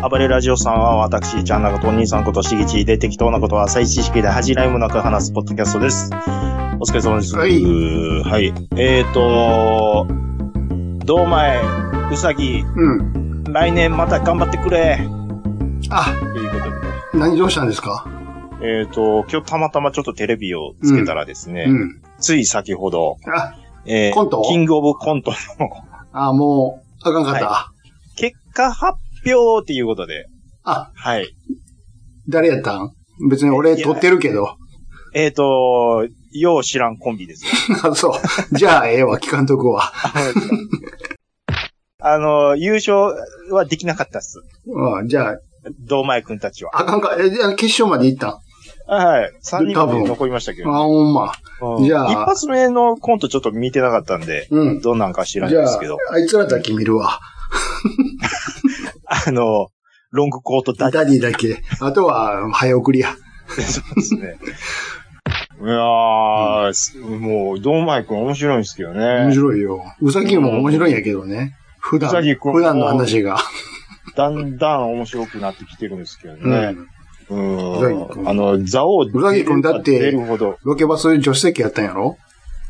暴れラジオさんは私、ちゃんなことお兄さんことしぎちで適当なことは浅い知識で恥じらいもなく話すポッドキャストです。お疲れ様です。 はい。 はい。堂前、うさぎ、来年また頑張ってくれ。 あ、 ということで。 何どうしたんですか？ 今日たまたまちょっとテレビをつけたらですね、つい先ほど、 コント？ キングオブコントのもう、あかんかった。 はい、結果発表っていうことで。はい。 誰やったん？別に俺撮ってるけど。 よう知らんコンビですよ。そう。じゃあ、ええわ、聞かんとくわ。 優勝はできなかったっす。 じゃあ。 堂前くんたちは。 あかんか、決勝まで行ったん？ はい。3人まで残りましたけど、ね。 ほんま。じゃあ。 一発目のコントちょっと見てなかったんで、どんなんか知らないですけど。 じゃあ、あいつらだけ見るわ。 ロングコートダディだけ。あとは、早送りや。 そうですね。いやー、もう、堂前くん面白いんですけどね。 面白いよ。うさぎも面白いんやけどね。普段の話が。 だんだん面白くなってきてるんですけどね。 うさぎくん。 ザオうさぎくんだって、ロケバス助手席やったんやろ？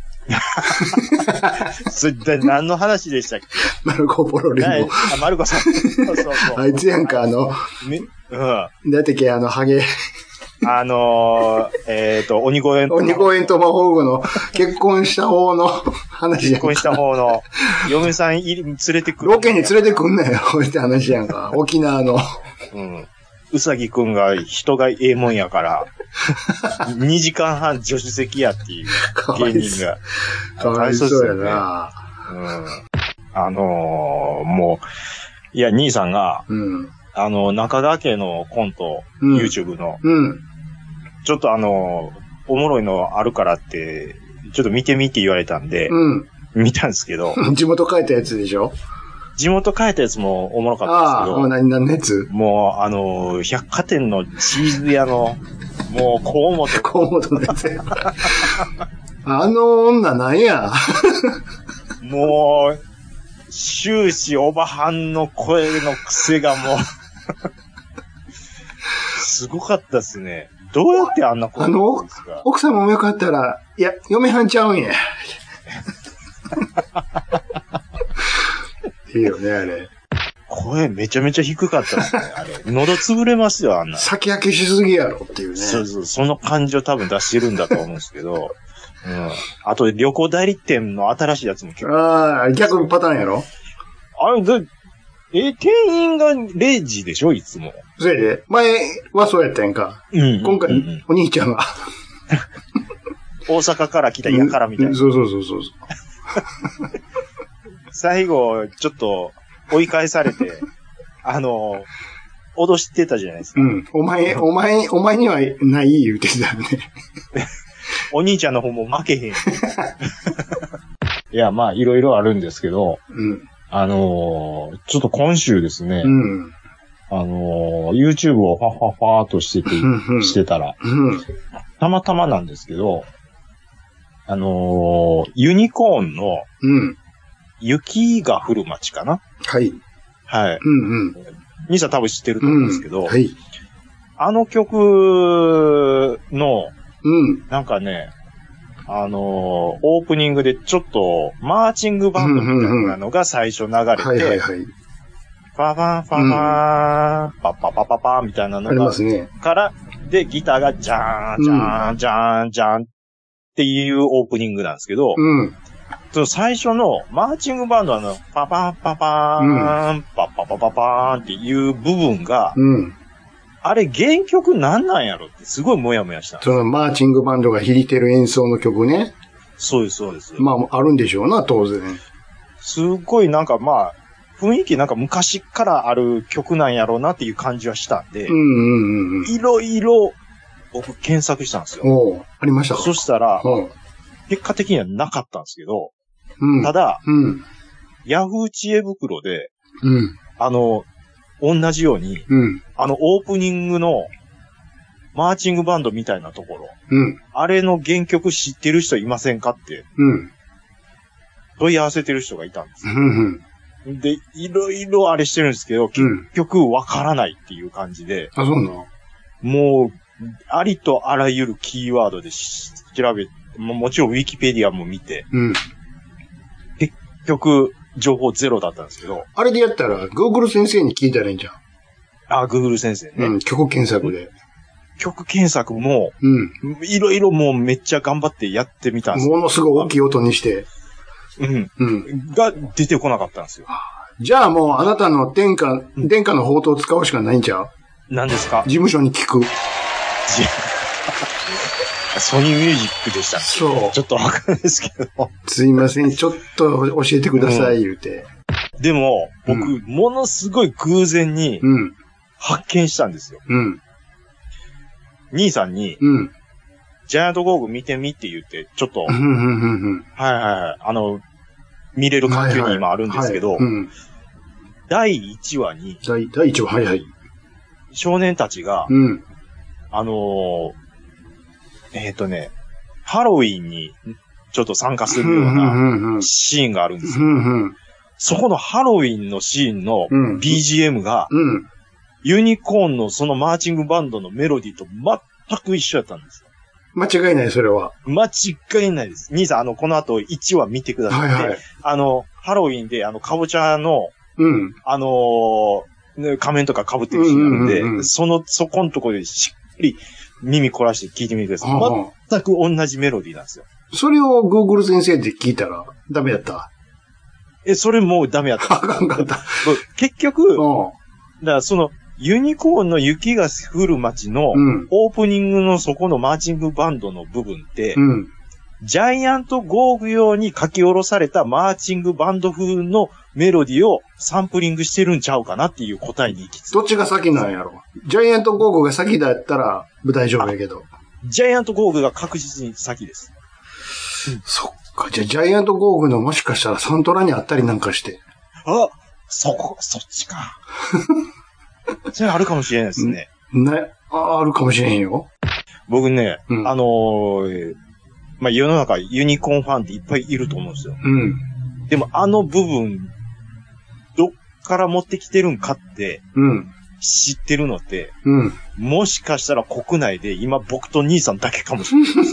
それ、何の話でしたっけ？ マルコ・ポロリの。 マルコさん。そう。 あいつやんか、だってけ、ハゲ。 鬼越えんと魔法具の結婚した方の話やんか。 結婚した方の嫁さん連れてくる。 ロケに連れてくんなよ、って話やんか。沖縄の。 うさぎくんが人がええもんやから、2時間半助手席やっていう芸人が。 かわいそうやな。 もう、いや、兄さんが、中川家のコント、YouTube の、ちょっとおもろいのあるからって、ちょっと見てみって言われたんで、見たんですけど。 地元帰ったやつでしょ？ 地元帰ったやつもおもろかったですけど。 何のやつ？ もう、百貨店のチーズ屋の、もう、河本のやつや。女なんや。 もう、終始おばはんの声の癖がもう、すごかったっすね。どうやってあんな声なんですか？ 奥さんもよかったら、いや、嫁はんちゃうんや。いいよね、あれ。 声めちゃめちゃ低かったっすね、あれ。喉潰れますよ、あんな。 酒焼けしすぎやろっていうね。 そう、その感情多分出してるんだと思うんですけど。あと、旅行代理店の新しいやつも結構。 逆パターンやろ？ 店員が0時でしょいつも。 それで、前はそうやったやんか。今回、お兄ちゃんが。 大阪から来たやからみたいな。 そう。 最後、ちょっと、追い返されて、脅してたじゃないですか。 お前にはない言うてたよね。 お兄ちゃんの方も負けへん。いや、まあ、いろいろあるんですけど、ちょっと今週ですね、YouTube をファーっとしてたら、たまたまなんですけど、ユニコーンの、雪が降る街かな？はい。兄さん多分知ってると思うんですけど、あの曲の、なんかね、オープニングでちょっと、マーチングバンドみたいなのが最初流れて、ファファン、ファファン、パッパパパパみたいなのが、から、で、ギターがジャーン、ジャーン、ジャーン、ジャーンっていうオープニングなんですけど、その最初のマーチングバンドのパパン、パパーン、パッパパパパーンっていう部分が、あれ原曲なんなんやろってすごいもやもやした。 そのマーチングバンドが弾いてる演奏の曲ね。 そうです。 まあ、あるんでしょうな、当然。 すごいなんかまあ、雰囲気なんか昔からある曲なんやろうなっていう感じはしたんで、いろいろ僕検索したんですよ。 ありましたか？ そしたら、結果的にはなかったんですけど、ただ、ヤフー知恵袋で、同じように、オープニングのマーチングバンドみたいなところ、あれの原曲知ってる人いませんかって、問い合わせてる人がいたんです。 で、いろいろあれしてるんですけど、結局わからないっていう感じで。 あ、そうなの？ もう、ありとあらゆるキーワードで調べ、もちろんウィキペディアも見て、結局、情報ゼロだったんですけど。 あれでやったら、Google 先生に聞いたらいいんじゃん。 あ、Google 先生ね。 曲検索で。 曲検索も、いろいろもうめっちゃ頑張ってやってみたんですよ。 ものすごい大きい音にして。 が出てこなかったんですよ。 じゃあもうあなたの殿下の宝刀を使うしかないんちゃう？ 何ですか？ 事務所に聞く。 ソニーミュージックでした。そう。ちょっとわかんないですけど。 すいません、ちょっと教えてください、言うて。 でも、僕、ものすごい偶然に、発見したんですよ。兄さんに、ジャイアントゴーグ見てみって言って、ちょっと、見れる環境に今あるんですけど、第1話に、 第1話、 少年たちが、ハロウィンにちょっと参加するようなシーンがあるんですよ。そこのハロウィンのシーンの BGM が、ユニコーンのそのマーチングバンドのメロディーと全く一緒だったんですよ。 間違いない、それは。 間違いないです。兄さん、この後1話見てください。ハロウィンで、かぼちゃの、仮面とか被ってるシーンなんで、そこのところでしっかり耳凝らして聞いてみてください。全く同じメロディーなんですよ。 それを Google 先生で聞いたらダメやった？ それもうダメやった。 あかんかった。 結局、だからその、ユニコーンの雪が降る街のオープニングのそこのマーチングバンドの部分って、ジャイアントゴーグ用に書き下ろされたマーチングバンド風のメロディをサンプリングしてるんちゃうかなっていう答えに行き着く。 どっちが先なんやろ？ジャイアントゴーグが先だったら大丈夫やけど。 ジャイアントゴーグが確実に先です。 そっか。じゃあジャイアントゴーグのもしかしたらサントラにあったりなんかして。 そっちか。それあるかもしれないですね。 あるかもしれへんよ。 僕ね、世の中ユニコーンファンっていっぱいいると思うんですよ。でも部分、どっから持ってきてるんかって、知ってるのって、もしかしたら国内で今僕と兄さんだけかもしれないです。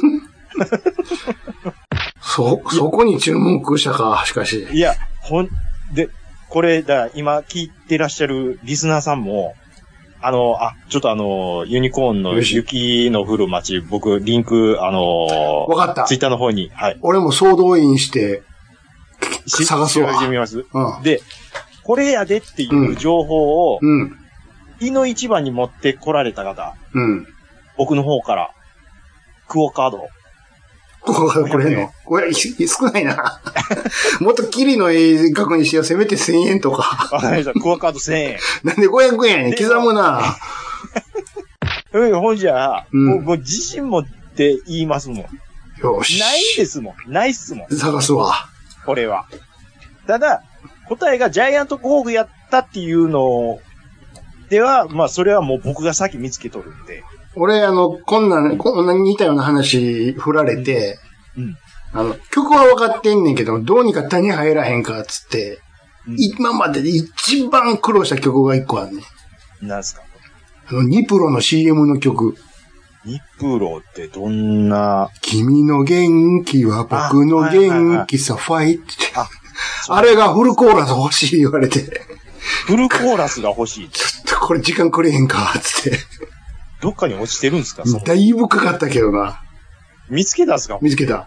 そこに注目したか、しかし。 いや、これ、今聞いてらっしゃるリスナーさんも、ちょっとユニコーンの雪の降る街、僕、リンク、 わかった。 ツイッターの方に、 俺も総動員して、探すわ。 調べてみます。で、これやでっていう情報を、いの一番に持ってこられた方、僕の方から、クオカード。 これ少ないな。もっとキリの額にしてよ、せめて1000円とか。 わかりました。クオカード1000円。 なんで500円やねん、刻むな。 ほんじゃ、もう自信持って言いますもん。 よし。 ないですもん。ないっすもん。 探すわ。 これは。ただ、答えがジャイアントゴーグやったっていうのでは、それはもう僕が先見つけとるんで。 俺、こんな似たような話振られて、曲は分かってんねんけど、どうにか手に入らへんか、つって、今までで一番苦労した曲が一個あんねん。 なんすか？ ニプロの CM の曲。 ニプロってどんな？ 君の元気は僕の元気さ、ファイって。あれがフルコーラス欲しい言われて。 フルコーラスが欲しい。 ちょっとこれ時間くれへんか、つって。 どっかに落ちてるんですか？ だいぶかかったけどな。 見つけたんすか？ 見つけた。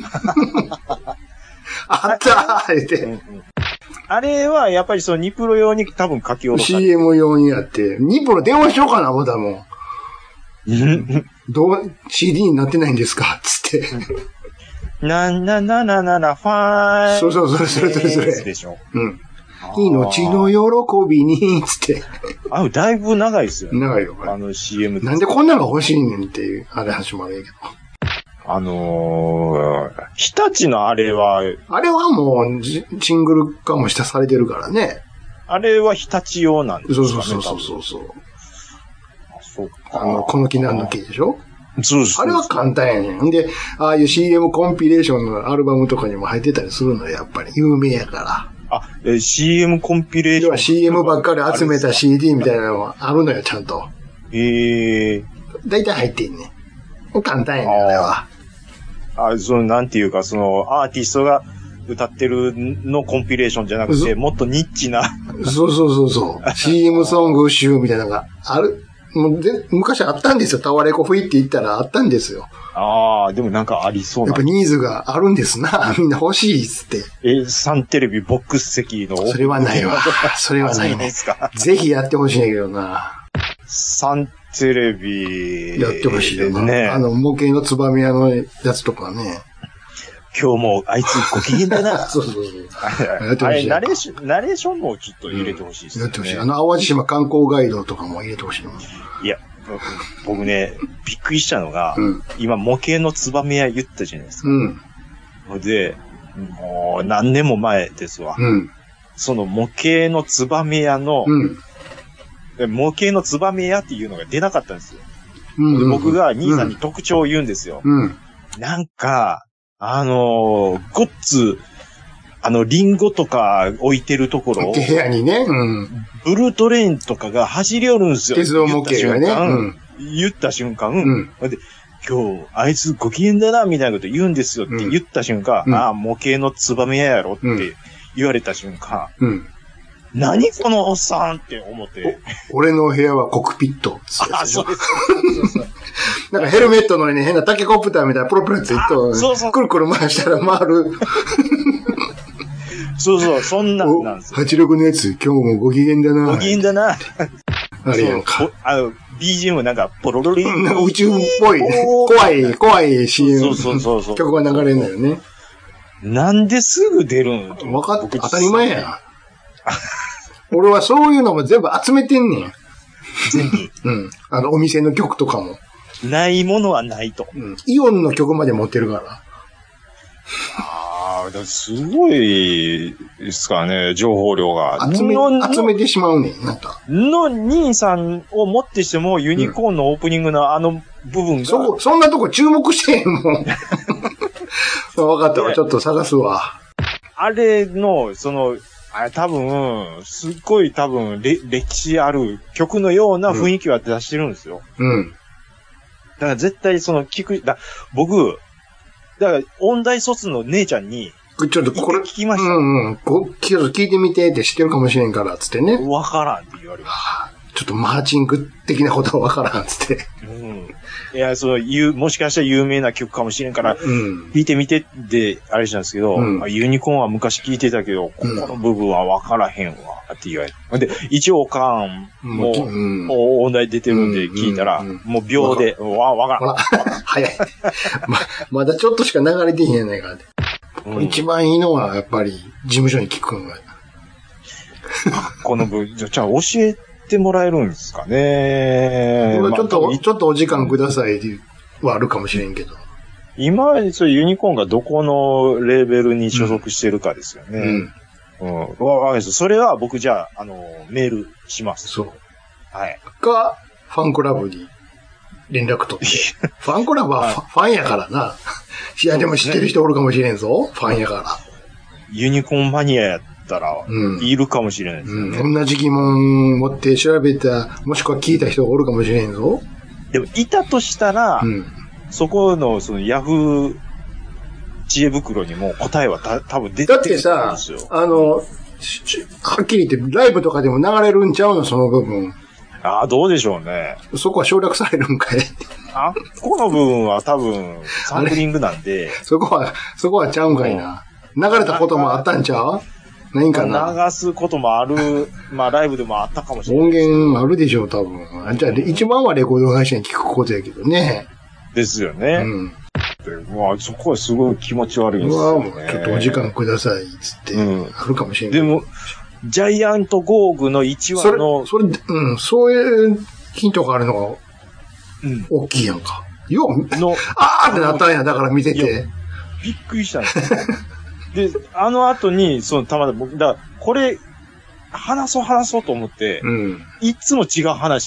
あったー言って。 あれはやっぱりそのニプロ用に多分書き下ろされて CM 用にやって。ニプロ電話しようかな、思ったもん。CD になってないんですかつって。 ファイ。 そう、それ。 でしょ。 命の喜びに、つって。 だいぶ長いですよね。 長いよ。 CM なんでこんなのが欲しいねんっていう、話もあるけど。 日立のあれはもう、シングル化もされてるからね。 あれは日立用なんですかね。 そう。 そうか。 この木なんの木でしょ？ そう。 あれは簡単やねん。で、ああいう CM コンピレーションのアルバムとかにも入ってたりするのよ、やっぱり。有名やから。 CM コンピレーション。 要は CM ばっかり集めた CD みたいなのがあるのよ、ちゃんと。大体入ってんね。簡単やね、あれは。 なんていうか、アーティストが歌ってるのコンピレーションじゃなくて、もっとニッチな。 そう。CM ソング集みたいなのがある。昔あったんですよ。タワレコフィって言ったらあったんですよ。 でもなんかありそうな。 やっぱニーズがあるんですな。みんな欲しいっつって。 サンテレビボックス席の。 それはないわ。それはないね。ぜひやってほしいんだけどな。 サンテレビ。 やってほしいよな。模型のツバメ屋のやつとかね。 今日もあいつご機嫌だな。 そう。 あれ、ナレーションもちょっと入れてほしいですね。 やってほしい。淡路島観光ガイドとかも入れてほしいの。 いや、僕ね、びっくりしたのが、今模型のツバメ屋言ったじゃないですか。で、もう何年も前ですわ。その模型のツバメ屋の、模型のツバメ屋っていうのが出なかったんですよ。僕が兄さんに特徴を言うんですよ。なんか、ごっつ、リンゴとか置いてるところを、 部屋にね、 ブルートレインとかが走り寄るんですよ。 鉄道模型がね。 言った瞬間、で今日、あいつご機嫌だな、みたいなこと言うんですよって言った瞬間、模型のツバメ屋やろって言われた瞬間、何このおっさんって思って。 俺の部屋はコックピット。 そうです。 なんかヘルメットの上に変なタケコプターみたいなプロペラついて、くるくる回したら回る。 そんなんなんですよ。 86のやつ、今日もご機嫌だな。 ご機嫌だな。 あれやんか。 BGM なんか、ポロロリン。 なんか宇宙っぽい、怖い CM。曲が流れるんだよね。 なんですぐ出るん？ 分かって、当たり前や。俺はそういうのも全部集めてんねん。 全部。お店の曲とかも。 ないものはないと。 イオンの曲まで持ってるから。 すごいですかね、情報量が。 集めてしまうねん、なんか。 兄さんをもってしても、ユニコーンのオープニングの部分が。 そんなとこ注目してへんもん。分かったわ、ちょっと探すわ。 あれの、多分、すっごい歴史ある曲のような雰囲気は出してるんですよ。だから絶対僕、だから音大卒の姉ちゃんに、 ちょっとこれ聞きました。 聞いてみてって知ってるかもしれんから、つってね。 わからんって言われました。 ちょっとマーチング的なことはわからん、つって。 いや、もしかしたら有名な曲かもしれんから、聞いてみてって、あれしたんですけど、ユニコーンは昔聞いてたけど、ここの部分はわからへんわ、って言われて。で、一応おかんも、音大出てるんで聞いたら、もう秒で、わからん。 早い。まだちょっとしか流れてへんやないか。一番いいのは、やっぱり、事務所に聞くのが。 この部、じゃあ教えてもらえるんですかね。 ちょっとお時間くださいはあるかもしれんけど。 今、ユニコーンがどこのレーベルに所属してるかですよね。わかりました。それは僕じゃあ、メールします。 そう。 はい。 か、ファンクラブに連絡取って。ファンクラブはファンやからな。いや、でも知ってる人おるかもしれんぞ。ファンやから。 ユニコーンマニアやったら、いるかもしれないですよね。 同じ疑問持って調べた、もしくは聞いた人がおるかもしれんぞ。 でも、いたとしたら、そこの、ヤフー知恵袋にも答えは多分出てるんですよ。だってさ、はっきり言って、ライブとかでも流れるんちゃうの、その部分。 どうでしょうね。 そこは省略されるんかい。 この部分は多分、サンプリングなんで。 そこはちゃうんかいな。流れたこともあったんちゃう？ないんかな。 流すこともある、ライブでもあったかもしれない。 音源あるでしょう、多分。じゃあ、一番はレコード会社に聞くことやけどね。 ですよね。そこはすごい気持ち悪いですよね。 ちょっとお時間ください、つって。あるかもしれない。 でも、ジャイアントゴーグの1話の。 そういうヒントがあるのが、大きいやんか。ってなったんや、だから見てて。 びっくりしたんですよ。で、後に、たまたま、これ、話そうと思って、いつも違う話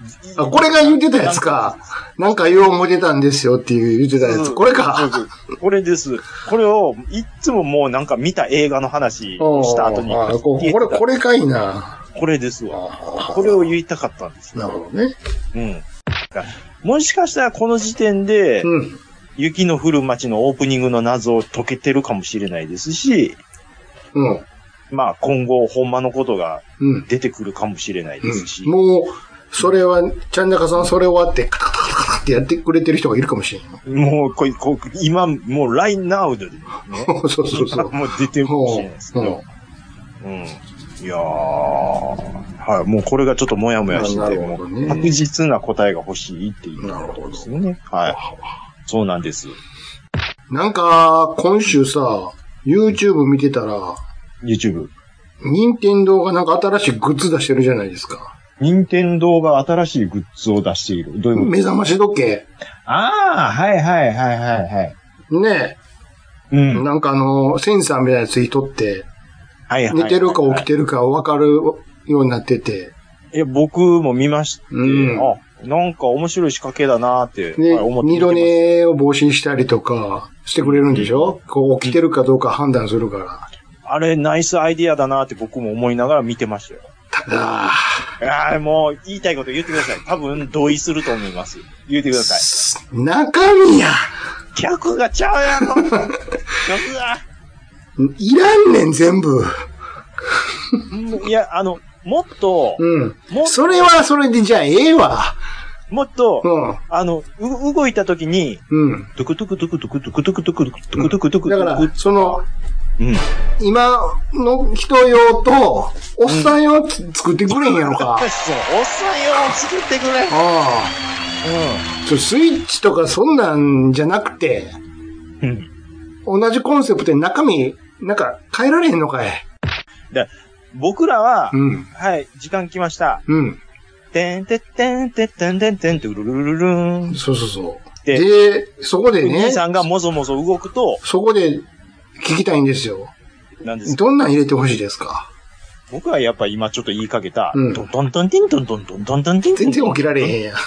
あ、これが言ってたやつか。なんかよう思ってたんですよっていう言ってたやつ。これか。 これです。これを、いつももうなんか見た映画の話をした後に。 これかいな。 これですわ。これを言いたかったんです。 なるほどね。 うん。もしかしたらこの時点で、雪の降る街のオープニングの謎を解けてるかもしれないですし、まあ今後ほんまのことが出てくるかもしれないですし。 もう、それは、ちゃんなかさんそれ終わって、カタカタカタカタってやってくれてる人がいるかもしれん。 もう、今、もう、right now で、ね。 そうそうそう。 もう出てるかもしれないですけど。いやー、はい、もうこれがちょっともやもやしてて、もう確実な答えが欲しいっていうことですよね。はい。そうなんです。 なんか、今週さ、YouTube 見てたら、 YouTube。 任天堂がなんか新しいグッズ出してるじゃないですか。 任天堂が新しいグッズを出している。どういうこと？ 目覚まし時計。 ああ、はいはいはいはいはい。 ねえ。なんかセンサーみたいなやついとって、寝てるか起きてるか分かるようになってて。 僕も見ました。なんか面白い仕掛けだなーって思って。 二度寝を防止したりとかしてくれるんでしょ？こう起きてるかどうか判断するから。 あれ、ナイスアイディアだなーって僕も思いながら見てましたよ。もう言いたいこと言ってください。多分同意すると思います。言ってください。中身や。 客がちゃうやろ。客が。 いらんねん、全部。 いや、もっと、 それはそれでじゃあええわ。 もっと、動いたときに、トゥクトゥクトゥクトゥクトゥクトゥクトゥクトゥクトゥクトゥクトゥク。 だから、今の人用と、おっさん用作ってくれへんやろか。 そう、おっさん用作ってくれ。 スイッチとかそんなんじゃなくて、同じコンセプトで中身、なんか変えられへんのかい。 僕らは、はい、時間来ました。てんてってんてってんてんてんてうるるるるん。 そうそうそう。で、そこでね。 兄さんがもぞもぞ動くと、 そこで聞きたいんですよ。 何ですか？ どんなん入れてほしいですか？ 僕はやっぱ今ちょっと言いかけた、トントントンティントントントントントンティン。 全然起きられへんや。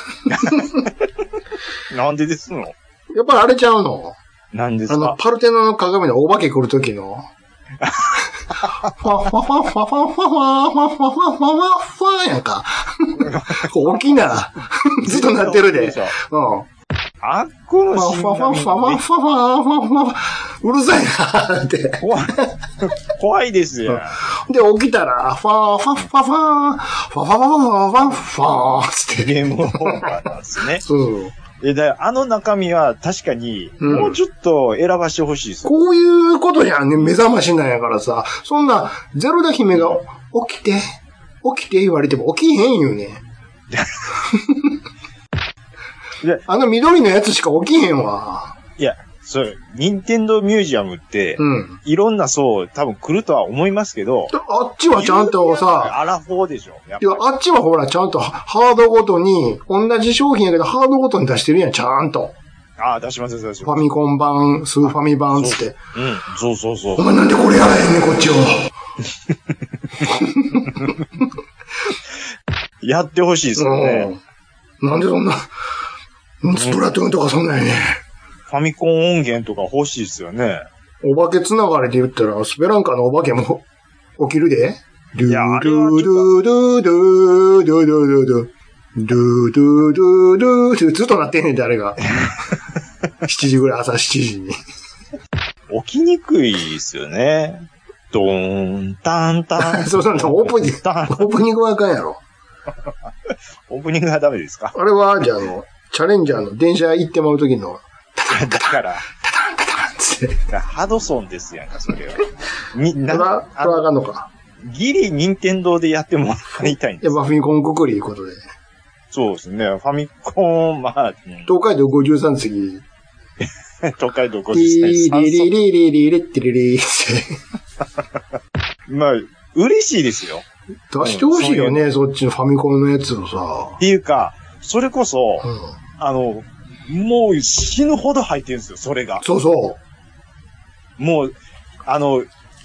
なんでですの？ やっぱりあれちゃうの？ なんですか？ パルテノの鏡のお化け来るときの。ファファファファファファファファファファファファやんか。大きな。ずっとなってるで。 あっこのシーンファファファファファファうるさいなって。 怖いですよ。 で、起きたら、ファーファファファー、ファファファファファファーつって。 ゲームオーバーなんですね。 そう。 中身は確かに、もうちょっと選ばしてほしいです。 こういうことやんね、目覚ましなんやからさ。そんな、ゼロダ姫が起きて言われても起きへんよね。緑のやつしか起きへんわ。 いや、任天堂ミュージアムって、いろんな層多分来るとは思いますけど、 あっちはちゃんとさ、 アラフォーでしょ。 いや、あっちはほら、ちゃんとハードごとに、同じ商品やけどハードごとに出してるやん、ちゃんと。 出します。ファミコン版、スーファミ版つって。 そう。 お前なんでこれやらへんねん、こっちを。 やってほしいですよね。 なんでそんな、スプラトゥーンとかそんなんやね。 ファミコン音源とか欲しいですよね。 お化けつながりで言ったら、スペランカのお化けも起きるで。ドゥドゥドゥドゥドゥドゥドゥドゥドゥドゥドゥドゥドゥずっとなってんねんで、あれが。7時ぐらい、朝7時に。 起きにくいですよね。ドーン、タンタン。 そう、オープニングはあかんやろ。 オープニングはダメですか？ あれは、じゃあチャレンジャーの電車行ってもらうときの、 だから、 タタンタタンつって。 ハドソンですやんか、それは。 それはあかんのか。 ギリ任天堂でやってもらいたいんです。 ファミコンくくりいうことで。 そうですね。ファミコン、東海道53次。 東海道53次。 リリってリリって。 嬉しいですよ。 出してほしいよね、そっちのファミコンのやつをさ。 っていうか、それこそ、もう死ぬほど入ってるんですよ、それが。 そう。 もう、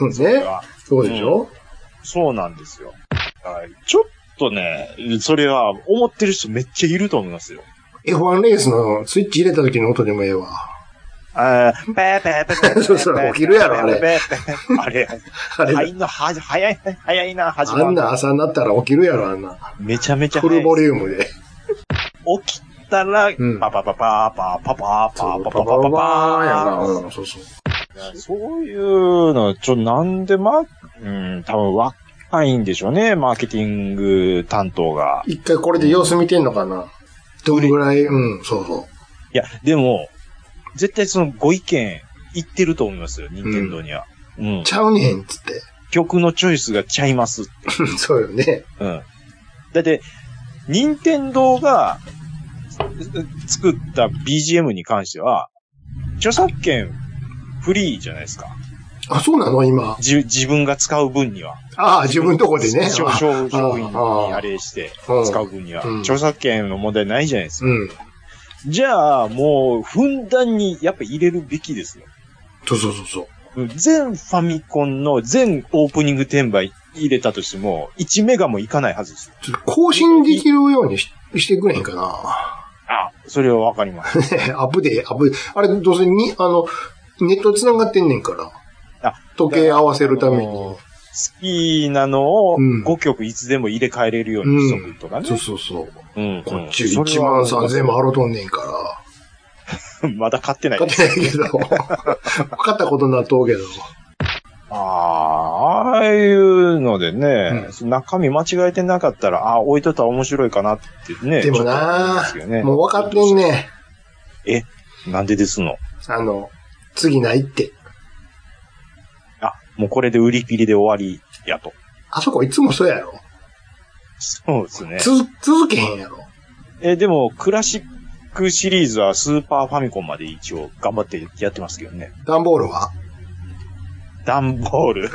ですよ。ね。 そうでしょ、 そうなんですよ。ちょっとね、それは思ってる人めっちゃいると思いますよ。 F1 レースのスイッチ入れた時の音でもええわ。 ペーペーペー。 そうそう、起きるやろ、あれ。 あれ。早いな、始まる。 あんな朝になったら起きるやろ、あんな。 めちゃめちゃフルボリュームで。 起きたら、パパパパパパパパパパパパパやな。 そうそう。 そういうの、なんで多分若いんでしょうね、マーケティング担当が。 一回これで様子見てんのかな。どれぐらい、そうそう。 いや、でも、絶対そのご意見言ってると思いますよ、任天堂には。 ちゃうねん、つって。 曲のチョイスがちゃいますって。 そうよね。 だって、任天堂が作った BGM に関しては、著作権フリーじゃないですか。 あ、そうなの今。 自分が使う分には。 自分のとこでね。 商品にあれして使う分には。著作権の問題ないじゃないですか。じゃあ、もう、ふんだんにやっぱ入れるべきですよ。 そう。 全ファミコンの全オープニング転売入れたとしても、1メガもいかないはずです。 更新できるようにしてくれへんかな。 それはわかります。 アップ。あれ、どうせネット繋がってんねんから。時計合わせるために。好きなのを5曲いつでも入れ替えれるようにしとくとかね。 そう。こっち13000円も払うとんねんから。 まだ買ってない。 買ってないけど。買ったことになっとうけど。 ああいうのでね、中身間違えてなかったら、置いとったら面白いかなってね。 でもなもう分かってんね。 なんでですの？ 次ないって。 もうこれで売り切りで終わりやと。 あそこいつもそうやろ。 そうですね。 続けへんやろ。 でも、クラシックシリーズはスーパーファミコンまで一応頑張ってやってますけどね。 ダンボールは？ ダンボール。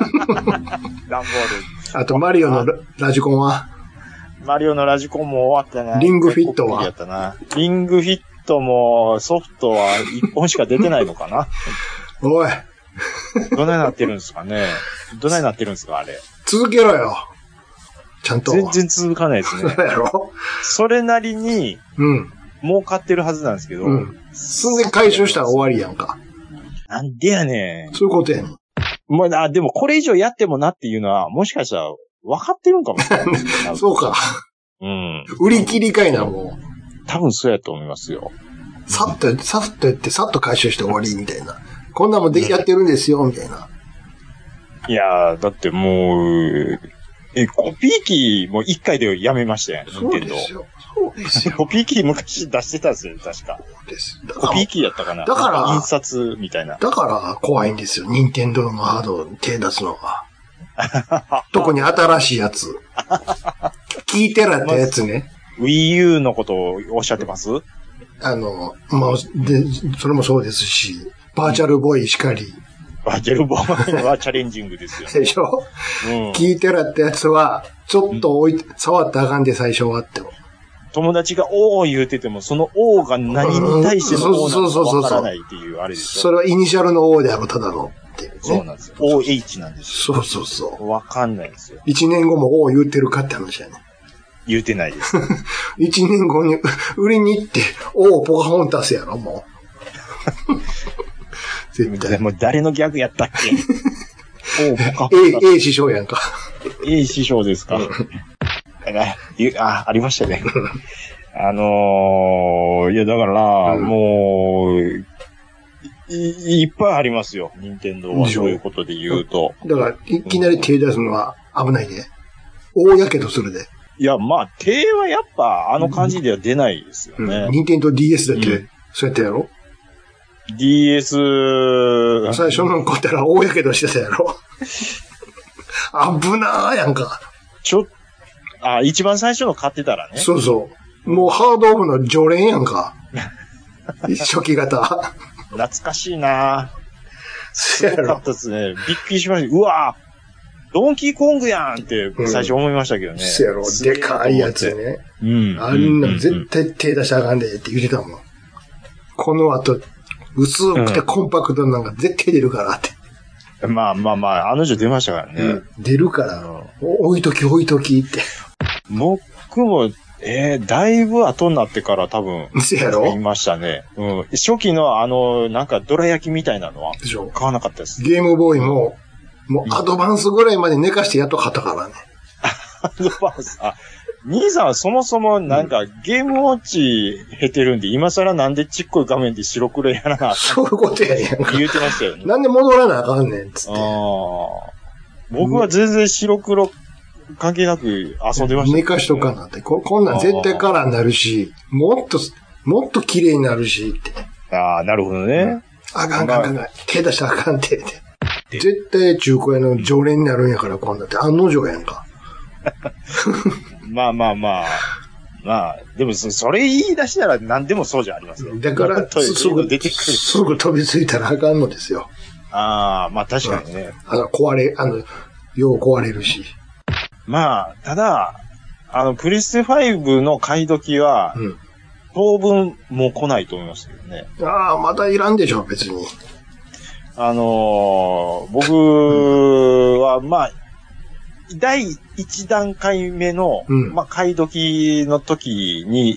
あと、マリオのラジコンは？ マリオのラジコンも終わったな。 リングフィットは？ リングフィットもソフトは1本しか出てないのかな。 おい。 どないなってるんですかね。あれ。 続けろよ。ちゃんと。 全然続かないですね。 そうやろ？ それなりに、儲かってるはずなんですけど。 そんで回収したら終わりやんか。 なんでやねん。 そういうことやねん。 でもこれ以上やってもなっていうのは、もしかしたら分かってるんかもしれない。 そうか。売り切りかいな、もう。 多分そうやと思いますよ。 さっとやって、さっと回収して終わりみたいな。こんなもんやってるんですよ、みたいな。 いやー、だってもう、コピー機も1回でやめましたよ、 そうですよ。 コピー機昔出してたんですよ、確か。 そうです。 コピー機やったかな。 だから、 印刷みたいな。 だから怖いんですよ、任天堂のハード手出すのは。 特に新しいやつ。聞いてらってやつね。 Wii U のことをおっしゃってます？ それもそうですし、バーチャルボーイしかり。 バーチャルボーイはチャレンジングですよ、ね。 でしょ、聞いてらってやつは、ちょっと触ったらあかんで最初はって。 友達がおー言うてても、そのおーが何に対してのおーなのかわからないっていうあれでしょ。 それはイニシャルのおーである、ただの。っていうね、 そうなんですよ。OH なんですよ。そう。 わかんないですよ。 1年後もおー言うてるかって話やね。 言うてないです。 1年後に売りに行って、おーポカホンタスやろ、もう。 絶対。もう誰のギャグやったっけおーポカホンタス。 A 師匠やんか。 A 師匠ですか。ありましたね。いや、だから、もう、いっぱいありますよ。任天堂はそういうことで言うと。 だから、いきなり手出すのは危ないで。大やけどするで。 いや、まあ、手はやっぱ、あの感じでは出ないですよね。 任天堂 DS だって、そうやったやろ？ DS、 最初の子ったら大やけどしてたやろ？危なーやんか。 一番最初の買ってたらね。 そうそう。もうハードオフの常連やんか。初期型。 懐かしいなすごかったですね。びっくりしました。うわドンキーコングやんって最初思いましたけどね。 そうやろ。でかいやつね。あんな絶対手出しゃあかんでって言ってたもん。この後、薄くてコンパクトなんか絶対出るからって。 まあ、あの女出ましたからね。 出るから、置いときって。 僕も、だいぶ後になってから多分、言いましたね。初期のなんかドラ焼きみたいなのは、買わなかったです。 ゲームボーイも、もうアドバンスぐらいまで寝かしてやっと買ったからね。 アドバンス、兄さんはそもそもなんかゲームウォッチ減ってるんで、今更なんでちっこい画面で白黒やらなそういうことやねんか。 言うてましたよね。 なんで戻らなあかんねん、つって。 僕は全然白黒関係なく遊んでました、ね。 寝かしとかなって。こんなん絶対カラーになるし、もっと綺麗になるし、って。 なるほどね。 あかん。手出したらあかんって。絶対中古屋の常連になるんやから、こんなんって案の定やんか。 まあ、でもそれ言い出したら何でもそうじゃありますよ。 だから、すぐ飛びついたらあかんのですよ。 まあ確かにね。 よう壊れるし。 まあ、ただ、プレステ5の買い時は、当分もう来ないと思いますけどね。 またいらんでしょ、別に。 僕は、まあ、第1段階目の、買い時の時に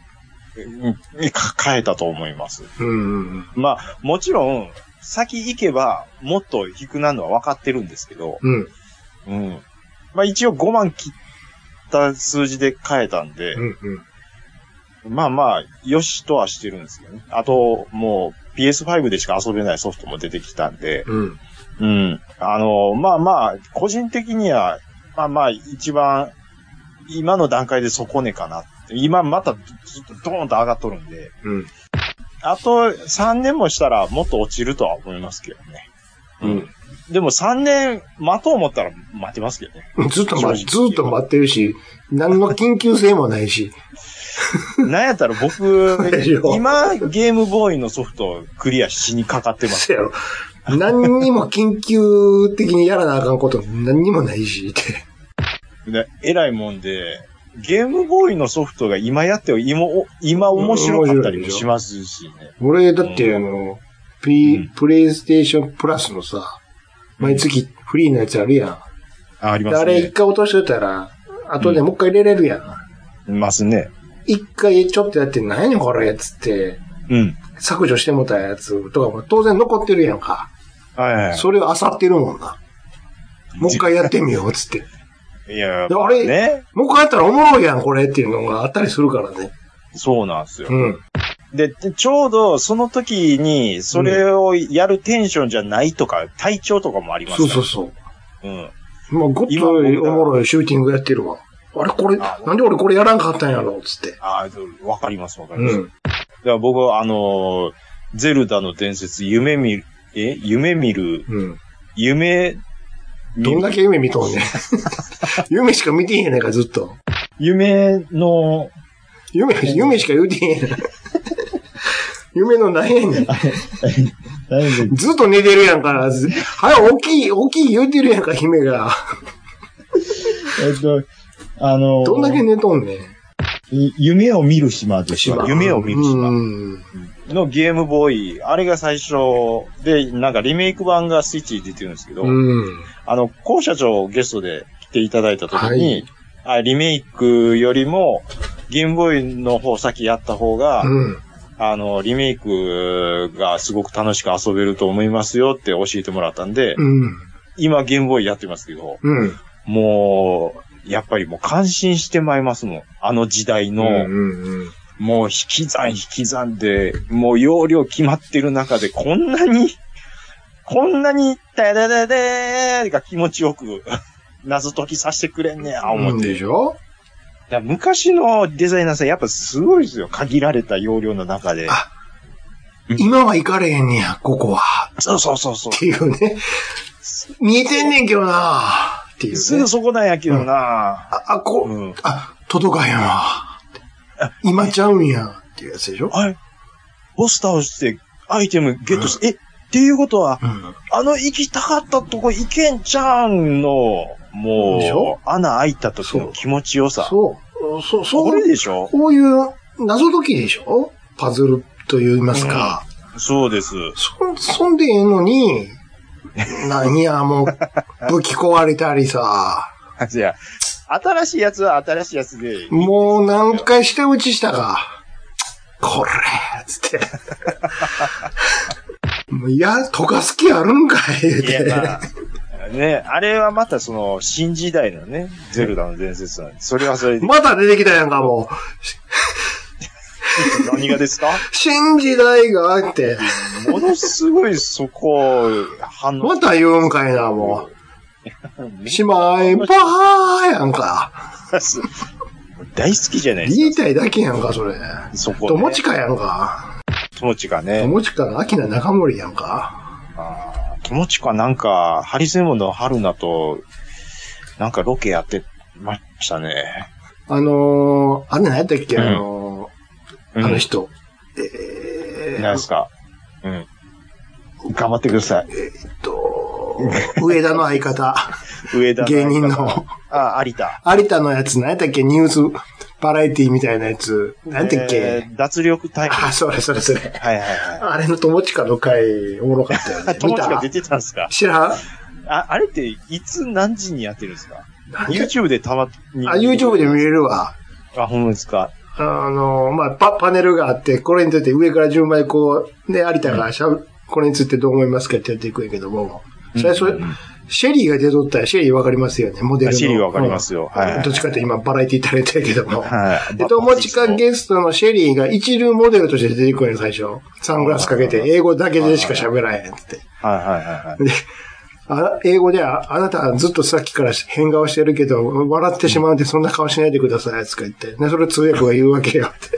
変えたと思います。まあ、もちろん、先行けばもっと低くなるのは分かってるんですけど、まあ一応5万切った数字で変えたんで、まあ、よしとはしてるんですけどね。あと、もう PS5 でしか遊べないソフトも出てきたんで、まあ、個人的には、まあ、一番、今の段階で底値かな。今またずっとドーンと上がっとるんで、あと3年もしたらもっと落ちるとは思いますけどね。でも3年待とう思ったら待てますけどね。 ずっと待ってるし、何の緊急性もないし。 なんやったら僕、今ゲームボーイのソフトをクリアしにかかってます。 何にも緊急的にやらなあかんこと何にもないしって。 偉いもんで、ゲームボーイのソフトが今やっては今面白かったりもしますしね。 俺、だってプレイステーションプラスのさ、毎月フリーのやつあるやん。 ありますね。 あれ一回落としてたら、後でもう一回入れれるやん。 いますね。 一回ちょっとやって何やねんこれ、つって、削除してもたやつとかも当然残ってるやんか。それを漁ってるもんな。もう一回やってみよう、つって。 いや、 あれ、ね、もう一回やったらおもろいやん、これっていうのがあったりするからね。 そうなんですよ。で、ちょうどその時に、それをやるテンションじゃないとか、体調とかもありますから。 そう。まあ、ごっついおもろいシューティングやってるわ。あれこれ、なんで俺これやらんかったんやろ、つって。 わかります。だから僕はゼルダの伝説、夢見る、 どんだけ夢見とんねん。夢しか見てへんねんか、ずっと。 夢しか言うてへんねん。夢の何やねん。ずっと寝てるやんから。はい、大きい言うてるやんか、姫が。どんだけ寝とんねん。 夢を見る島ですよ。夢を見る島。のゲームボーイ。あれが最初で、なんかリメイク版がスイッチに出てるんですけど、高社長ゲストで来ていただいたときに、はい、リメイクよりもゲームボーイの方先やった方が、リメイクがすごく楽しく遊べると思いますよって教えてもらったんで、今ゲームボーイやってますけど、もう、やっぱりもう感心してまいりますもん。あの時代の、もう引き算で、もう容量決まってる中でこんなに、タダダダーが気持ちよく謎解きさせてくれんねや、思って。 でしょ？ 昔のデザイナーさんやっぱすごいですよ。限られた容量の中で。 今は行かれへんねや、ここは。 そう。 っていうね。見えてんねんけどなっていう、ね。 すぐそこなんやけどな、 届かへんわ。今ちゃうんやっていうやつでしょ？ はい。ボス倒してアイテムゲットして、っていうことは、行きたかったとこ行けんちゃんの、もう、穴開いた時の気持ちよさ。 そう。 これでしょ？ こういう謎解きでしょ？パズルと言いますか。 そうです。 そんでええのに、何や、もう、武器壊れたりさ。 いや、新しいやつは新しいやつで。 もう何回下打ちしたか。これつって。溶かす気あるんかい言うて。いや、 ね、あれはまたその、新時代のね、ゼルダの伝説なんで、それはそれで。 また出てきたやんか、もう。 何がですか？ 新時代があって。 ものすごいそこ、反応。 また言うんかいな、もう。しまい、パーやんか。 大好きじゃないですか。 言いたいだけやんか、それ。 そこ、ね。 友近やんか。 友近ね。 友近の秋名中森やんか。 友近なんか、ハリセンボンの春菜と、なんかロケやってましたね。あれ何やったっけ、あの人。 何ですか？頑張ってください。 上田の相方。 上田の芸人の。 有田。 有田のやつ、何やったっけニュース、バラエティみたいなやつ。何やったっけ脱力タイム。 それ。 はい。 あれの友近の回、おもろかったよね。 友近出てたんですか？ 知らん？ あれって、いつ何時にやってるんですか？ YouTube でたまに。 YouTube で見れるわ。 ほんまですか？ パネルがあって、これについて上から順番にこう、ね、有田がこれについてどう思いますかってやっていくんやけども、最初、シェリーが出とったら、シェリーわかりますよね、モデルの。 シェリーわかりますよ。はい。 どっちかって今バラエティタレントやけども。はい。友近ゲストのシェリーが一流モデルとして出てくるんや、最初。サングラスかけて、英語だけでしか喋らへんって。 はい。 で、英語であなたはずっとさっきから変顔してるけど、笑ってしまうんでそんな顔しないでください、つか言って。ね、それ通訳が言うわけよ、って。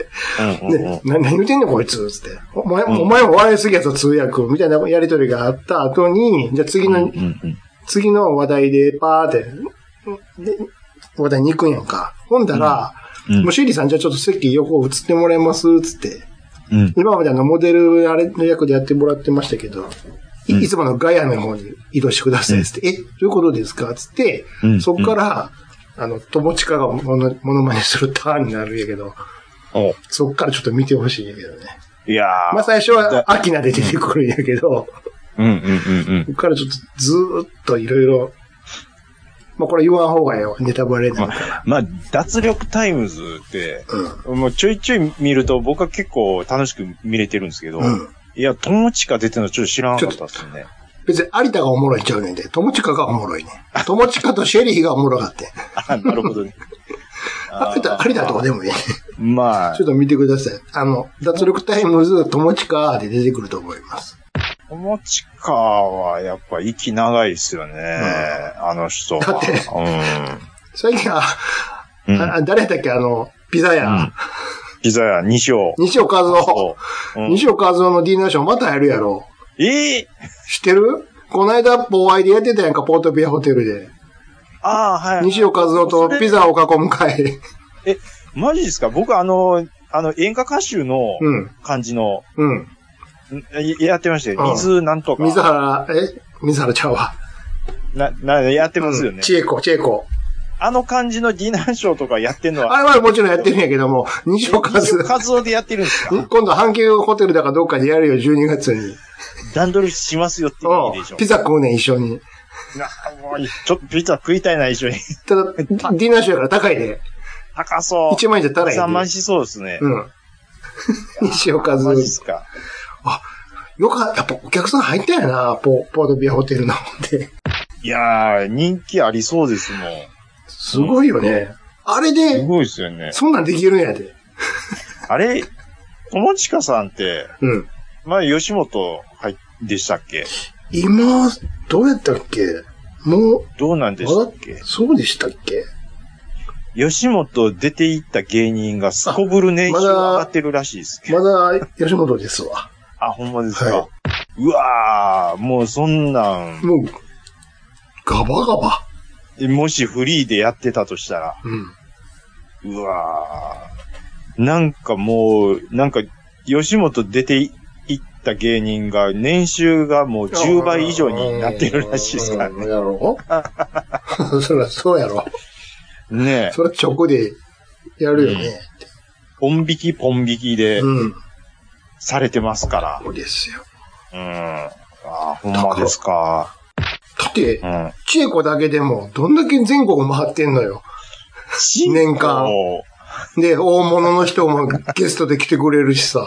で、何言ってんのこいつ、つって。お前も笑いすぎやぞ、通訳、みたいなやりとりがあった後に、じゃあ次の話題でパーって、で、話題に行くんやんか。ほんだら、もうシェリーさんじゃあちょっと席横映ってもらえます、つって。今までモデルの役でやってもらってましたけど、いつものガヤの方に移動してください、つって、どういうことですかつって、そこから、友近がモノマネするターンになるんやけど、そこからちょっと見てほしいんやけどね。 いやー。 まあ最初はアキナで出てくるんやけど、そこからちょっとずーっといろいろ、まあこれ言わん方がよ、ネタバレになるから。 まあ、脱力タイムズって、もうちょいちょい見ると僕は結構楽しく見れてるんですけど、いや、友近出てるのちょっと知らなかったっすね。 別に有田がおもろいんちゃうねんで、友近がおもろいね。友近とシェリーがおもろかってん。 なるほどね。 有田とかでもいい。 まあ。 ちょっと見てください。脱力タイムズ、友近で出てくると思います。 友近はやっぱ息長いですよね。あの人。 だって、最近は、誰だっけピザ屋。 ピザ屋、西尾和夫。西尾和夫のディナーショーまたやるやろ。 知ってるこの間、ポワイでやってたやんか、ポートピアホテルで。 ああ、はい。 西尾和夫とピザを囲む会。 マジですか？僕演歌歌手の感じの、やってましたよ。水なんとか。 水原ちゃうわ。 やってますよね。 千恵子。 あの感じのディナーショーとかやってんのは。 あれはもちろんやってるんやけども、西尾和夫でやってるんですか？ 今度、阪急ホテルだかどっかでやるよ、12月に。 段取りしますよって言うでしょ。 ピザ食うねん、一緒に。 もうちょっとピザ食いたいな、一緒に。 ただ、ディナーショーやから高いで。 高そう。 1万円じゃ足らへん。 3万しそうですね。 西尾和夫。 マジっすか。 よかった。やっぱお客さん入ったんやな、ポートピアホテルの方で。 いやー、人気ありそうですもん。 すごいよね。あれで、 すごいですよね。 そんなんできるんやで。 あれ、友近さんって、吉本でしたっけ？ 今、どうやったっけ？もう、 どうなんでしたっけ？ そうでしたっけ？ 吉本出て行った芸人がすこぶる年収上がってるらしいですけど。 まだ、吉本ですわ。 ほんまですか。うわー、もうそんなん。 もう、ガバガバ。 もしフリーでやってたとしたら。うわー。なんかもう、吉本出て行った芸人が、年収がもう10倍以上になってるらしいですからね。 やろそりゃそうやろ。 ねえ。 それは直でやるよね。 ポン引きで、されてますから。 そうですよ。 ほんまですか。 だって、千恵子だけでも、どんだけ全国回ってんのよ。年間。で、大物の人もゲストで来てくれるしさ。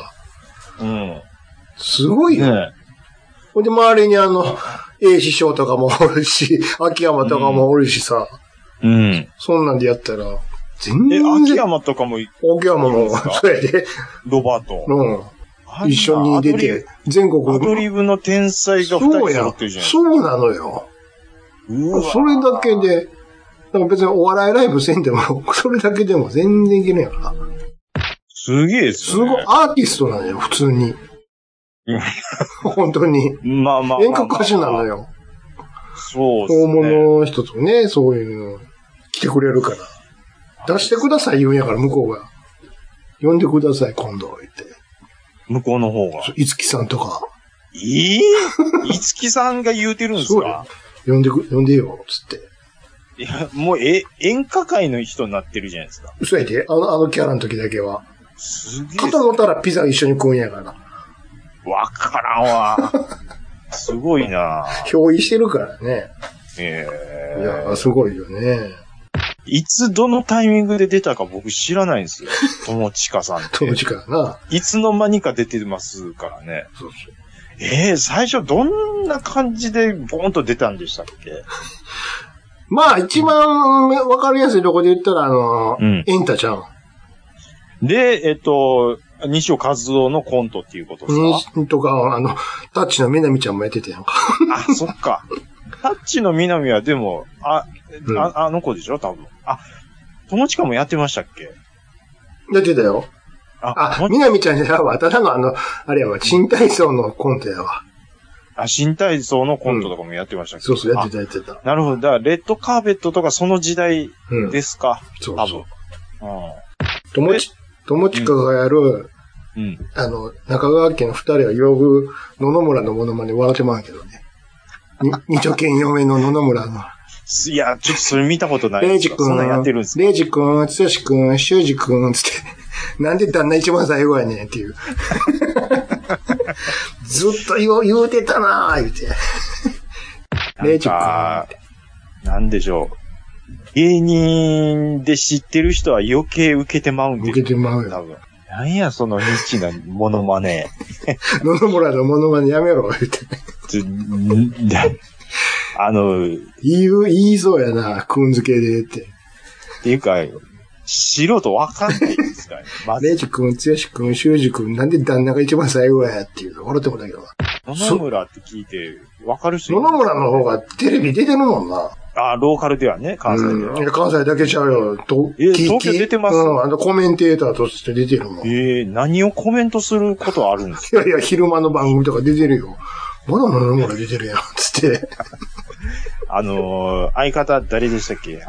すごいよ。ほんで、周りにA 師匠とかもおるし、秋山とかもおるしさ。そんなんでやったら、全然。 秋山とかも秋山も、そうやで。 ロバート。 一緒に出て、全国アドリブの天才が2人揃ってるじゃん。 そうなのよ。それだけで、別にお笑いライブせんでも、それだけでも全然いけるやんか。 すげえっすね。 すごい、アーティストなのよ、普通に。本当に。演歌歌手なのよ。 そうですね。 大物の人とね、そういうの来てくれるから。出してください言うんやから、向こうが。呼んでください、今度、言って。 向こうの方が。 いつきさんとか。 いつきさんが言うてるんですか？ 呼んでよ、つって。 いや、もう演歌界の人になってるじゃないですか。 嘘やで、あのキャラの時だけは。 すげえ。 肩乗ったらピザ一緒に食うんやから。 わからんわ。すごいな。 憑依してるからね。いや、すごいよね。 いつどのタイミングで出たか僕知らないんですよ。友近さんって。 友近な。 いつの間にか出てますからね。 そう。 最初どんな感じでボーンと出たんでしたっけ？ まあ、一番わかりやすいとこで言ったら、エンタちゃん。 で、西尾和夫のコントっていうことですか？ とか、タッチのみなみちゃんもやってたやんか。 そっか。タッチのみなみはでも、あの子でしょ多分。友近もやってましたっけ？ やってたよ。みなみちゃんじゃわ。ただのあれやわ、新体操のコントやわ。 新体操のコントとかもやってましたっけ？ そう、やってた。 なるほど。だから、レッドカーペットとかその時代ですか？ そう。 多分。 友近がやる、中川家の二人は呼ぶ野々村のモノマネ笑ってまうけどね。二丁剣嫁の野々村の。 いや、ちょっとそれ見たことない。 レイジ君、 やってるんですか？ レイジ君、つよし君、修二君、つって、なんで旦那一番最後やねんっていう。ずっと言うてたなぁ、言うて。レイジ君。 なんでしょう。芸人で知ってる人は余計受けてまうんで。 受けてまうよ。 多分。なんや、そのニッチなモノマネ。 野々村のモノマネやめろ、言うて。言いそうやな、くんづけでって。 っていうか、素人わかんないですかね。 レイジ君、つよし君、修二君、なんで旦那が一番最後やっていうの笑ってもだけど。 野々村って聞いて、わかる人野々村の方がテレビ出てるもんな。 ローカルではね、関西では。 関西だけちゃうよ。 東京出てます？ コメンテーターとして出てるもん。 何をコメントすることあるんですか？ いや、昼間の番組とか出てるよ。 まだ飲み物出てるやん、つって。 相方誰でしたっけ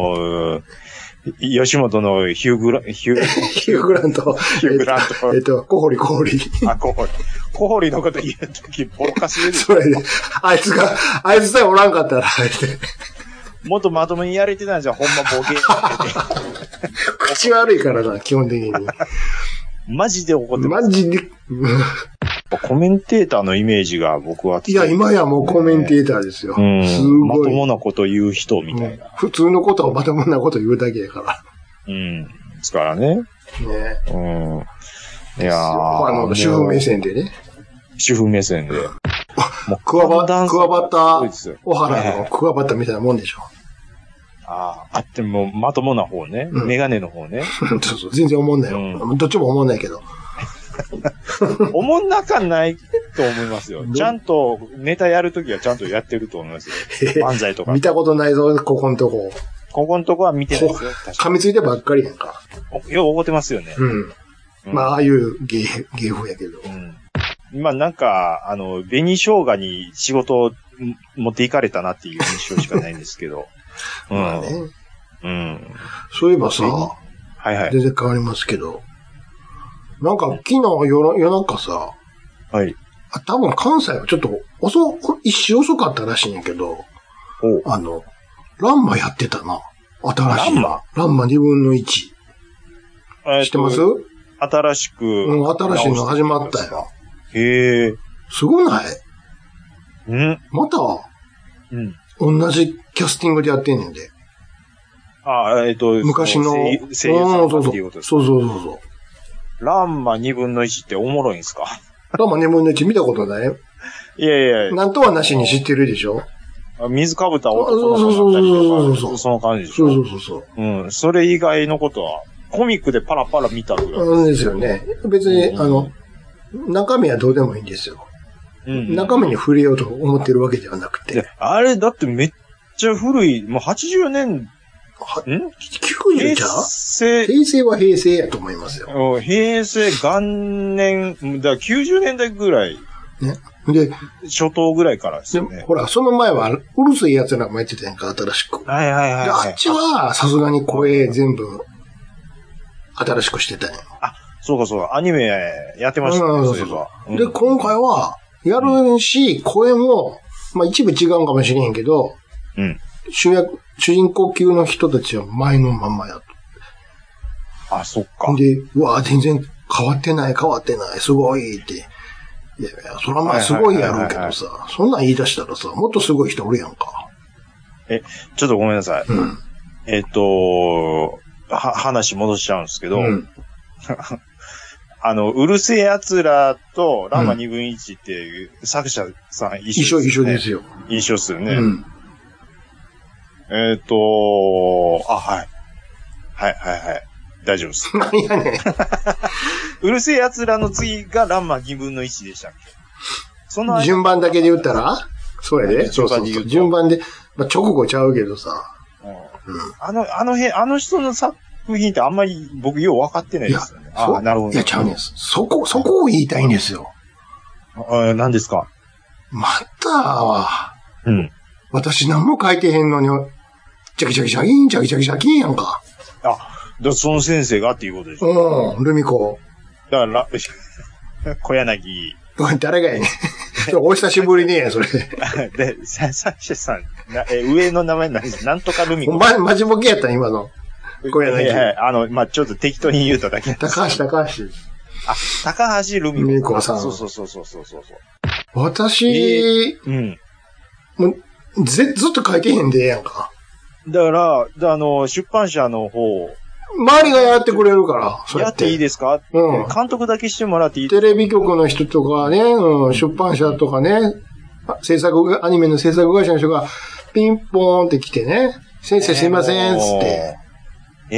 吉本のヒューグラント。 ヒューグラント。小堀。 小堀のこと言うとき、ボロカスで。 それで、あいつさえおらんかったら、 もっとまともにやれてたんじゃん、ほんまボケ。 口悪いからな、基本的に。 マジで怒ってます。 マジで。 コメンテーターのイメージが僕は、 いや、今やもうコメンテーターですよ。 すごい。まともなこと言う人みたいな。 普通のことをまともなこと言うだけやから。 ですからね。ね。いやー。主婦目線でね。 主婦目線で。 もう、クワバッタ、小原のクワバッタみたいなもんでしょ。 でも、まともな方ね。メガネの方ね。 そう、全然思んないよ。どっちも思んないけど。 思んなかないと思いますよ。ちゃんとネタやるときはちゃんとやってると思いますよ。漫才とか。 見たことないぞ、ここんとこ。 ここんとこは見てないですよ。 噛みついてばっかりやんか。 よう怒ってますよね。 まあ、ああいう芸風やけど。 まあなんか、紅生姜に仕事を持っていかれたなっていう印象しかないんですけど。まあね。 そういえばさ、全然変わりますけど、なんか昨日夜中さ、多分関西はちょっと一瞬遅かったらしいんやけど、ランマやってたな。新しい。ランマ2分の1。知ってます？ 新しいの始まったよ。 へえ。 すごない？また、同じキャスティングでやってんねんで。昔の。 声優さんっていうことですか？ そう。 ランマ2分の1っておもろいんすか？ ランマ2分の1見たことない？ いや。 なんとはなしに知ってるでしょ？ 水かぶった男の子だったりとか、その感じでしょ？ そう。 それ以外のことは、コミックでパラパラ見たぐらい。 そうですよね。別に、中身はどうでもいいんですよ。中身に触れようと思ってるわけではなくて。 あれ、だってめっちゃ古い、もう80年、 90じゃ平成は平成やと思いますよ。 平成元年、だ90年代ぐらい。 ね。で、 初頭ぐらいからですよね。 ほら、その前は、うるせえ奴らもやってたやんか、新しく。 はい。 あっちは、さすがに声全部、新しくしてたんや。 そうか、アニメやってましたね、そういえば。 で、今回は、やるし、声も、まあ一部違うかもしれへんけど、主人公級の人たちは前のまんまやと。 そっか。 で、全然変わってない、すごいって。いや、そらまあすごいやろうけどさ、そんなん言い出したらさ、もっとすごい人おるやんか。 ちょっとごめんなさい。話戻しちゃうんですけど、うるせえ奴らとランマ2分1っていう作者さん一緒ですよね。 一緒ですよ。 一緒っすよね。はい。大丈夫です。 何やねん。 うるせえ奴らの次がランマ2分の1でしたっけ？その順番だけで言ったらそうやで。そう。順番で、まあ、直後ちゃうけどさ。 あの人の作品ってあんまり僕よう分かってないですよね。なるほど。 いや、ちゃうんです。そこを言いたいんですよ。 何ですか？ また、私何も書いてへんのに、ジャキジャキやんか。 その先生がっていうことでしょ？ ルミコ。 だから、小柳。 誰がやねん。お久しぶりねそれ。 で、サッシェさん、上の名前何ですか？なんとかルミコ。 マジボケやった今の。小柳。 まあちょっと適当に言うただけ。 高橋。 高橋ルミコさん。 そう。 私、もうずっと書いてへんでやんか。 だから、出版社の方、 周りがやってくれるから、そうやっていいですか？監督だけしてもらっていいですか？テレビ局の人とかね、出版社とかね、アニメの制作会社の人がピンポーンって来てね、先生すいません、つって。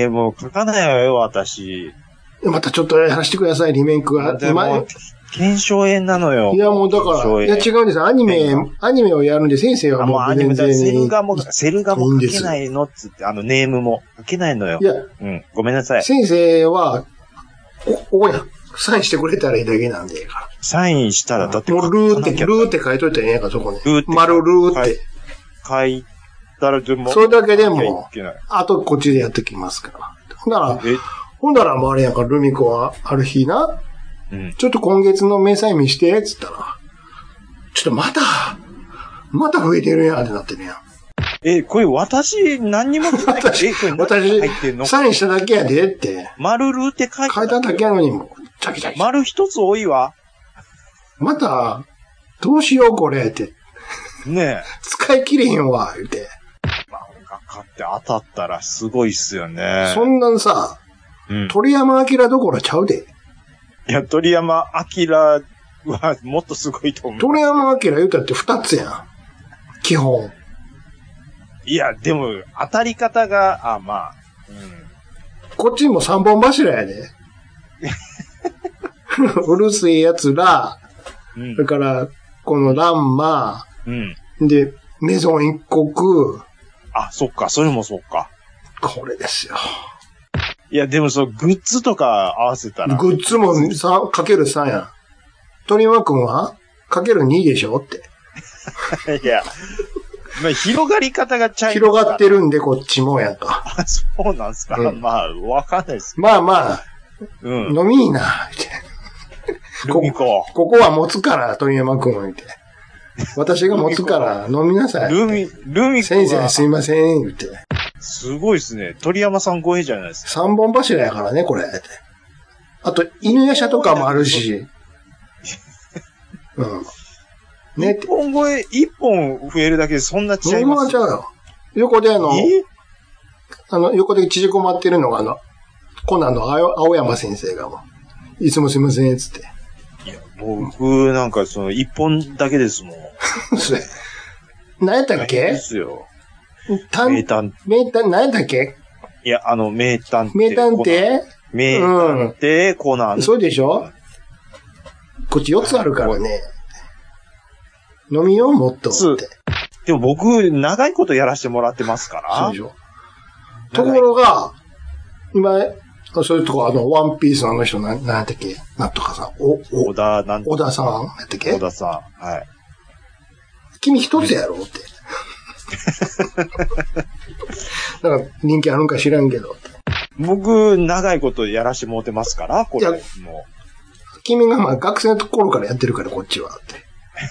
もう書かないよ、私。 またちょっとやらせてください、リメイクは。 検証炎なのよ。 いや、もうだから、いや違うんです。アニメをやるんで、先生はもう全然。 セル画も書けないのっつって、ネームも書けないのよ。 いや、 ごめんなさい。 先生は、 ここや。サインしてくれたらいいだけなんで。 サインしたらだって。 もうルーって書いといたらええやんか、そこに。丸ルーって。 書いたらでも。 それだけでも、あとこっちでやってきますから。ほんならもうあれやんか、ルミ子はある日な、ちょっと今月の明細見して、つったら、ちょっとまた増えてるやんってなってるやん。 これ私何にも書いてない。 私、サインしただけやでって。 丸ルーって書いただけやのにも、チャキチャキ。 丸一つ多いわ。 また、どうしようこれって。 ねえ。 使い切れへんわ、言うて。 漫画家って当たったらすごいっすよね。 そんなんさ、鳥山明どころちゃうで。 いや、鳥山明はもっとすごいと思う。 鳥山明言うたって2つやん。基本。 いや、でも、当たり方が、まあ、 こっちも3本柱やで。うるせえ奴ら、それから、このランマ、で、メゾン一国。 そっか、それもそっか。 これですよ。 いや、でもグッズとか合わせたら。 グッズもかける3やん。鳥山くんはかける2でしょって。 いや、まあ、広がり方が広がってるんで、こっちもやんか。 そうなんすか、まあ、わかんないです。 まあ、飲みいいな、ここは持つから、鳥山くん言って。私が持つから飲みなさい。 ルミ子先生すいません、言って。 すごいですね。鳥山さん超えじゃないですか。 3本柱やからね、これ。あと、犬夜叉とかもあるし。 ね。1本超え、1本増えるだけでそんな違います。そんなちゃうよ。横で横で縮こまってるのがコナンの青山先生がいつもすいません、つって。 いや、僕、なんか1本だけですもん。 何やったっけですよ。 名探、何やったっけいや、名探偵。 名探偵名探偵コナン。 そうでしょこっち4つあるからね。飲みようもっとって。 でも僕、長いことやらせてもらってますから。 そうでしょ。ところが、今、そういうとこ、ワンピースの人、なんやったっけなんとかさん。 小田さんやったっけ小田さん。はい。 君一つやろって。なんか人気あるんか知らんけど。 僕、長いことやらしてもらってますから、これ。もう君が学生の頃からやってるから、こっちは。って。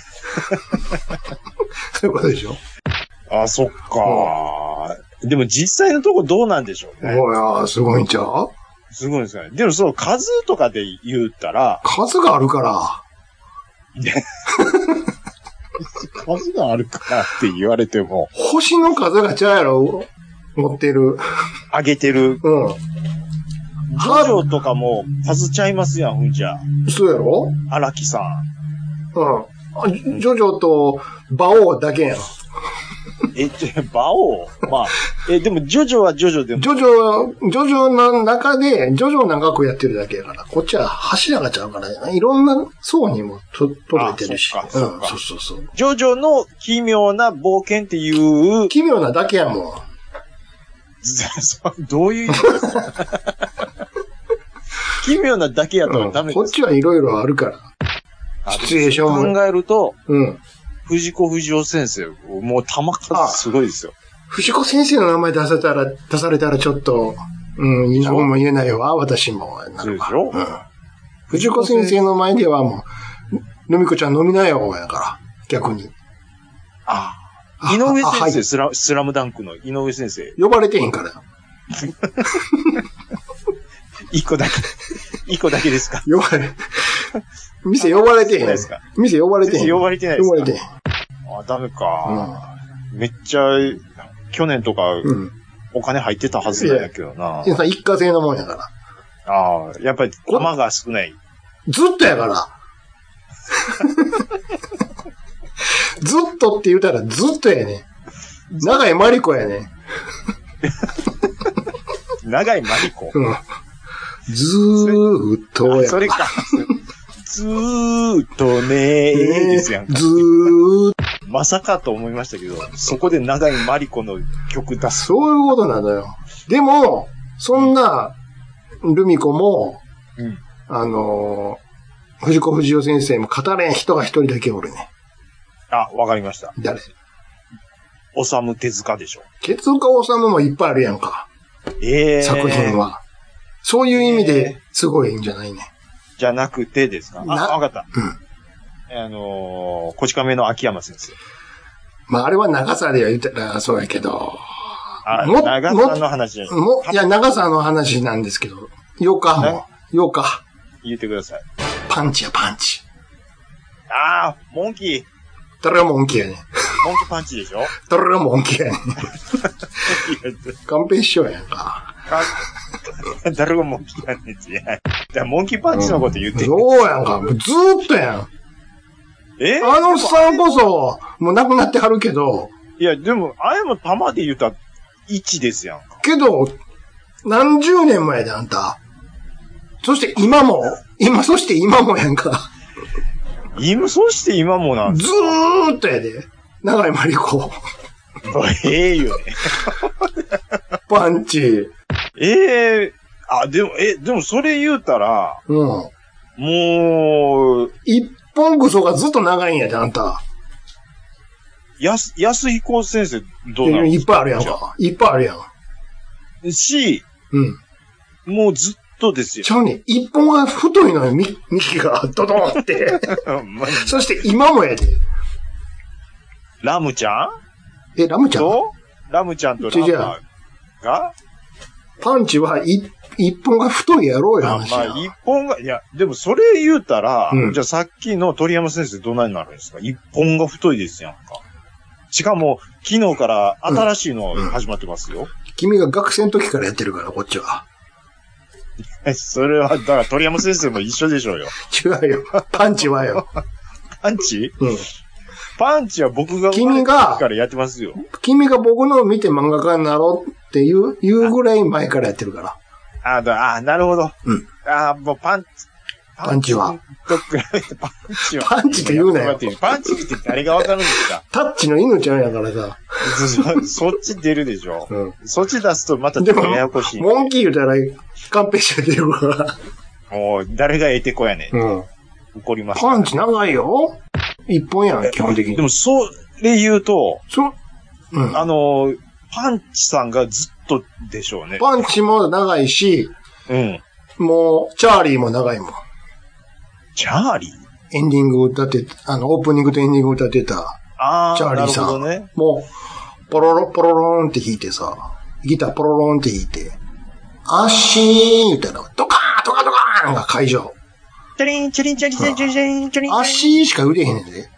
そういうことでしょ？ そっか。でも実際のとこどうなんでしょうね。 いや、すごいんちゃう？ すごいですね。でも数とかで言ったら。 数があるから。 数があるからって言われても。 星の数がちゃうやろ、持ってる。 あげてる。ジョジョとかも数ちゃいますやん、じゃあ。 そうやろ？ 荒木さん。 ジョジョと馬王だけやん。 馬王まあ、でもジョジョはジョジョでも。 ジョジョの中で、ジョジョ長くやってるだけやから。こっちは柱がちゃうから、いろんな層にも取れてるし。そうそう。 ジョジョの奇妙な冒険っていう。 奇妙なだけやもん。 どういう意味ですか？奇妙なだけやとダメです。 こっちはいろいろあるから。シチュエーションも。考えると、藤子不二雄先生、もう玉数すごいですよ。 藤子先生の名前出されたらちょっと、いいなも言えないわ、私も。 そうでしょ？ 藤子先生の前ではもう、のみこちゃん飲みなよ、やから、逆に。 井上先生、スラムダンクの井上先生。 呼ばれてへんから。 一個だけですか？ 店呼ばれてへん。店呼ばれてへん。 呼ばれてないですか？ 呼ばれてへん。 ダメか。めっちゃ、去年とか、お金入ってたはずなんやけどな。 一過性のもんやから。 やっぱり、玉が少ない。 ずっとやから。ずっとって言うたらずっとやね。長井まりこやね。 長井まりこ？ ずーっとや。 それか。ずーっとねーですやんか。 ずーっと。 まさかと思いましたけど、そこで長井まりこの曲出す。 そういうことなのよ。でも、そんな、ルミ子も、 藤子不二雄先生も語れん人が一人だけおるね。 あ、わかりました。 誰？ おさむ手塚でしょ。 手塚治虫もいっぱいあるやんか。作品は。そういう意味ですごいんじゃないね。 じゃなくてですか？わかった。こち亀の秋山先生。 まあ、あれは長さでは言ったらそうやけど。 長さの話じゃない。 いや、長さの話なんですけど。8日。 言ってください。 パンチや、パンチ。 ああ、モンキー。 誰がモンキーやねん。 モンキーパンチでしょ？ 誰がモンキーやねん。完璧しようやんか。 誰がモンキーやねんって。じゃあ、モンキーパンチのこと言って。 そうやんか。ずーっとやん。あのさんこそ、もう亡くなってはるけど。 いや、でも、あれも玉で言ったら1ですやんか。 けど、何十年前であんた。そして今もやんか。 そして今もなんずーっとやで。長井真理子。 よね。 パンチ。 でもそれ言うたら、もう、 一本ぐそがずっと長いんやで、あんた。 安彦先生、どうなの？ いっぱいあるやんか。いっぱいあるやん。 もうずっとですよ。 ちゃうね。一本が太いのよ、幹がドドンって。そして今もやで。 ラムちゃん？ ラムちゃん？ ラムちゃんとラムがパンチは一本が太いやろうよ、 話。一本が、いや、でもそれ言うたら、じゃあさっきの鳥山先生どないになるんですか？一本が太いですやんか。しかも、昨日から新しいの始まってますよ。 君が学生の時からやってるから、こっちは。 それは、だから鳥山先生も一緒でしょうよ。 違うよ。パンチはよ。 パンチ？パンチは僕がからやってますよ。 君が僕のを見て漫画家になろうっていうぐらい前からやってるから。 なるほど。もうパンチは。 パンチって言うなよ。 パンチって誰がわかるんですか？ タッチの犬ちゃんやからさ。 そっち出るでしょ。そっち出すとまたややこしい。 モンキー言うたら、カンペしか出るから。 もう、誰が得てこやねん。怒りました。 パンチ長いよ。一本やん、基本的に。 でも、それ言うと、パンチさんがずっとでしょうね。 パンチも長いし、もう、チャーリーも長いもん。 チャーリー？ エンディング歌って、オープニングとエンディング歌ってた、チャーリーさん。なるほどね。もう、ポロロンって弾いてさ、ギターポロロンって弾いて、アッシーン言ったら、ドカーンドカーンドカーンが会場。 チャリンチャリンチャリンチャリンチャリンチャリンチャリン。 アッシーしか売れへんねんで。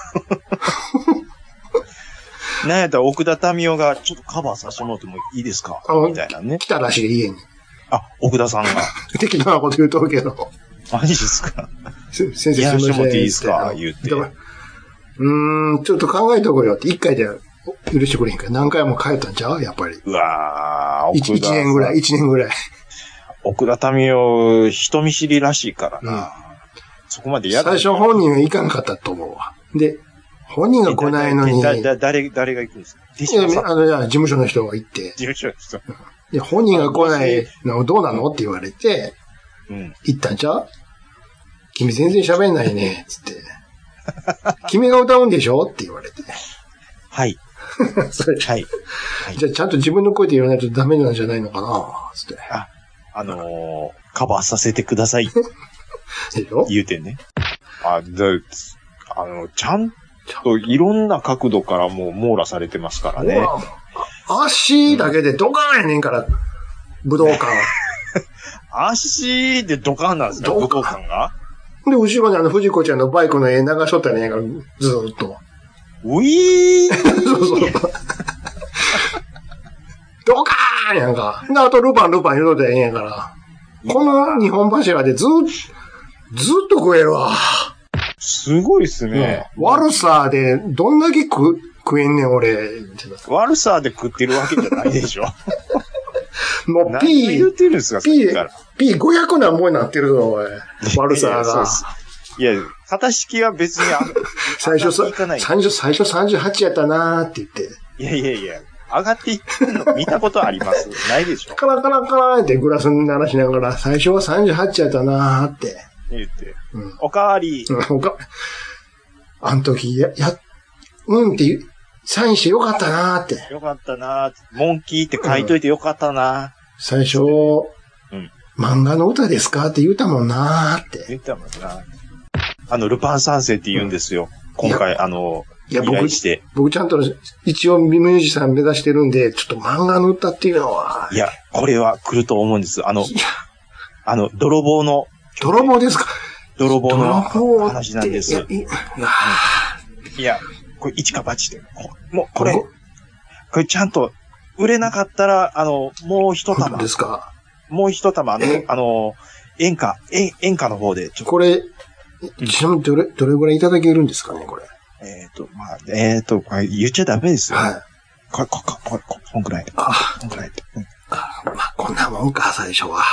なんやったら奥田民生がちょっとカバーさせてもらってもいいですかみたいなね。 来たらしい家に。 奥田さんが。 適当なこと言うとるけど。 マジですか？ 先生すみません。やらしてもらっていいですか言って。 ちょっと考えとこうよって、一回で許してくれへんから、何回も帰ったんちゃうやっぱり。 うわー、 1年ぐらい。 奥田民生、人見知りらしいからな。そこまでやだ。 最初本人は行かなかったと思うわ。で、本人が来ないのに。 誰が行くんですか？ いや、事務所の人が行って。 事務所の人。 で、本人が来ないのどうなのって言われて、行ったんちゃう？君全然喋んないね、つって。君が歌うんでしょって言われて。 はい。 それはい。じゃあちゃんと自分の声で言わないとダメなんじゃないのかなつって。 カバーさせてください。言うてね。ちゃんといろんな角度からもう網羅されてますからね。 足だけでドカーンやねんから、武道館。 足でドカーンなんですか？武道館が？ で、後ろに藤子ちゃんのバイクの絵流しとったらねんから、ずーっと。 ウィーそう。ドカーンやんか。で、あとルパン言うとったらええんやから。この日本柱でずっと食えるわ。 すごいっすね。 悪さでどんだけ食えんねん、俺。 悪さで食ってるわけじゃないでしょ。 もう P500 なんぼになってるぞ、おい。悪さが。 いや、型式は別に最初38やったなーって言って。 いや。 上がっていくの見たことありますないでしょ。 カラカラカラってグラスに鳴らしながら、最初は38やったなーって。 言って。おかわり。 あの時、ってサインしてよかったなーって。 よかったなーって。モンキーって書いといてよかったなー。 最初、漫画の歌ですかって言ったもんなーって。 言ったもんな。ルパン三世って言うんですよ。今回、 僕ちゃんと一応ミュージシャン目指してるんで、ちょっと漫画の歌っていうのは。 いや、これは来ると思うんです。泥棒の。 泥棒ですか？ 泥棒の話なんです。いや、これ一か八で。もう、これちゃんと売れなかったら、もう一玉。 ですか？ もう一玉、演歌の方で。 これ、ちなみにどれぐらいいただけるんですかね、これ。 言っちゃダメですよ。 はい。 こんくらい。こんくらい。 こんなもんか、最初は。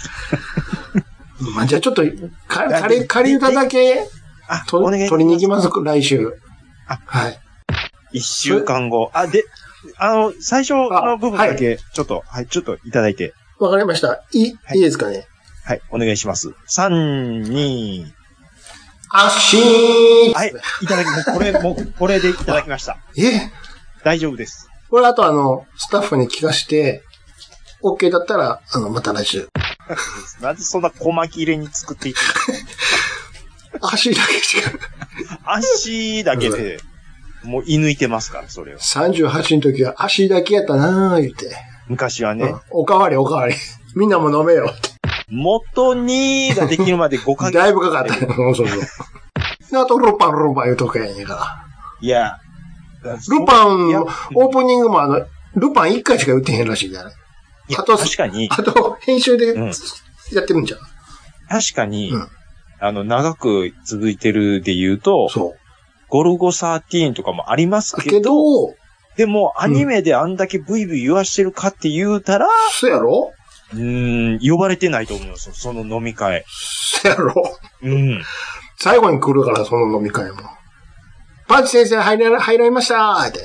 じゃあちょっと、仮歌だけ、取りに行きます、来週。はい。 1週間後。最初の部分だけ、ちょっといただいて。 わかりました。いいですかね。 はい、お願いします。3、2、 足はい、いただきます。これでいただきました。大丈夫です。 これあとスタッフに聞かして、OK だったら、また来週。 なんでそんな小巻き入れに作っていくの？足だけしか。 足だけで、もう射抜いてますから、それを。 38の時は足だけやったなぁ、言って。 昔はね。 おかわり。みんなも飲めよって。 元にができるまで5ヶ月。 だいぶかかった。そう。あと、ルパン言うとけやねんから。 いや。 ルパン、オープニングもルパン1回しか言ってへんらしいじゃない。 確かに。 あと、編集でやってるんじゃん。 確かに、長く続いてるで言うと、 そう。 ゴルゴ13とかもありますけど、でも、アニメであんだけブイブイ言わしてるかって言うたら、 そうやろ？ 呼ばれてないと思うんですよ、その飲み会。 そうやろ？最後に来るから、その飲み会も。パンチ先生入られましたーって。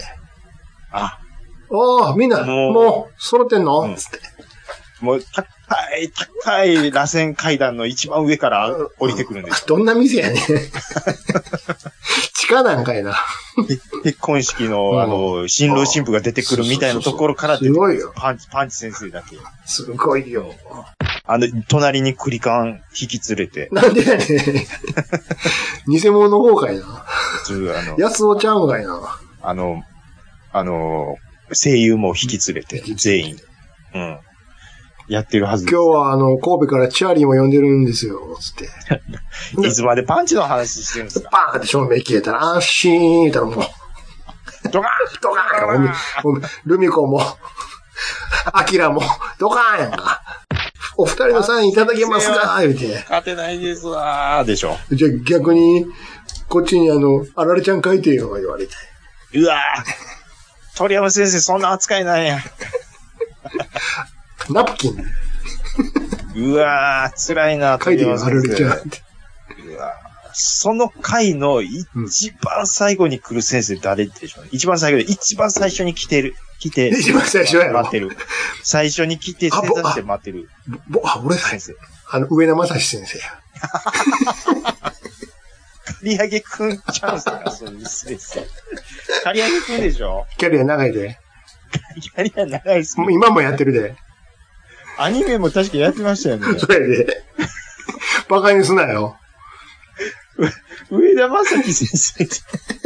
みんな、もう、揃ってんのつって。 もう、高い螺旋階段の一番上から降りてくるんですよ。 どんな店やねん。地下なんかいな。 結婚式の、新郎新婦が出てくるみたいなところから出てくる。すごいよ。パンチ先生だけ。 すごいよ。 隣にクリカン引き連れて。 なんでやねん。偽物の方かいな。安尾ちゃんかいな。 声優も引き連れて、全員。やってるはずです。 今日は神戸からチャーリーも呼んでるんですよ、つって。 いつまでパンチの話してるんですか？ パーンって照明消えたら、安心言ったらもう。ドカーンルミコも、アキラも、ドカーンやんか。お二人のサインいただけますか言うて。 勝てないですわー、でしょ。 じゃあ逆に、こっちにあられちゃん書いてよ、言われて。 うわー。鳥山先生、そんな扱いないやん。 ナプキン。 うわー、辛いな、 書いてよ、あられちゃんって。 うわー。その回の一番最後に来る先生誰でしょうね。一番最後で、一番最初に来て。 一番最初やろ。 待ってる。最初に来て、正座して待ってる。 俺先生。上田正史先生や。 刈り上げくんちゃうんすか、そういう先生。刈り上げくんでしょ？ キャリア長いで。 キャリア長いっすね。 今もやってるで。 アニメも確かやってましたよね。 それで。バカにすなよ。 上田正樹先生って。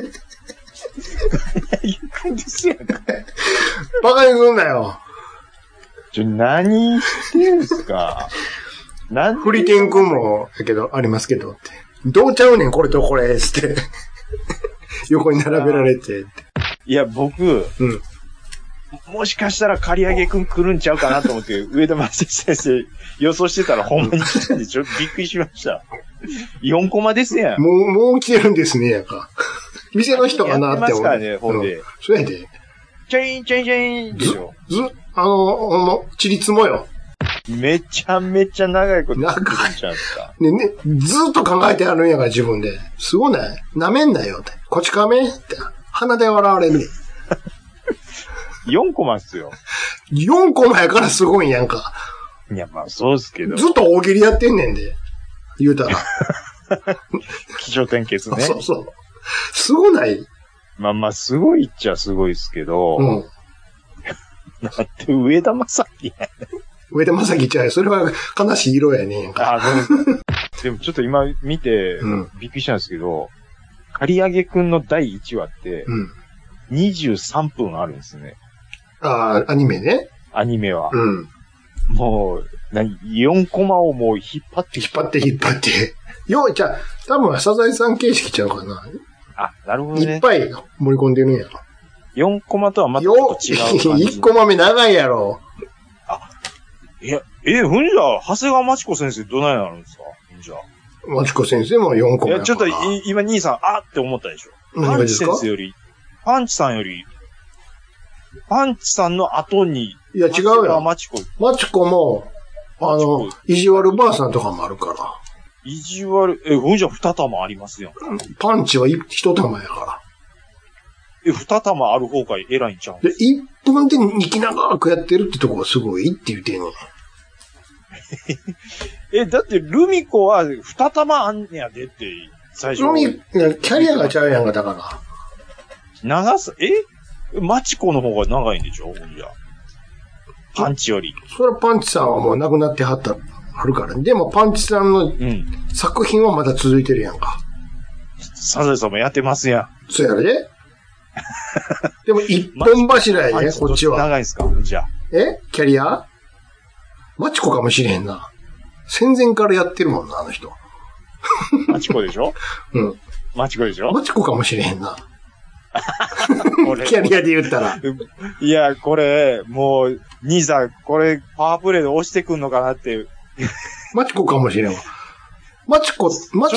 刈り上げくんですよね。 バカにすんなよ。 何してんすか？ フリテン君も、やけど、ありますけどって。どうちゃうねん、これとこれ、つって。横に並べられて。 いや、僕、もしかしたら刈り上げくん来るんちゃうかなと思って、上田正樹先生予想してたらほんまに来たんで、ちょっとびっくりしました。4コマですやん。 もう来てるんですね、やか。店の人かなって思う。 ますからね、ほんで。 そうやで。 チェインでしょ。 ちりつもよ。 めちゃめちゃ長いこと言ってるんちゃうんですか。 ね、ずっと考えてあるんやから、自分で。すごない？舐めんなよって。こち亀って。鼻で笑われる。 4コマっすよ。 4コマやからすごいんやんか。 いや、まあ、そうですけど。 ずっと大喜利やってんねんで。言うたら。 気象点結ね。 そうそう。すごない？ まあ、すごいっちゃすごいっすけど。うん。だって上田正樹やね。 上田正樹ちゃう。それは悲しい色やねんか。 でもちょっと今見て、びっくりしたんですけど、刈り上げくんの第1話って、23分あるんですね。 ああ、アニメね。 アニメは。うん。もう、4コマをもう引っ張って。 じゃあ、多分サザエさん形式ちゃうかな。 あ、なるほどね。 いっぱい盛り込んでるんや。 4コマとはまたちょっと違う感じ。 1コマ目長いやろ。 あ、いや、ほんじゃ、長谷川町子先生どないなるんですか？じゃあ。 町子先生も4コマやから。いや、 ちょっと今兄さん、あって思ったでしょ。パンチ先生より、パンチさんの後に。 いや、違うよ。町子も、意地悪ばあさんとかもあるから。 意地悪、ほんじゃ2玉ありますやん。 パンチは1玉やから。 2玉ある方が偉いんちゃうんで、1分で息長くやってるってとこがすごいって言ってんの。 だって、ルミ子は2玉あんねやでって、最初。 キャリアがちゃうやんか、だから。 長さ、マチコの方が長いんでしょ？ほんじゃ。パンチより。 それはパンチさんはもう亡くなってはるから、ね。でもパンチさんの作品はまだ続いてるやんか。 サザエさんもやってますやん。 そうやで。でも一本柱やね、こっちは。 長いんすか？じゃあ。 キャリア？マチコかもしれへんな。戦前からやってるもんな、あの人。 マチコでしょ？ うん。 マチコでしょ？ マチコかもしれへんな。キャリアで言ったら。 いや、これ、もう、兄さん、これ、パワープレイで押してくんのかなって。 マチコかもしれんわ。マチコ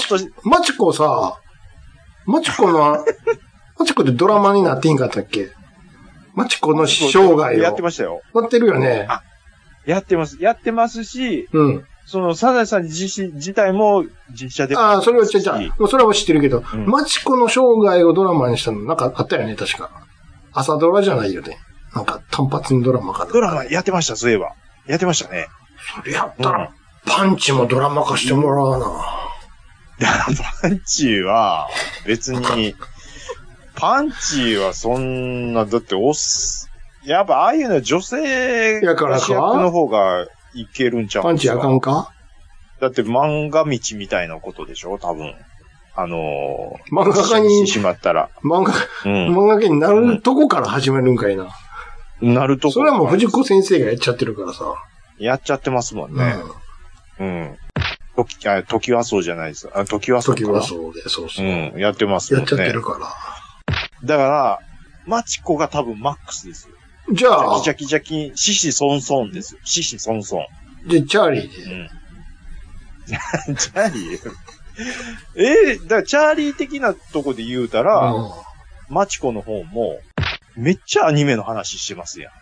ってドラマになってへんかったっけ？マチコの生涯を。 やってましたよ。 やってるよね。 あ、やってますし、うん。その、サザエさん自体も実写で。 ああ、それはそれは知ってるけど、マチコの生涯をドラマにしたのなんかあったよね、確か。朝ドラじゃないよね。なんか単発のドラマかな。 ドラマやってました、そういえば。やってましたね。 それやったら、パンチもドラマ化してもらわな。 パンチは、別に、パンチはそんな、だってやっぱああいうのは女性が主役の方がいけるんちゃうんですか？ パンチあかんか？ だって漫画道みたいなことでしょ？多分。 漫画家にしてしまったら。 漫画家になるとこから始めるんかいな。 なるとこ。 それはもう藤子先生がやっちゃってるからさ。 やっちゃってますもんね。うん。時はそうじゃないです。時はそうで、そうそう。うん、やってますもんね。 やっちゃってるから。 だから、マチコが多分マックスですよ。 じゃあ。 ジャキジャキ、シシソンソンですよ。シシソンソン。 で、チャーリーで。 うん。チャーリーだからチャーリー的なとこで言うたら、マチコの方も、めっちゃアニメの話してますやん。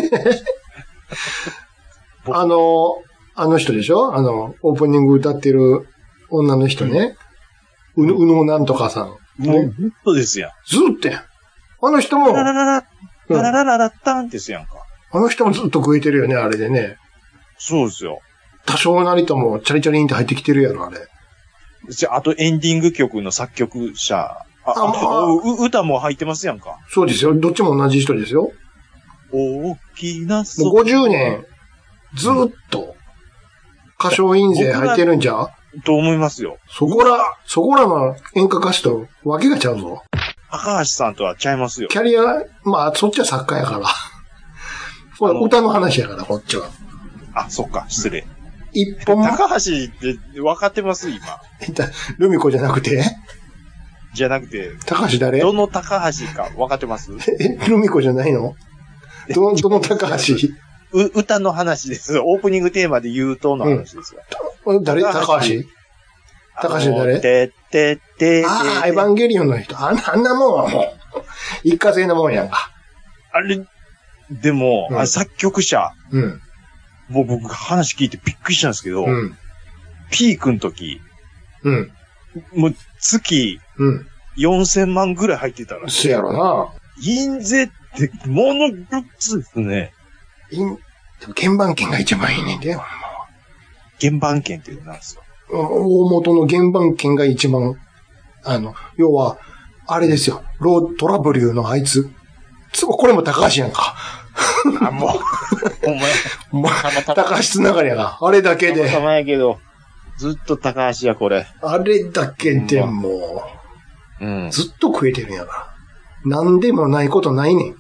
あの人でしょ？オープニング歌ってる女の人ね。うのなんとかさん。 もう、ずっとですやん。 ずっとやん。あの人も。 ララララッタンですやんか。 あの人もずっと食えてるよね、あれでね。 そうですよ。 多少なりともチャリチャリンって入ってきてるやろ、あれ。 あとエンディング曲の作曲者。歌も入ってますやんか。 そうですよ。どっちも同じ人ですよ。 大きなもう50年、ずっと、歌唱印税入ってるんじゃと思いますよ。 そこらの演歌歌手とわけがちゃうぞ。 高橋さんとはちゃいますよ。 キャリア、まあ、そっちは作家やから。これ歌の話やから、こっちは。 あ、そっか、失礼。 一本。 高橋って分かってます今。 ルミ子じゃなくて高橋誰？ どの高橋か分かってます？ ルミ子じゃないの？どの高橋？ 歌の話です。オープニングテーマで言うとの話ですよ。 誰？高橋誰？ああ、エヴァンゲリオンの人。あんなもんはもう、一過性なもんやんか。 あれ、でも、作曲者。もう僕話聞いてびっくりしたんですけど、ピークの時、もう月、4000万ぐらい入ってたら。 そうやろな。 印税って、ものグッズですね。 でも鍵盤券が一番いいねんで、ほんま。 鍵盤券って何ですか？ 大元の鍵盤券が一番、要は、あれですよ。トラブリューのあいつ。これも高橋やんか。 あ、もう。お前。 高橋つながりやな。あれだけで。 たまやけど、ずっと高橋や、これ。 あれだけでもう、ずっと食えてるんやから。なんでもないことないねん。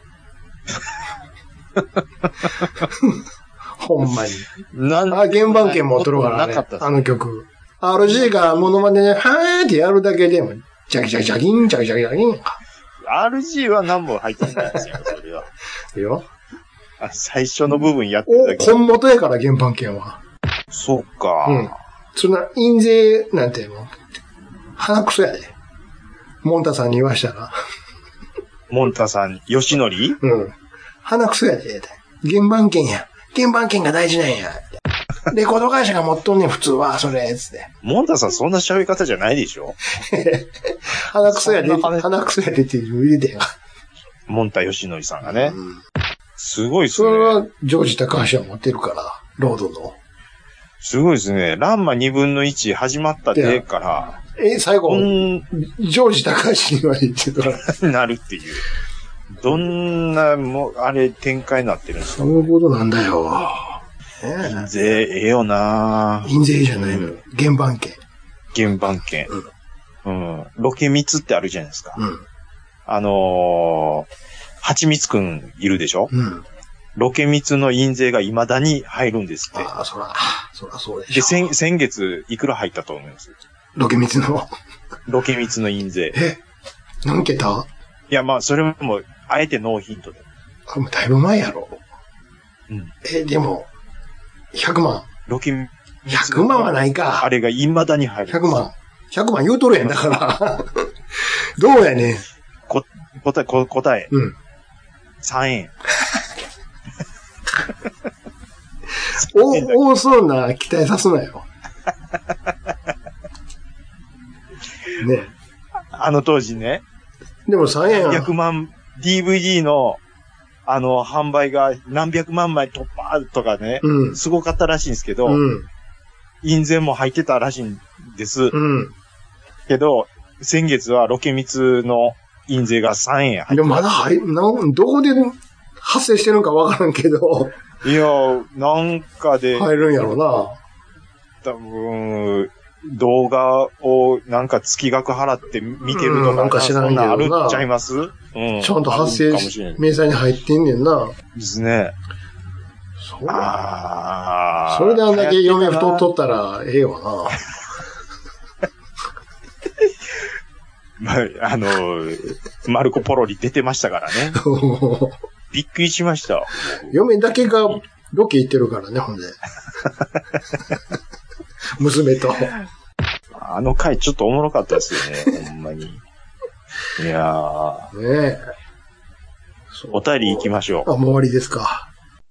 ほんまに。鍵盤券持っとるからね。あの曲。RG がモノマネで、はーってやるだけでも、ジャキジャキジャキン、ジャキジャキジャキン。 RG は何本入ってないんですよ、それは。 いいよ。 最初の部分やってるだけ。 本元やから、鍵盤券は。 そっか。 そんな、印税なんてもう、鼻くそやで。モンタさんに言わしたら。 モンタさん、吉典？ 鼻くそやで。鍵盤券や。鍵盤券が大事なんや。レコード会社が持っとんねん、普通は、それ、つって。 モンタさん、そんな喋り方じゃないでしょ？ 鼻くそやでって入れてや。 モンタ吉典さんがね。すごいっすね。それは、ジョージ高橋は持ってるから、ロードの。 すごいですね。ランマ2分の1始まったでから。 最後、ジョージ高橋には言ってたから。 なるっていう。どんな、あれ、展開になってるんですか？ そういうことなんだよ。 印税、ええよな。 印税じゃないのよ。鍵盤券。 鍵盤券。ロケミツってあるじゃないですか。はちみつくんいるでしょ？ロケミツの印税が未だに入るんですって。 ああ、そらそうでしょ。で、先月いくら入ったと思います？ ロケミツの印税。 何桁？ いや、まあ、それも、あえてノーヒントで。 もうだいぶ前やろ。でも、100万。 ロケミツ。 100万はないか。 あれが未だに入る。 100万言うとるやんだから。どうやねん。 答え。3円。 多そうな期待さすなよ。ね。 あの当時ね。 でも3円は。 100万 DVD の、販売が何百万枚突破とかね。すごかったらしいんですけど、印税も入ってたらしいんです。けど、先月はロケミツの印税が3円入ってた。 でもまだどこで発生してるのかわからんけど。 いや、なんかで。 入るんやろな。 多分、動画をなんか月額払って見てるとか、 なんか知らんけどな。 あるっちゃいます？ ちゃんと発生し、明細に入ってんねんな。 ですね。 それであんだけ嫁太っとったらええわな。 マルコポロリ出てましたからね。びっくりしました。 嫁だけがロケ行ってるからね、ほんで。娘と。 あの回ちょっとおもろかったですよね、ほんまに。いやー。 ねえ。 お便り行きましょう。 もう終わりですか。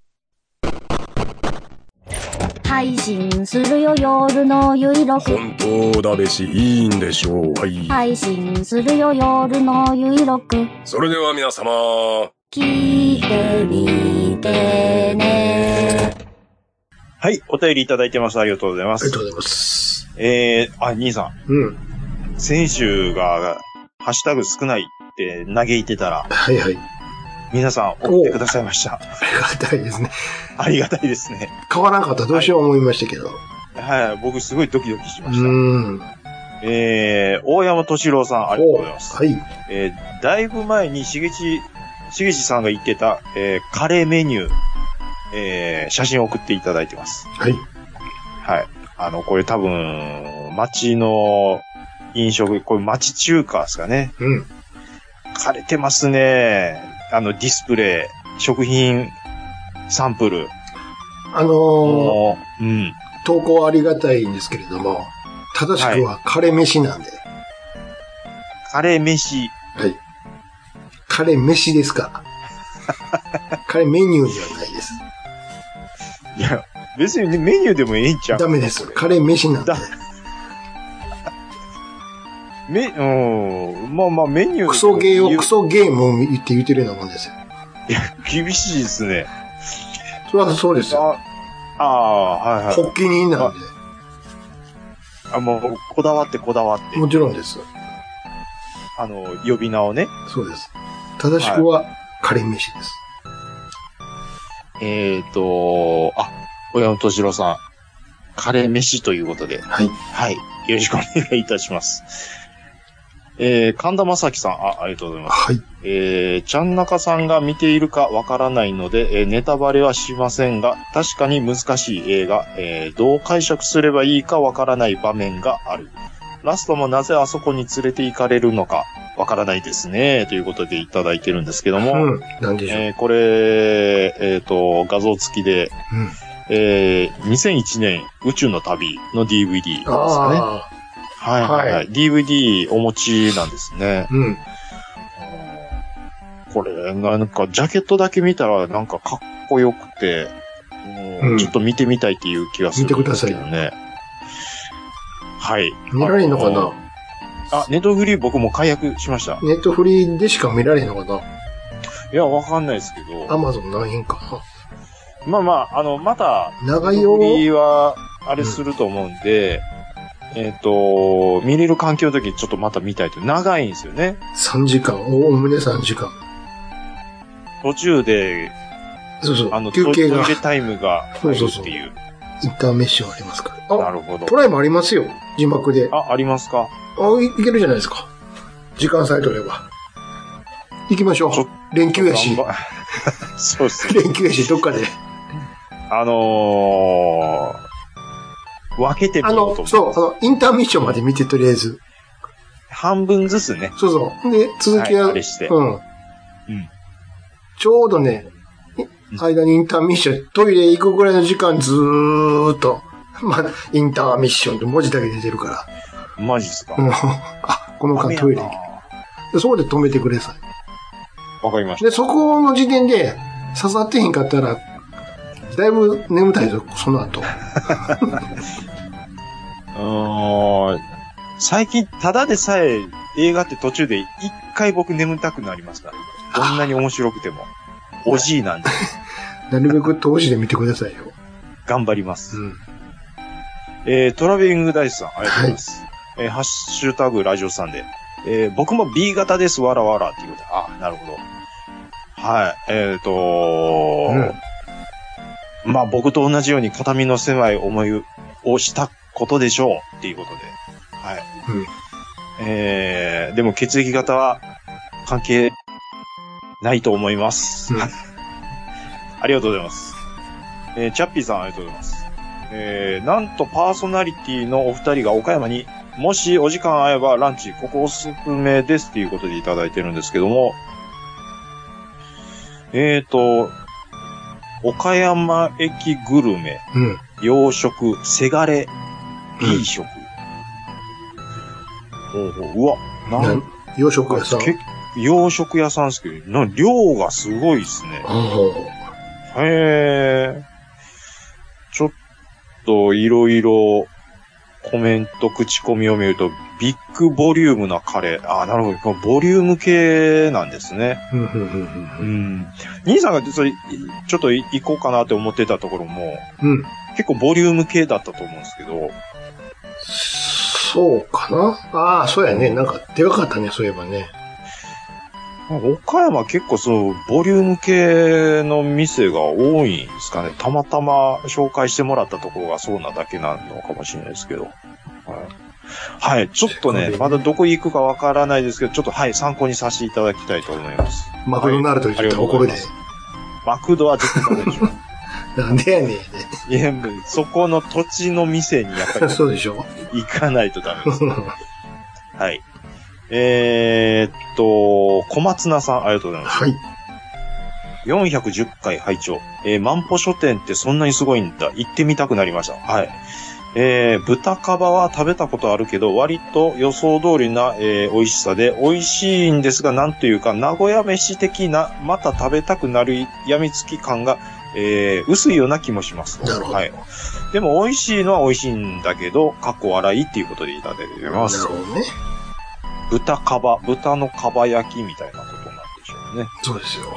配信するよ夜のゆいろく。 本当だべしいいんでしょう。はい。 配信するよ夜のゆいろく。 それでは皆様、 聞いてみてね。 はい、お便りいただいてます。ありがとうございます。 ありがとうございます。 兄さん。先週が、ハッシュタグ少ないって嘆いてたら。 はいはい。 皆さん送ってくださいました。 ありがたいですね。 ありがたいですね。 変わらんかったらどうしよう思いましたけど。 はい、僕すごいドキドキしました。大山敏郎さん、ありがとうございます。 はい。 だいぶ前にしげちさんが言ってた、カレーメニュー、写真を送っていただいてます。 はい。 はい。これ多分、町の飲食、これ町中華ですかね。枯れてますね。ディスプレイ、食品、サンプル。 投稿ありがたいんですけれども、正しくはカレー飯なんで。 カレー飯。 はい。カレー飯ですから。カレーメニューではないです。 いや、別に、ね、メニューでもええんちゃう？ ダメです。カレー飯なんで。 まあまあメニュー。 クソゲーをクソゲームを言ってるようなもんですよ。 いや、厳しいですね。 それはそうですよ。 はいはい。 発起人なんで。 もう、こだわって。 もちろんです。 呼び名をね。 そうです。正しくは、カレー飯です。 親野敏郎さん。カレー飯ということで。 はい。 はい。よろしくお願いいたします。神田正輝さん、ありがとうございます。 はい。 ちゃんなかさんが見ているかわからないので、ネタバレはしませんが、確かに難しい映画、どう解釈すればいいかわからない場面がある。ラストもなぜあそこに連れて行かれるのかわからないですね、ということでいただいてるんですけども。 なんでしょう。 これ、画像付きで、2001年宇宙の旅の DVD ですかね。はい。DVD お持ちなんですね。これ、なんか、ジャケットだけ見たら、なんかかっこよくて、ちょっと見てみたいっていう気がするんですけどね。見てください。はい。 見られるのかな？ ネットフリー僕も解約しました。 ネットフリーでしか見られるのかな？ いや、わかんないですけど。 アマゾンないんかな。まあ、また、 長いよ。 ネットフリーは、あれすると思うんで、見れる環境の時にちょっとまた見たいと。長いんですよね。 3時間。おおむね3時間。 途中で、 そう。休憩が。 トイレタイムが入るっていう。 インターメッションありますから。 なるほど。 プライムありますよ。字幕で。 ありますか？ いけるじゃないですか。時間さえ取れば。行きましょう。連休やし。 そうですね。 連休やし、どっかで。 分けてみようと思う。 そう、インターミッションまで見てとりあえず。 半分ずつね。 そう。で、続きは、 あれして。 ちょうどね、間にインターミッション、トイレ行くぐらいの時間ずーっと、インターミッションって文字だけ出てるから。 マジっすか？ この間トイレ行く。そこで止めてください。わかりました。 で、そこの時点で刺さってへんかったら、だいぶ眠たいぞ、その後。 最近、ただでさえ映画って途中で一回僕眠たくなりますから。どんなに面白くても。おじいなんで。 なるべく投資で見てくださいよ。 頑張ります。トラベリングダイスさん、ありがとうございます。ハッシュタグラジオさんで。僕も B 型です、わらわらっていうことで。なるほど。はい。まあ僕と同じように肩身の狭い思いをしたことでしょうっていうことで。はい。でも血液型は関係ないと思います。ありがとうございます。チャッピーさんありがとうございます。なんとパーソナリティのお二人が岡山にもしお時間合えばランチ、ここおすすめですっていうことでいただいてるんですけども、岡山駅グルメ、洋食、せがれ、B 食。うわ、 洋食屋さん洋食屋さんですけど、量がすごいですね。ちょっといろいろコメント、口コミを見ると、ビッグボリュームなカレー。なるほど。ボリューム系なんですね。兄さんがそれ、ちょっと行こうかなって思ってたところも、結構ボリューム系だったと思うんですけど。 そうかな？そうやね。なんか、でかかったね、そういえばね。 岡山結構ボリューム系の店が多いんですかね。たまたま紹介してもらったところがそうなだけなのかもしれないですけど。はい。ちょっとね、まだどこ行くかわからないですけど、ちょっと参考にさせていただきたいと思います。 マクドナルドに行ったら怒るで。 マクドは絶対ダメでしょ。 なんでやねん。 いや、そこの土地の店にやっぱり。 そうでしょ。 行かないとダメです。はい。小松菜さん、ありがとうございます。 はい。 410回拝聴。万歩書店ってそんなにすごいんだ。行ってみたくなりました。はい。豚カバは食べたことあるけど、割と予想通りな、美味しさで、美味しいんですが、なんというか、名古屋飯的な、また食べたくなる病みつき感が、薄いような気もします。 なるほど。 はい。でも美味しいのは美味しいんだけど、かっこ笑いっていうことでいただいてます。 なるほどね。 豚のかば焼きみたいなことなんでしょうね。 そうですよ。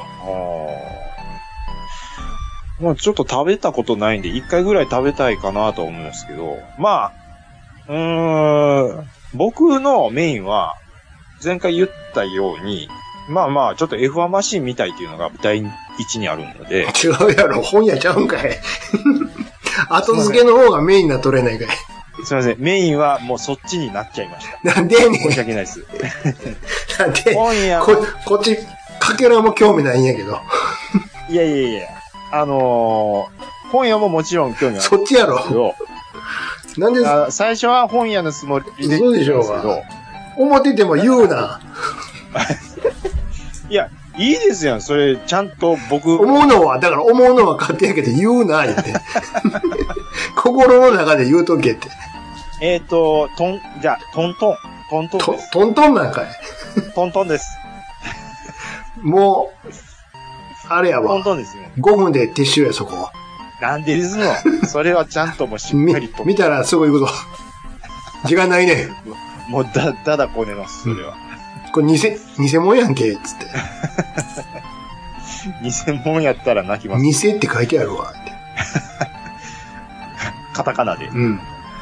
もうちょっと食べたことないんで、一回ぐらい食べたいかなと思うんですけど、まあ、僕のメインは、前回言ったように、まあまあ、ちょっと F1 マシンみたいっていうのが第一にあるので。 違うやろ、本屋ちゃうんかい。後付けの方がメインになっとれないかい。 すいません、メインはもうそっちになっちゃいました。 なんでやねん。 申し訳ないです。 なんで、こっち、かけらも興味ないんやけど。 いや。本屋ももちろん興味あるんですけど。 そっちやろ。なんで最初は本屋のつもりで。 そうでしょうが。思ってても言うな。 いや、いいですやん。それ、ちゃんと僕。 思うのは勝手やけど言うな、言って。心の中で言うとけって。 トントンです。 トントンなんかい。 トントンです。 もう、あれやわ。 トントンですね。 5分で撤収や、そこ。 なんでですの？それはちゃんともうしっかりと。 見たらすぐ行くぞ。時間ないね。 もうだだこねます、それは。 これ偽物やんけ、つって。 偽物やったら泣きます。 偽って書いてあるわ、って。 カタカナで。 うん。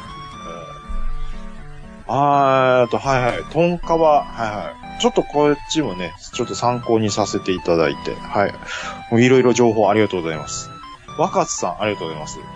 はいはい。トンカバ、はい。ちょっとこっちもね、ちょっと参考にさせていただいて、はい。もういろいろ情報ありがとうございます。若津さん、ありがとうございます。はい。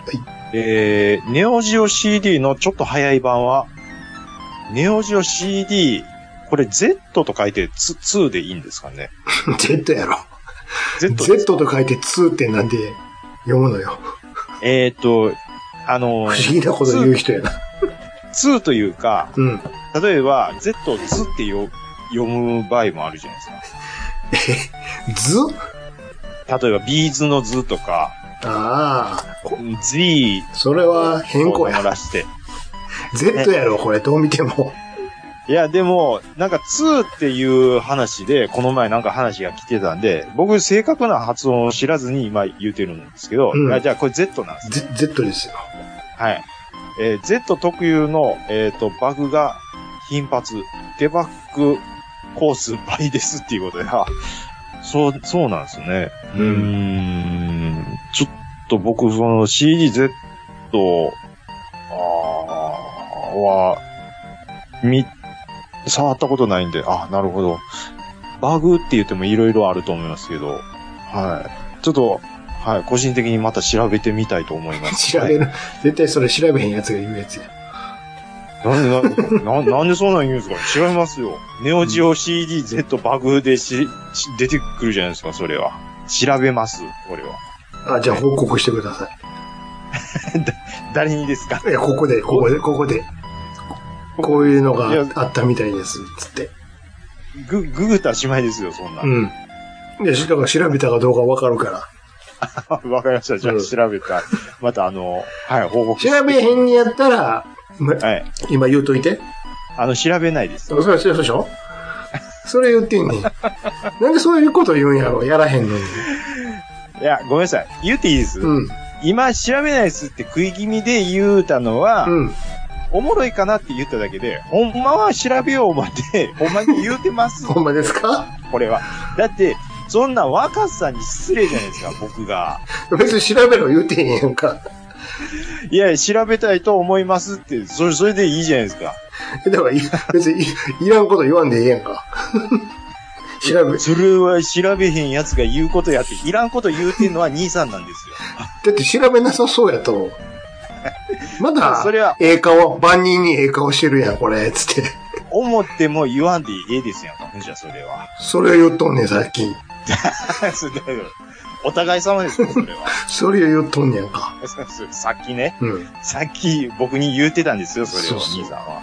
ネオジオ CD のちょっと早い版は、ネオジオ CD、これ Z と書いて2でいいんですかね？ Z やろ。Z と書いて2ってなんで読むのよ。 不思議なこと言う人やな。 2というか、例えば Z を図って読む場合もあるじゃないですか。図？例えばビーズの図とか、Z。 それは変更や。Z やろ、これ、どう見ても。 いや、でも、なんか2っていう話で、この前なんか話が来てたんで、僕正確な発音を知らずに今言うてるんですけど、じゃあこれ Z なんですね。 Z ですよ。 はい。Z 特有の、バグが頻発、デバッグコース倍ですっていうことや、そうなんですね。ちょっと僕、その CDZ は、触ったことないんで、なるほど。バグって言ってもいろいろあると思いますけど、はい。ちょっと、はい、個人的にまた調べてみたいと思います。 調べる、絶対それ調べへんやつが言うやつや。 なんでそんなん言うんですか？違いますよ。ネオジオ CDZ バグで出てくるじゃないですか、それは。調べます、これは。 じゃあ報告してください。 誰にですか？ いや、ここで。こういうのがあったみたいです、つって。 ググったらしまいですよ、そんな。 いや、だから調べたかどうかわかるから。 わかりました。じゃあ調べた。またはい、報告調べへんにやったら、はい。今言うといて。 調べないです。 そうでしょ？それ言ってんねん。なんでそういうこと言うんやろ？やらへんのに。 いや、ごめんなさい。言っていいです。今調べないですって食い気味で言うたのは、おもろいかなって言っただけで、ほんまは調べよう思って、ほんまに言うてます。 ほんまですか？ これは。だって、そんな若さに失礼じゃないですか、僕が。 別に調べろ言うてへんやんか。 いや、調べたいと思いますって、それでいいじゃないですか。 だから、別にいらんこと言わんでええやんか。 それは調べへんやつが言うことやって、いらんこと言うてんのは兄さんなんですよ。 だって調べなさそうやと。まだ、 それは、 万人に顔してるやん、これ、つって。 思っても言わんでええですやんか、じゃあそれは。 それを言っとんねん、さっき。 お互い様ですよ、それは。 それを言っとんねんか。 さっきね、さっき僕に言うてたんですよ、それを、兄さんは。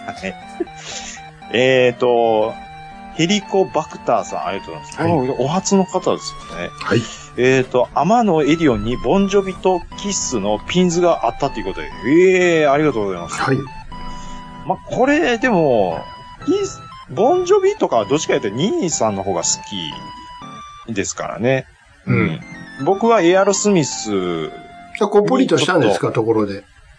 ヘリコバクターさん、ありがとうございます。お初の方ですよね。 はい。 天野エディオンにボンジョビとキッスのピンズがあったということで、ありがとうございます。 はい。 これ、でも、ボンジョビとかはどっちかというと、兄さんの方が好きですからね。僕はエアロスミス。 こっぽりとしたんですか、ところで。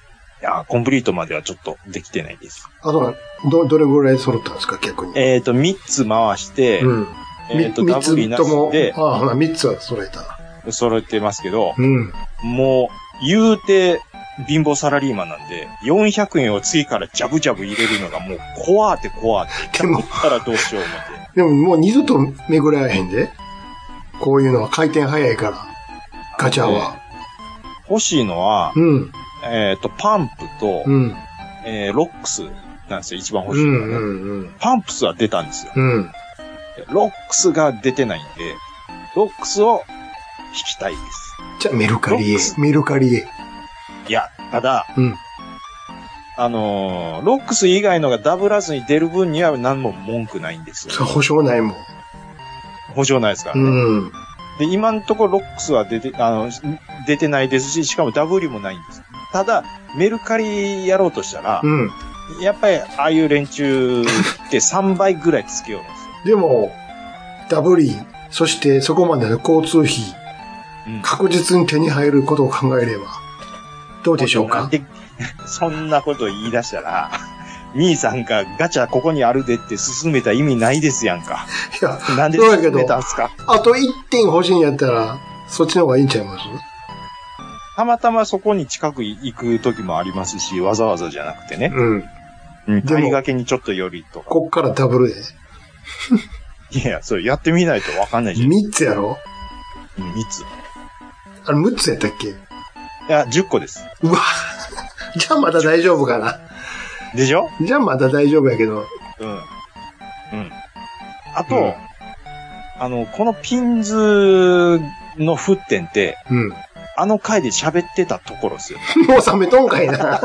や、コンプリートまではちょっとできてないです。 あと、どれぐらい揃ったんですか、逆に。 3つ回して、 うん。3つとも、3つは揃えた。 揃えてますけど、 うん。 もう、言うて、貧乏サラリーマンなんで、400円を次からジャブジャブ入れるのがもう、怖って。でも、ったらどうしよう思って。 でももう二度と巡らへんで。こういうのは回転早いから。ガチャは。 欲しいのは、 うん。 パンプと、 うん。 ロックスなんですよ、一番欲しいのはね。 うん。 パンプスは出たんですよ。 うん。 ロックスが出てないんで、ロックスを引きたいです。 じゃあメルカリへ。 いや、ただ、 うん。 ロックス以外のがダブらずに出る分には何も文句ないんですよ。 そう、保証ないもん。 保証ないですからね。 うん。 で、今のところロックスは出てないですし、しかもダブりもないんです。ただ、メルカリやろうとしたら、 うん。 やっぱり、ああいう連中って3倍ぐらいつけようんですよ。でも、ダブり、そしてそこまでの交通費、確実に手に入ることを考えれば、どうでしょうか？ そんなこと言い出したら、兄さんがガチャここにあるでって進めた意味ないですやんか。 いや、 なんで進めたんすか？ あと1点欲しいんやったら、そっちの方がいいんちゃいます？ たまたまそこに近く行く時もありますし、わざわざじゃなくてね。 うん。 対掛けにちょっと寄りとか。 こっからダブルで。 いや、それやってみないとわかんないじゃん。 3つやろ？ 3つ。 あれ6つやったっけ？いや、10個です。 うわじゃあまだ大丈夫かな。 でしょ？ じゃあまだ大丈夫やけど。 うん。あと、このピンズの沸点って、あの回で喋ってたところですよ。 もう冷めとんかいな。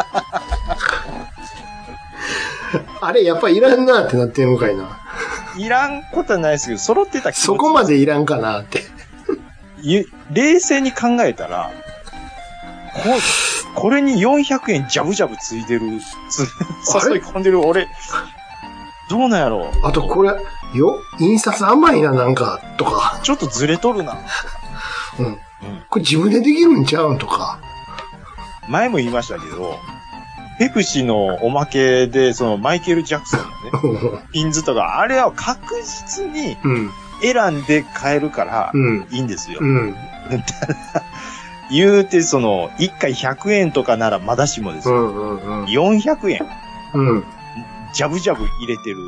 あれ、やっぱいらんなってなってんのかいな。 いらんことはないですけど、揃ってた気持ち。 そこまでいらんかなって。 冷静に考えたら、これに400円ジャブジャブついてる、誘い込んでる俺、どうなんやろう。 あとこれ、印刷甘いな、なんか、とか。 ちょっとずれとるな。 これ自分でできるんちゃうんとか。 前も言いましたけど、ペプシのおまけで、マイケル・ジャクソンのね、ピンズとか、あれは確実に選んで買えるからいいんですよ。言うて、1回100円とかならまだしもですよ。400円。ジャブジャブ入れてる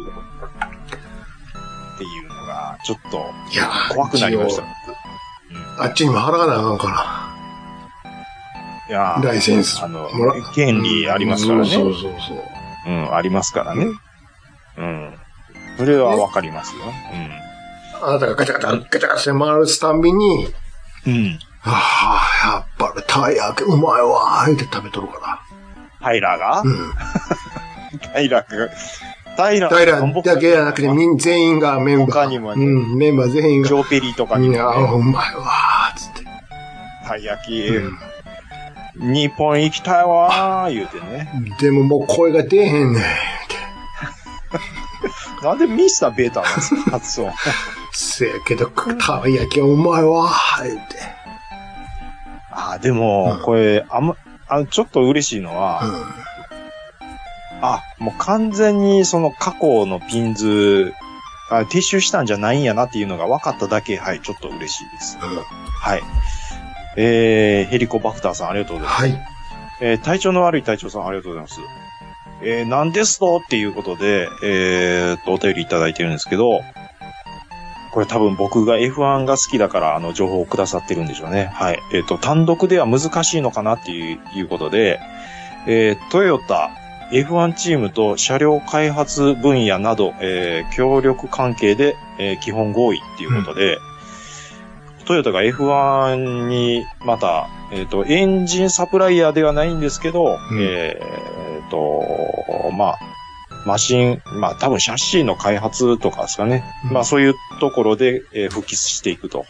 っていうのが、ちょっと怖くなりました。 あっちにも払わなあかんから。いやライセンス。 権利ありますからね。 そう。 ありますからね。それはわかりますよ。 あなたがガチャガチャして回るたんびに、やっぱりタイヤうまいわーって食べとるから。 タイラーが？タイラーだけじゃなくて、全員がメンバー。 他にもね。 メンバー全員が。 ジョーペリーとかにも、ね。 うまいわーつって。 たい焼き、日本行きたいわー言うてね。 でももう声が出えへんねんって。 なんでミスターベータなんですか発音。 せやけど、たい焼きはうまいわー言うて。 でも、これ、ちょっと嬉しいのは、もう完全に過去のピンズ、撤収したんじゃないんやなっていうのが分かっただけ、ちょっと嬉しいです。はい。ヘリコバクターさんありがとうございます。はい。体調の悪い隊長さんありがとうございます。なんですとっていうことで、お便りいただいてるんですけど、これ多分僕が F1 が好きだから情報をくださってるんでしょうね。はい。単独では難しいのかなっていうことで、トヨタ、F1 チームと車両開発分野など、協力関係で、基本合意っていうことで、トヨタが F1 にまた、エンジンサプライヤーではないんですけど、マシン、多分シャッシーの開発とかですかね。そういうところで、復帰していくと。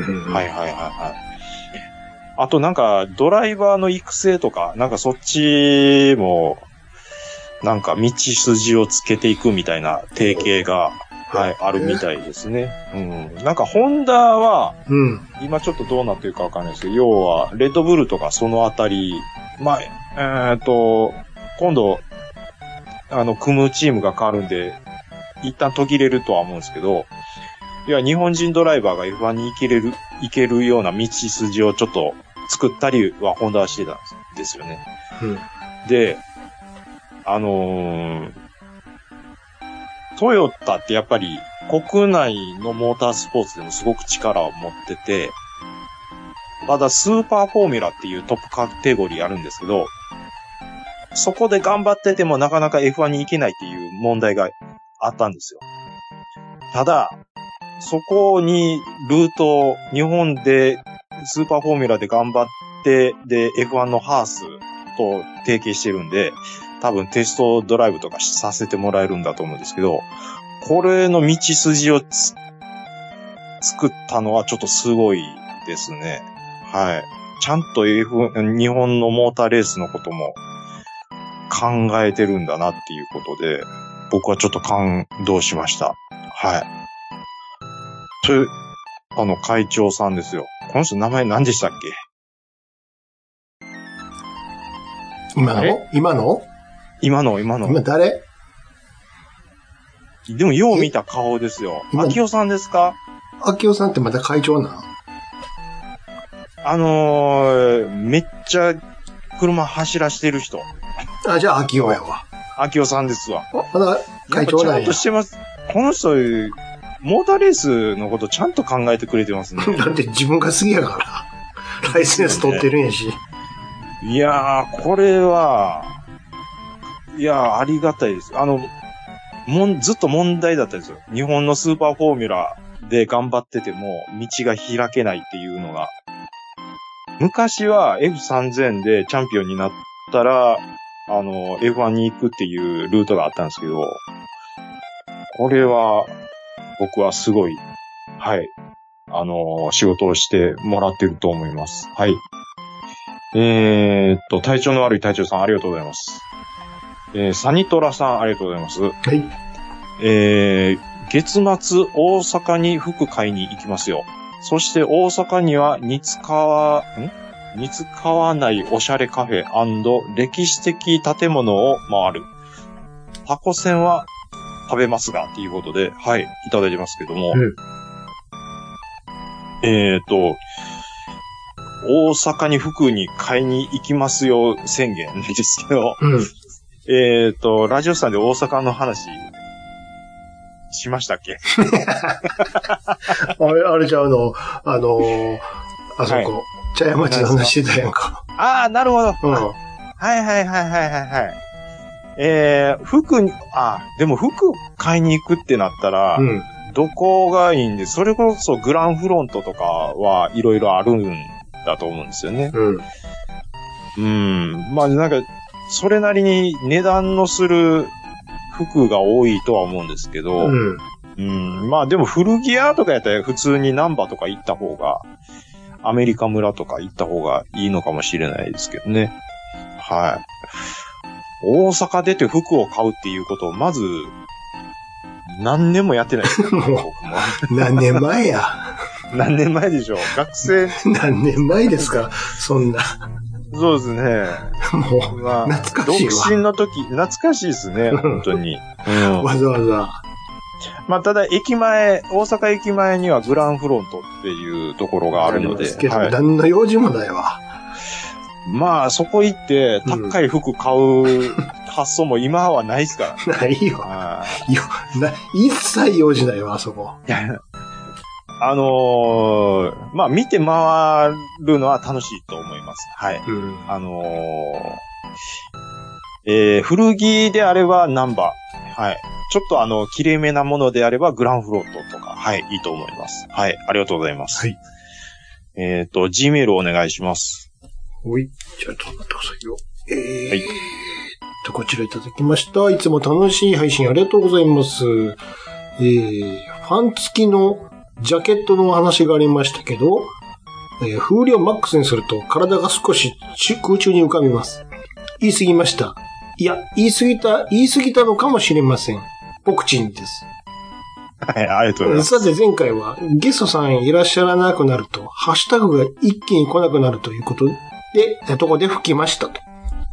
あとドライバーの育成とか、そっちも、道筋をつけていくみたいな提携が、あるみたいですね。ホンダは、今ちょっとどうなってるかわかんないですけど、要は、レッドブルとかそのあたりまあ、今度、組むチームが変わるんで、一旦途切れるとは思うんですけど、いや、日本人ドライバーが F1 に行けるような道筋をちょっと作ったりはホンダはしてたんですよね。うん、で、トヨタってやっぱり国内のモータースポーツでもすごく力を持ってて、まだスーパーフォーミュラっていうトップカテゴリーあるんですけど、そこで頑張っててもなかなか F1 に行けないっていう問題があったんですよ。ただ、そこにルートを日本でスーパーフォーミュラで頑張って、で F1 のハースと提携してるんで、多分テストドライブとかさせてもらえるんだと思うんですけど、これの道筋を作ったのはちょっとすごいですね。はい。ちゃんと日本のモーターレースのことも考えてるんだなっていうことで、僕はちょっと感動しました。はい。会長さんですよ。この人名前何でしたっけ？ 今誰？ でもよう見た顔ですよ。秋夫さんですか？ 秋夫さんってまた会長なの？めっちゃ車走らしてる人。 あ、じゃあ秋夫やわ。 秋夫さんですわ。 まだ会長なんや。 ちゃんとしてます。この人、モーターレースのことちゃんと考えてくれてますね。 だって自分が好きやから。ライセンス取ってるんやし。 いやー、これは、ありがたいです。ずっと問題だったんですよ。日本のスーパーフォーミュラで頑張ってても、道が開けないっていうのが。昔は F3000 でチャンピオンになったら、F1 に行くっていうルートがあったんですけど、これは、僕はすごい、はい、仕事をしてもらってると思います。はい。体調の悪い隊長さんありがとうございます。サニトラさんありがとうございます。 はい。 月末大阪に服買いに行きますよ。そして大阪には似つかわないおしゃれカフェ&歴史的建物を回る。タコ船は食べますがっていうことで、はい、いただいてますけども。大阪に服に買いに行きますよ宣言ですけど、ラジオさんで大阪の話しましたっけ？ あれじゃああそこ、はい、茶屋町の話してたやんか。 ああ、なるほど。 うん。 はい。でも服買いに行くってなったら、どこがいいんで、それこそグランフロントとかはいろいろあるんだと思うんですよね。まあなんか、それなりに値段のする服が多いとは思うんですけど、まあでも古着屋とかやったら普通にナンバとか行った方が、アメリカ村とか行った方がいいのかもしれないですけどね。はい。大阪出て服を買うっていうことをまず、何年もやってないですよ。僕も。 何年前や。 何年前でしょう。学生。 何年前ですか、そんな。 そうですね。 もう、まあ、懐かしいわ。 独身の時、懐かしいですね、本当に。 わざわざ。 まあ、ただ、大阪駅前にはグランフロントっていうところがあるので。 ですけど、何の用事もないわ。 まあ、そこ行って、高い服買う発想も今はないですから。 ないよ。一切用事ないわ、あそこ。 まあ、見て回るのは楽しいと思います。はい。古着であればナンバー。はい。ちょっと綺麗めなものであればグランフロントとか、はい、いいと思います。はい、ありがとうございます。 はい。 G メールお願いします。 はい。じゃあ、ちょっと待ってくださいよ。 はい。 こちらいただきました。いつも楽しい配信ありがとうございます。ファン付きのジャケットのお話がありましたけど、風量マックスにすると体が少し空中に浮かびます。言い過ぎました。いや、言い過ぎたのかもしれません。ポクチンです。 はい、ありがとうございます。 さて前回はゲストさんいらっしゃらなくなると、ハッシュタグが一気に来なくなるということで、とこで吹きましたと。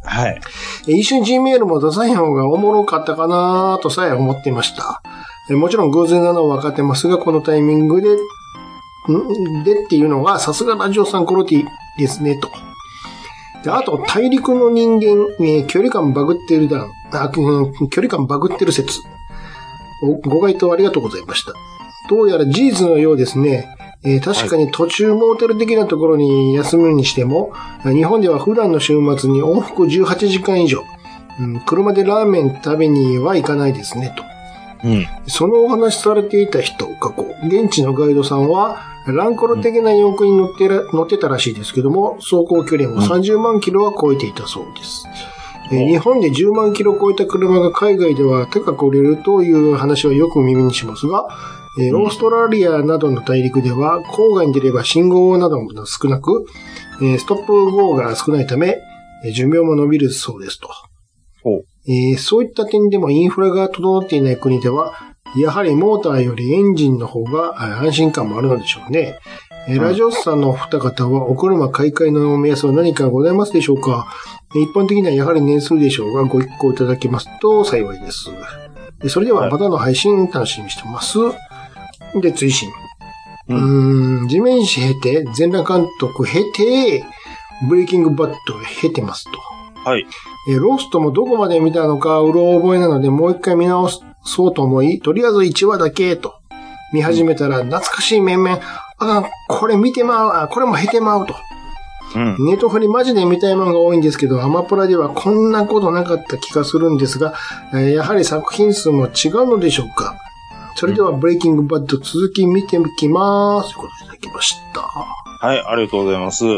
はい。 一瞬 G メールも出さへん方がおもろかったかなとさえ思っていました。もちろん偶然なのは分かってますが、このタイミングでっていうのが、さすがラジオさんコロティですね、と。で、あと、大陸の人間、距離感バグってる距離感バグってる説。ご回答ありがとうございました。どうやら事実のようですね。確かに途中モーテル的なところに休むにしても、日本では普段の週末に往復18時間以上、車でラーメン食べには行かないですね、と。そのお話されていた人、現地のガイドさんは、ランコロ的な洋服に乗ってたらしいですけども、走行距離も30万キロは超えていたそうです。日本で10万キロ超えた車が海外では高く売れるという話はよく耳にしますが、オーストラリアなどの大陸では郊外に出れば信号なども少なく、ストップゴーが少ないため、寿命も伸びるそうですと。そういった点でもインフラが整っていない国では、やはりモーターよりエンジンの方が安心感もあるのでしょうね。ラジオスさんのお二方はお車買い替えの目安は何かございますでしょうか？一般的にはやはり年数でしょうが、ご一行いただけますと幸いです。それではまたの配信楽しみにしてます。で、追伸。地面師経て、全裸監督経て、ブレイキングバット経てますと。 はい。 ロストもどこまで見たのかうろ覚えなので、もう一回見直そうと思い、とりあえず1話だけと。見始めたら、懐かしい面々、これ見てまう、これも経てまうと。ネットフリマジで見たいものが多いんですけど、アマプラではこんなことなかった気がするんですが、やはり作品数も違うのでしょうか。それでは、ブレイキングバッド続き見てきまーす。ということでいただきました。 はい、ありがとうございます。はい。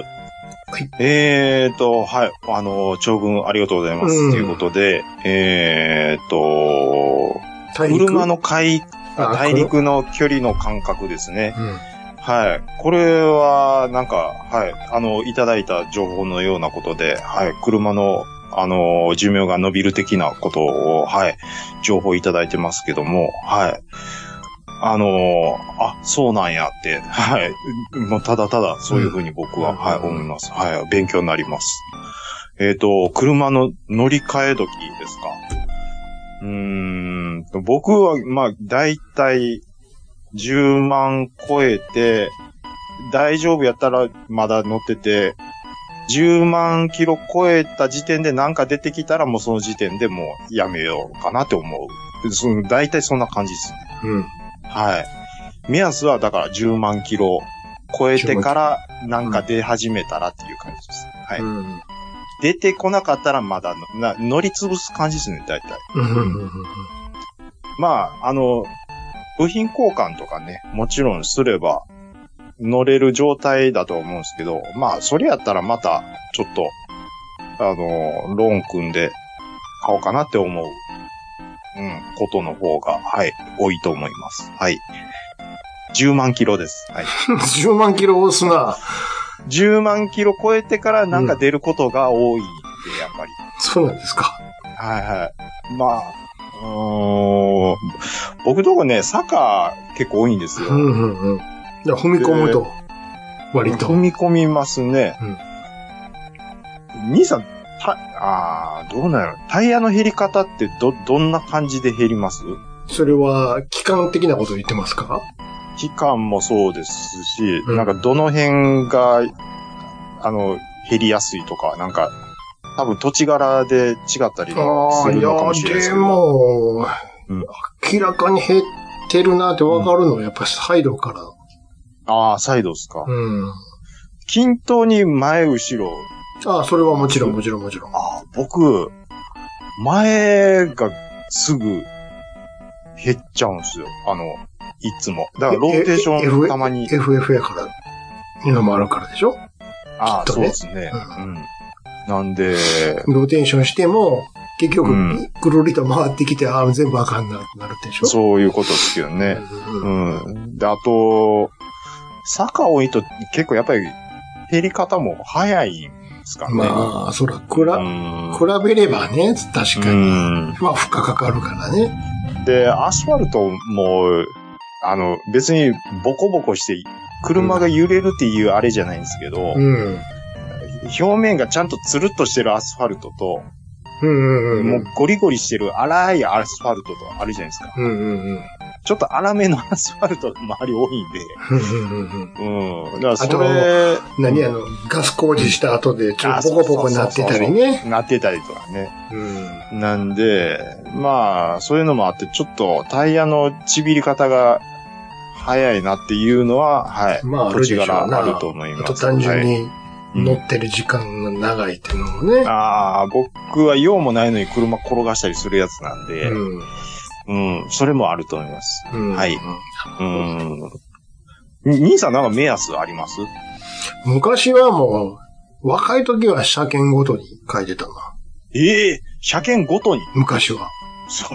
はい、長文ありがとうございます。ということで、車の大陸の距離の感覚ですね。はい。これは、なんか、はい、いただいた情報のようなことで、はい、車の、寿命が伸びる的なことを、はい、情報いただいてますけども、はい。そうなんやって、はい。もうただただ、そういうふうに僕は、はい、思います。はい、勉強になります。車の乗り換え時ですか。僕は、まあ、だいたい10万超えて、大丈夫やったらまだ乗ってて、10万キロ超えた時点でなんか出てきたらもうその時点でもうやめようかなって思う。だいたいそんな感じですね。はい。目安はだから10万キロ超えてからなんか出始めたらっていう感じです。はい。出てこなかったらまだ乗り潰す感じですね、だいたい。まあ、部品交換とかね、もちろんすれば、乗れる状態だと思うんですけど、まあ、それやったらまた、ちょっと、ローン組んで買おうかなって思う、ことの方が、はい、多いと思います。はい。10万キロです。はい。 10万キロ押すな。 10万キロ超えてからなんか出ることが多いんで、やっぱり。 そうなんですか。 はいはい。まあ、僕とこね、坂結構多いんですよ。 踏み込むと。割と。 踏み込みますね。兄さん、どうなの？タイヤの減り方ってどんな感じで減ります？ それは、期間的なことを言ってますか？ 期間もそうですし、なんかどの辺が、減りやすいとか、なんか、多分土地柄で違ったりするのかもしれないですけど。でも、明らかに減ってるなってわかるのはやっぱりサイドから。 サイドですか。均等に前後ろ。 それはもちろん。 僕、前がすぐ減っちゃうんですよ。いつも。だからローテーションたまに。 FF やから。今もあるからでしょ？ そうですね。なんで、 ローテーションしても、結局、くるりと回ってきて、全部あかんなってなるでしょ？そういうことですけどね。で、あと、坂多いと結構やっぱり減り方も早いんですかね。 まあ、そら、比べればね、確かに。負荷かかるからね。 で、アスファルトも、別にボコボコして、車が揺れるっていうあれじゃないんですけど、 表面がちゃんとツルッとしてるアスファルトと、もうゴリゴリしてる粗いアスファルトとあるじゃないですか。ちょっと粗めのアスファルトの周り多いんで。だからそれ、 ガス工事した後でちょっとポコポコなってたりね。 なってたりとかね。なんで、まあ、そういうのもあって、ちょっとタイヤのちびり方が早いなっていうのは、はい。 まあ、 土地柄あると思います。 あと単純に乗ってる時間が長いっていうのもね。 僕は用もないのに車転がしたりするやつなんで、それもあると思います。はい。兄さんなんか目安あります？ 昔はもう、若い時は車検ごとに書いてたな。 車検ごとに？ 昔は。 そう。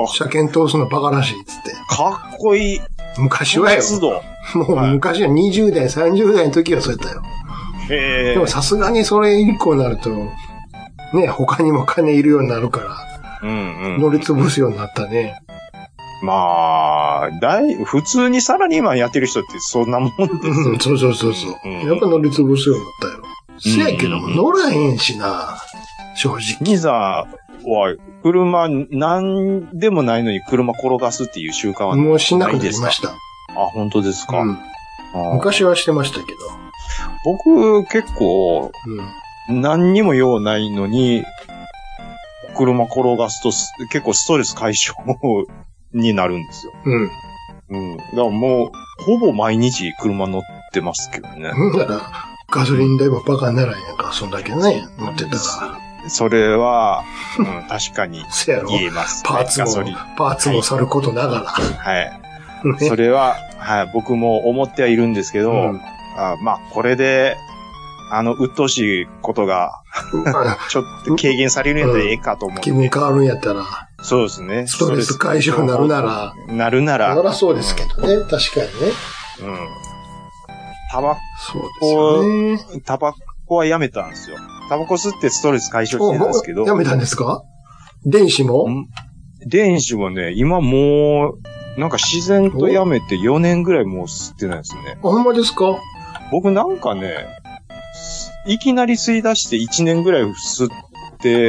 車検通すのバカらしいっつって。 かっこいい。 昔はよ。もう昔は20代、30代の時はそうやったよ。でもさすがにそれ以降になると、ね、他にも金いるようになるから、乗り潰すようになったね。 まあ、普通にサラリーマンやってる人ってそんなもんですよ。 そう。やっぱ乗り潰すようになったよ。せやけども乗らへんしな、正直。 兄さんは、車、なんでもないのに車転がすっていう習慣はないですか？ もうしなくなりました。 本当ですか？ 昔はしてましたけど。 僕、結構、何にも用ないのに、車転がすと結構ストレス解消になるんですよ。だからもう、ほぼ毎日車乗ってますけどね。 だから、ガソリン代もバカにならんやんか、そんだけね、乗ってたら。 それは、確かに言えます、 ね。パーツもさることながら。 はい。それは、はい、僕も思ってはいるんですけど、まあ、これで、鬱陶しいことが、ちょっと軽減されるんやったらええかと思う、 気分変わるんやったら。 そうですね。 ストレス解消になるなら。そりゃそうですけどね、確かにね。 タバコはやめたんですよ。タバコ吸ってストレス解消してたんですけど。 やめたんですか？電子もね、今もう、なんか自然とやめて4年ぐらいもう吸ってないですね。 ほんまですか？ 僕なんかね、いきなり吸い出して1年ぐらい吸って、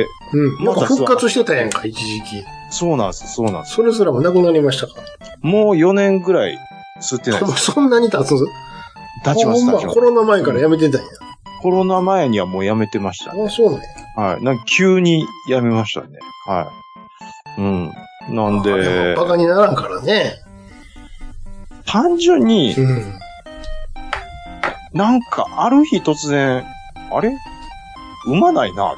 なんか復活してたやんか、一時期。 そうなんです。 それすらもなくなりましたか？ もう4年ぐらい吸ってないです。 そんなに経つ？ 経ちます。 コロナ前からやめてたんや。 コロナ前にはもうやめてましたね。 そうね。 はい。なんか急にやめましたね。はい。なんで。 バカにならんからね。 単純に、なんかある日突然、あれ産まないなって。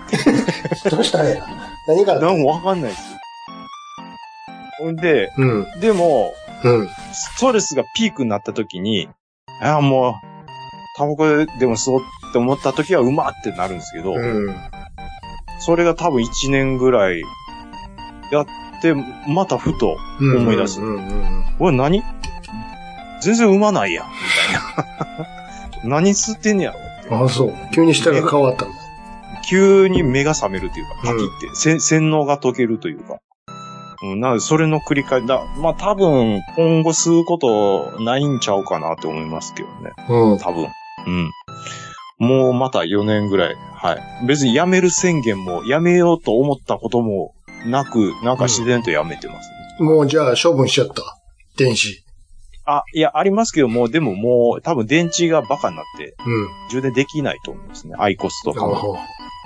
どうしたんや？何かなんもわかんないです。ほんで、でも、ストレスがピークになった時に、もう、タバコでも吸おうって思った時はうまってなるんですけど、それが多分1年ぐらいやって、またふと思い出す。何全然産まないやん、みたいな。何吸ってんねやろって。 そう。急に舌が変わったの。 急に目が覚めるというか、パキって、洗脳が解けるというか。なので、それの繰り返しだ。まあ、多分、今後吸うことないんちゃうかなと思いますけどね。多分。もうまた4年ぐらい。はい。別に辞める宣言も、辞めようと思ったこともなく、なんか自然と辞めてますね。 もうじゃあ処分しちゃった。電子。 いや、ありますけども、でももう、多分電池がバカになって、充電できないと思いますね。アイコスとかも。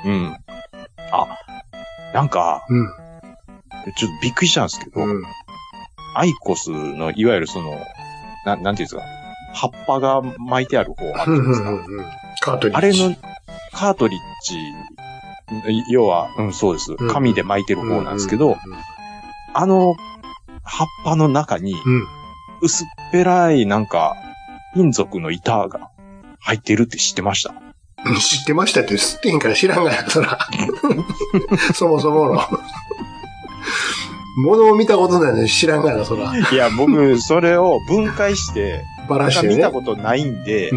なんか、ちょっとびっくりしたんですけど、アイコスの、いわゆるその、なんていうんですか、葉っぱが巻いてある方あるじゃないですか。 カートリッジ。 あれの、カートリッジ、要は、そうです。紙で巻いてる方なんですけど、葉っぱの中に、薄っぺらいなんか、金属の板が入ってるって知ってました？ 知ってましたって吸ってへんから知らんがな、そら。そもそもの。物を見たことないのに知らんがな、そら。 いや、僕、それを分解して、 ばらしてね。 見たことないんで、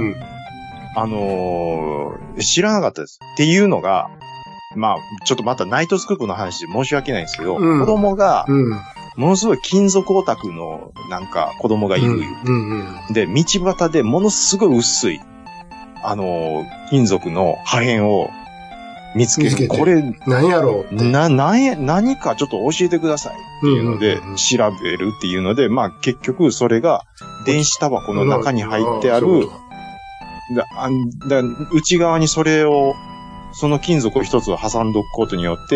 知らなかったです。っていうのが、まあ、ちょっとまたナイトスクープの話で申し訳ないんですけど、子供が、ものすごい金属オタクのなんか子供がいる。で、道端でものすごい薄い、 金属の破片を見つける。これ、 何やろうって。 何かちょっと教えてくださいっていうので、調べるっていうので、まあ結局それが電子タバコの中に入ってある、内側にその金属を一つ挟んどくことによって、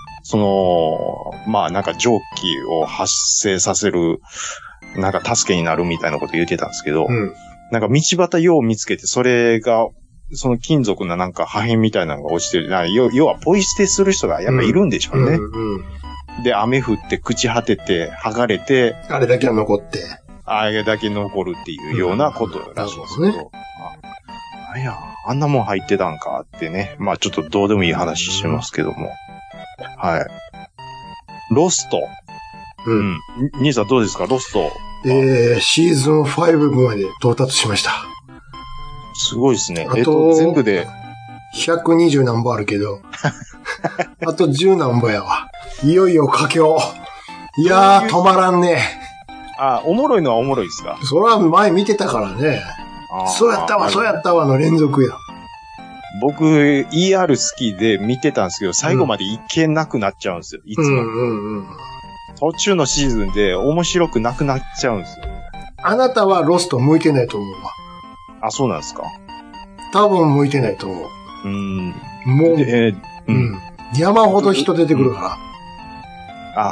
まあなんか蒸気を発生させる、なんか助けになるみたいなこと言ってたんですけど、なんか道端よう見つけて、それが、その金属のなんか破片みたいなのが落ちてる。要はポイ捨てする人がやっぱいるんでしょうね。で、雨降って朽ち果てて、剥がれて、 あれだけは残って。 あれだけ残るっていうようなことらしいですけど。あんなもん入ってたんかってね。まあちょっとどうでもいい話してますけども。はい。ロスト。兄さんどうですかロスト。 シーズン5まで到達しました。 すごいですね。全部で。 120何本あるけど。あと10何本やわ。いよいよ佳境。いやー、止まらんね。 おもろいのはおもろいですか？ それは前見てたからね。そうやったわの連続や。 僕、ER 好きで見てたんですけど、最後までいけなくなっちゃうんですよ。いつも。途中のシーズンで面白くなくなっちゃうんですよ。 あなたはロスト向いてないと思うわ。 そうなんですか？ 多分向いてないと思う。もう、山ほど人出てくるから。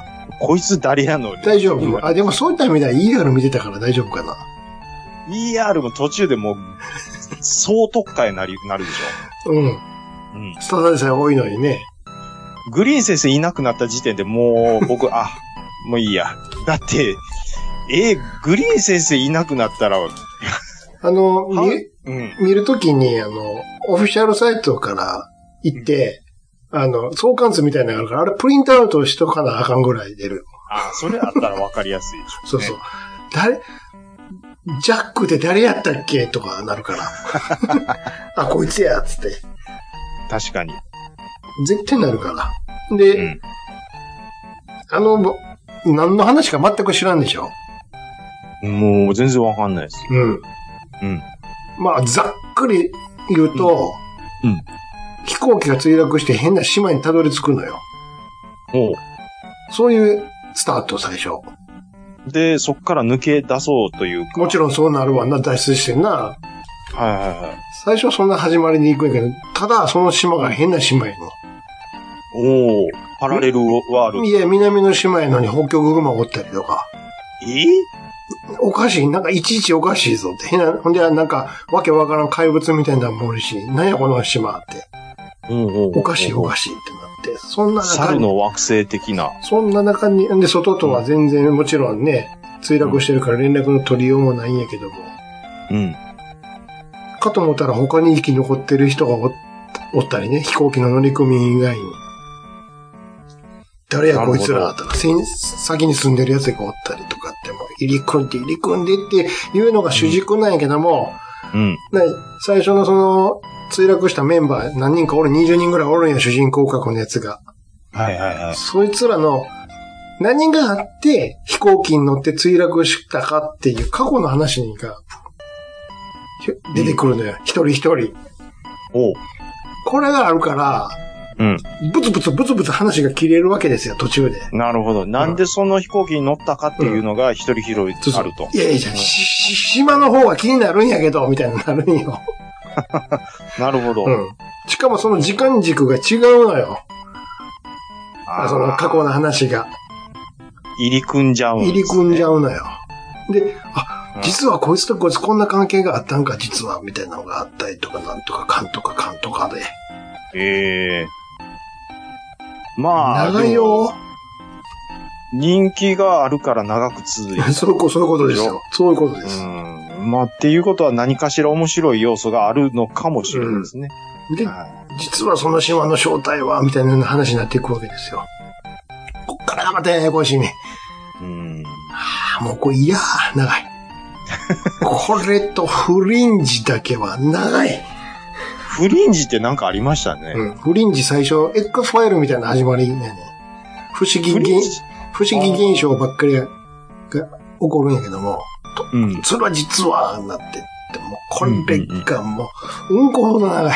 こいつ誰やの？ 大丈夫。でもそういった意味では ER 見てたから大丈夫かな。 ER も途中でもう、総特化になるでしょ。 スターでさえ多いのにね。 グリーン先生いなくなった時点でもう、僕、もういいや。だって、グリーン先生いなくなったら、 見るときに、オフィシャルサイトから行って、相関図みたいなのがあるから、あれプリントアウトしとかなあかんぐらい出る。 それあったらわかりやすいでしょ、ね。 そう。ジャックって誰やったっけとかなるから。こいつやつって。 確かに。 絶対なるから。で、何の話か全く知らんでしょ？ もう全然わかんないです。 まあ、ざっくり言うと、飛行機が墜落して変な島にたどり着くのよ。そういうスタート最初。 で、そっから抜け出そうというか。 もちろんそうなるわな、脱出してんな。最初はそんな始まりに行くんやけど、ただその島が変な島やの。 パラレルワールド。 いや、南の島やのに北極熊おったりとか。おかしい。なんかいちいちおかしいぞって。ほんで、なんか、わけわからん怪物みたいなのもおるし、なんやこの島って。おかしいってなって。そんな中に。 猿の惑星的な。 そんな中に、で、外とは全然もちろんね、墜落してるから連絡の取りようもないんやけども。かと思ったら他に生き残ってる人がおったりね、飛行機の乗組員以外に。誰やこいつらとか、先に住んでる奴がおったりとかっても、入り組んでっていうのが主軸なんやけども、最初のその、墜落したメンバー何人か20人ぐらいおるんや、主人公格のやつが。そいつらの、何があって飛行機に乗って墜落したかっていう過去の話が出てくるのよ。一人一人。これがあるから、ブツブツ話が切れるわけですよ、途中で。 なるほど。なんでその飛行機に乗ったかっていうのが一人一人あると。 いや、島の方が気になるんやけど、みたいになるんよ。 なるほど。 しかもその時間軸が違うのよ。その過去の話が。 入り組んじゃうのよ。で、実はこいつとこいつこんな関係があったんか、実は、みたいなのがあったりとか、なんとかかんとかで。 まあ。 長いよ。 人気があるから長く続いて。 そういうことですよ。そういうことです。 っていうことは何かしら面白い要素があるのかもしれないですね。 で、実はその島の正体は、みたいな話になっていくわけですよ。こっからがまたややこしいね。もうこれ長い。これとフリンジだけは長い。 フリンジってなんかありましたね。 フリンジ最初、X ファイルみたいな始まりね。不思議現象ばっかりが起こるんやけども、それは実は、なってって、もうこれがもう、うんこほど長い。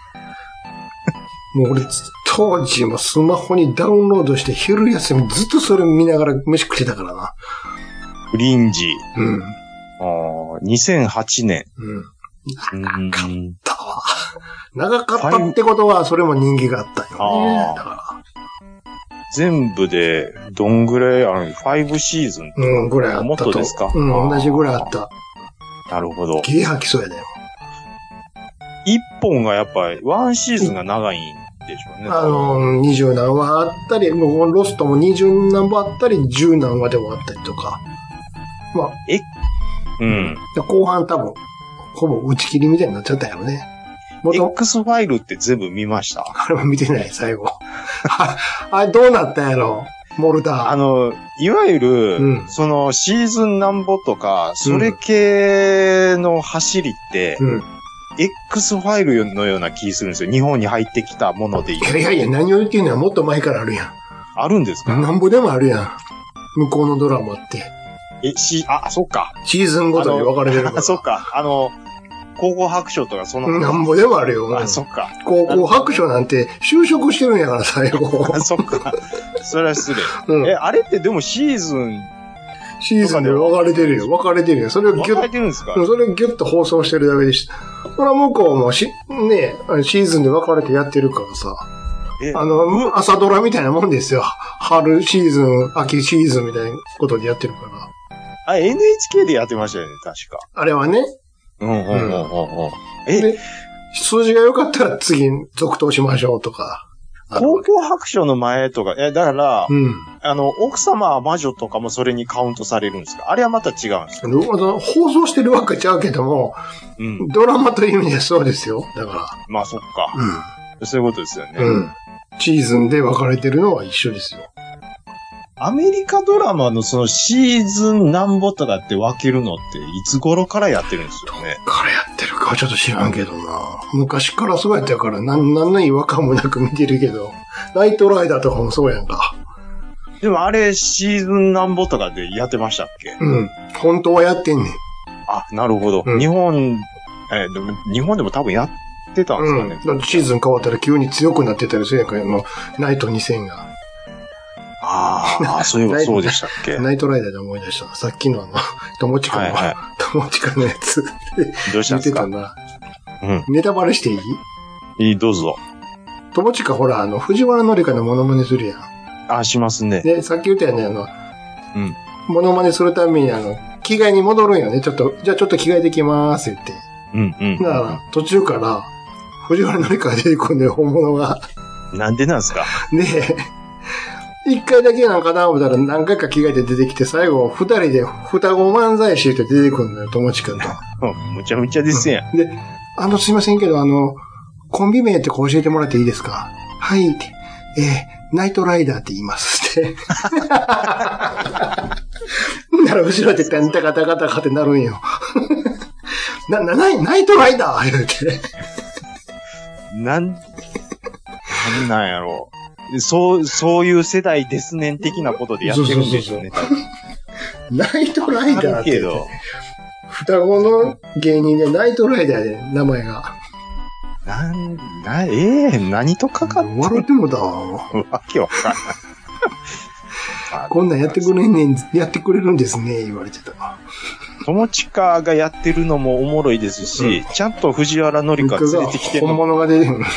もう俺、当時もスマホにダウンロードして昼休みずっとそれ見ながら飯食ってたからな。 フリンジ。 うん。 2008年。 うん。長かったわ。長かったってことは、それも人気があったよね。だから。 全部で、どんぐらいある ?5 シーズン。 うん、ぐらいあったと。 もっとですか？ うん、同じぐらいあった。 なるほど。 ゲー吐きそうやだよ。 一本がやっぱり、ワンシーズンが長いんでしょうね。 20何話あったり、もうロストも20何話あったり、10何話でもあったりとか。まあ。 うん。 後半多分、ほぼ打ち切りみたいになっちゃったよね。 X ファイルって全部見ました？ あれも見てない、最後。あれどうなったんやろモルダー。いわゆる、そのシーズンなんぼとか、それ系の走りって、X ファイルのような気するんですよ。日本に入ってきたものでいい。 いやいや、何を言ってんのはもっと前からあるやん。 あるんですか？ なんぼでもあるやん。向こうのドラマって。 そっか。 シーズンごとに分かれてるから。 そっか。高校白書とかその。 なんぼでもあるよ。 そっか。 高校白書なんて就職してるんやから、最後。 そっか。それは失礼。あれってでもシーズンで分かれてるよ。分かれてるよ。それをギュッ。 分かれてるんですか？ それをギュッと放送してるだけでした。これは向こうもシーズンで分かれてやってるからさ。朝ドラみたいなもんですよ。春シーズン、秋シーズンみたいなことでやってるから。 NHK でやってましたよね、確か。 あれはね。数字が良かったら次続投しましょうとか。 高校白書の前とか、だから、奥様は魔女とかもそれにカウントされるんですか？あれはまた違うんですか？ 放送してるわけちゃうけども、ドラマという意味ではそうですよ。だから。 まあそっか。そういうことですよね。 シーズンで分かれてるのは一緒ですよ。 アメリカドラマのそのシーズンなんぼとかって分けるのっていつ頃からやってるんですよね。 どっからやってるかはちょっと知らんけどな。昔からそうやったから何の違和感もなく見てるけど、ナイトライダーとかもそうやんか。 でもあれシーズンなんぼとかでやってましたっけ？ 本当はやってんねん。 あ、なるほど。日本でも多分やってたんですかね。 だってシーズン変わったら急に強くなってたりするやんか、ナイト2000が。 そういえばそうでしたっけ？ ナイトライダーで思い出した。さっきの友近のやつ。 どうしたんですか？ 言ってたな。ネタバレしていい？ いい、どうぞ。 友近ほら、藤原紀香のモノマネするやん。 しますね。 で、さっき言ったよね、モノマネするために着替えに戻るんよね。じゃあちょっと着替えてきまーすって。だから、途中から、藤原紀香が出てくるんだよ、本物が。 なんでなんですか？ で、一回だけなんかな思ったら何回か着替えて出てきて、最後、二人で双子漫才師って出てくるんだよ、友近と。 むちゃむちゃですやん。 で、すいませんけど、コンビ名って教えてもらっていいですか？はいって。ナイトライダーって言いますって。なら後ろでタカタカタカってなるんよ。ナイトライダー言うて。 なんやろう。そういう世代ですねん的なことでやってるんでしょうね。 ナイトライダーって。双子の芸人でナイトライダーで名前が。 何とかかって。 笑ってもだわ。 わけわかんない。 こんなんやってくれるんですね、言われてた。 友近がやってるのもおもろいですし、ちゃんと藤原紀香連れてきてるの。 本物が出てる。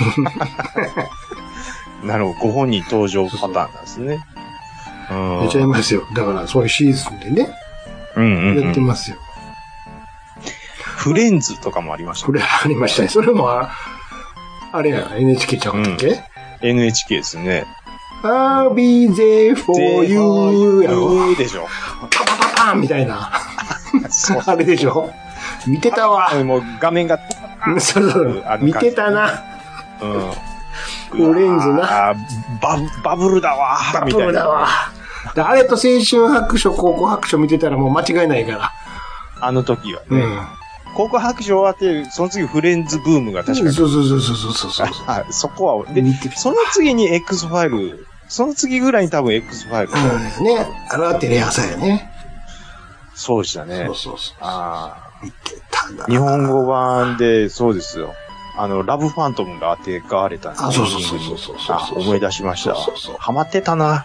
なるほど、ご本人登場パターンなんですね。 出ちゃいますよ。だからそういうシーズンでね。やってますよ。 フレンズとかもありましたね。 ありましたね。それも、あれや、NHK ちゃうんだっけ？ NHK ですね。 I'll be there for you やろ。 でしょ。 パパパパンみたいな。あれでしょ。見てたわ。 もう画面が。 そう。見てたな。フレンズな。 バブルだわ。 バブルだわ。あれと青春白書、高校白書見てたらもう間違いないから。 あの時はね。高校白書終わって、その次フレンズブームが確かに。 そう。 そこは、で、その次に X ファイル、その次ぐらいに多分 X ファイル。 そうですね。あれはテレ朝やね。 そうでしたね。 そう。見てた日本語版で、そうですよ。ラブファントムが当てがわれたんですよ。 そう。 思い出しました。ハマってたな。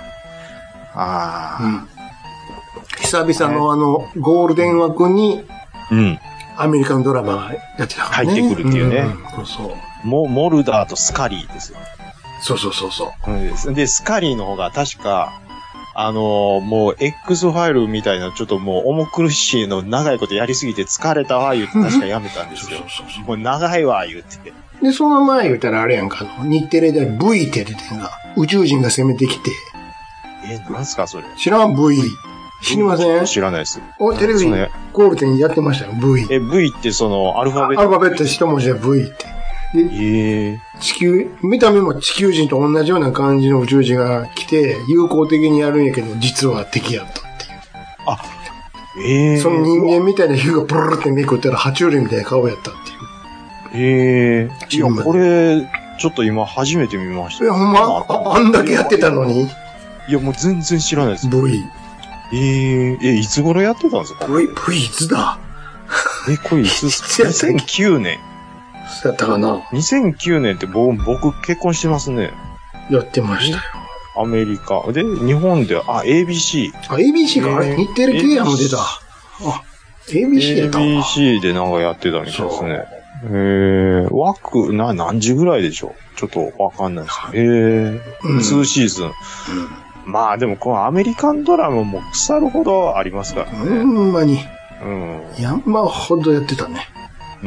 久々のゴールデン枠に、アメリカンドラマがやってたからね。 入ってくるっていうね。モルダーとスカリーですよ。 そう。 で、スカリーの方が確か、もう X ファイルみたいなちょっともう重苦しいの長いことやりすぎて疲れたわ言って確かやめたんですよ。もう長いわ言って。 で、その前言ったらあれやんか、日テレで V って出てんが、宇宙人が攻めてきて。 なんすかそれ。 知らん V。知りません？ 知らないです。 テレビゴールデンやってましたよ、V。 V ってそのアルファベット。 アルファベット一文字で V って。で、見た目も地球人と同じような感じの宇宙人が来て、友好的にやるんやけど、実は敵やったっていう。その人間みたいな皮膚がブルルってめくったら、爬虫類みたいな顔やったっていう。 いや、これ、ちょっと今初めて見ました。 いや、ほんまあんだけやってたのに。 いや、もう全然知らないです。 V。 いつ頃やってたんですか？ V いつだ？ これいつですか？ 2009年。 そうやったかな。 2009年って僕結婚してますね。 やってましたよ。 アメリカ。で、日本で、ABC。 ABC か、日テレ系やも出た。ABC やったわ。 ABC でなんかやってたみたいですね。枠、何時ぐらいでしょう？ちょっとわかんないです。2シーズン。まあでもこのアメリカンドラマも腐るほどありますからね。 ほんまに。山ほどやってたね。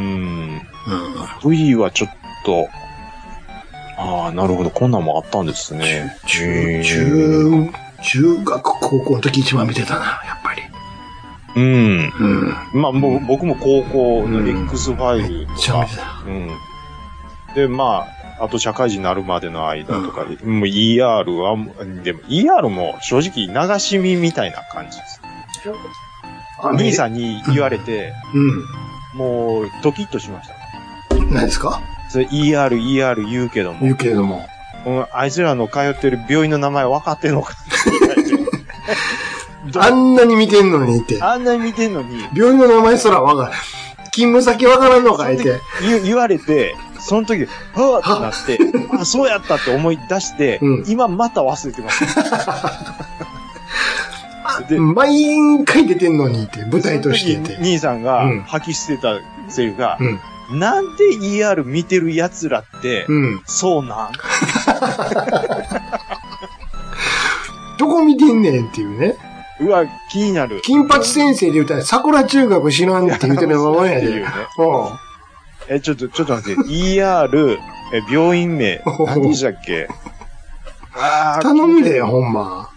V はちょっと、なるほど、こんなんもあったんですね。 中学、高校の時一番見てたな、やっぱり。 まあ、僕も高校の X ファイルとか。で、まあ、あと社会人になるまでの間とかで、もう ER は、でも ER も正直流し見みたいな感じです。兄さんに言われて、もうドキッとしました。 何ですか？ それ ER 言うけども。あいつらの通ってる病院の名前分かってんのかあんなに見てんのにって。 あんなに見てんのに。 病院の名前すら分からん。勤務先分からんのかいって。 言われて、その時、はぁってなって、そうやったって思い出して、今また忘れてます。 毎回出てんのにって、舞台としてて。 兄さんが吐き捨てたセリフが、なんで ER 見てる奴らって、そうなんどこ見てんねんっていうね。 うわ、気になる。 金八先生で言ったら、桜中学知らんって言ってるままやで。 ちょっと待って、ER、病院名、何でしたっけ？ 頼むでよ、ほんま。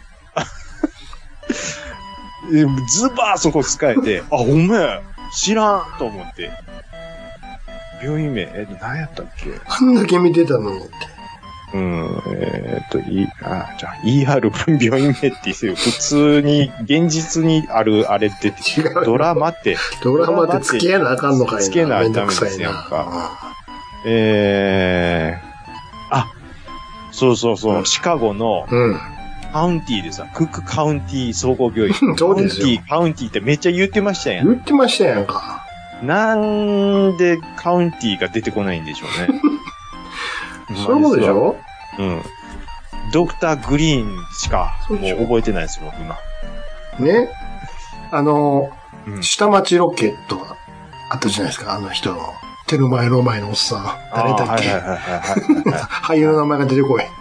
ズバーそこ使えて、ほんまや、知らんと思って。病院名、何やったっけ？ あんだけ見てたのにって。 じゃあ、ER 病院名って言ってよ。普通に、現実にあるあれって違う。ドラマって付けなあかんのかいな。 付けないダメですやんか。そう、シカゴの、カウンティでさ、クックカウンティ総合病院。 そうですよ。 カウンティってめっちゃ言ってましたやん。 言ってましたやんか。 なんでカウンティが出てこないんでしょうね。 そういうことでしょ？ ドクターグリーンしかもう覚えてないですよ、今。 ね。下町ロケットがあったじゃないですか、あの人の。テルマエロマエのおっさん。誰だっけ？俳優の名前が出てこい。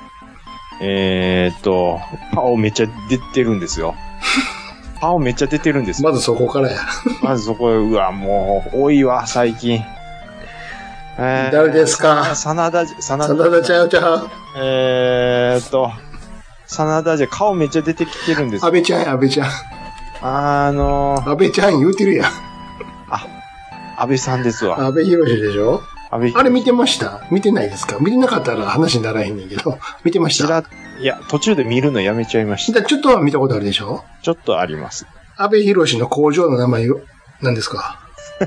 顔めっちゃ出てるんですよ。顔めっちゃ出てるんですよ。 まずそこからや。 まずそこへ、うわ、もう、多いわ、最近。 誰ですか？ 真田ちゃうちゃう。 真田じゃ、顔めっちゃ出てきてるんですよ。 安倍ちゃん。安倍ちゃん言うてるやん。 安倍さんですわ。 安倍博士でしょ？あれ見てました？見てないですか？見てなかったら話にならへんねんけど。見てました？ いや、途中で見るのやめちゃいました。 ちょっとは見たことあるでしょ？ ちょっとあります。 安倍博士の工場の名前何ですか？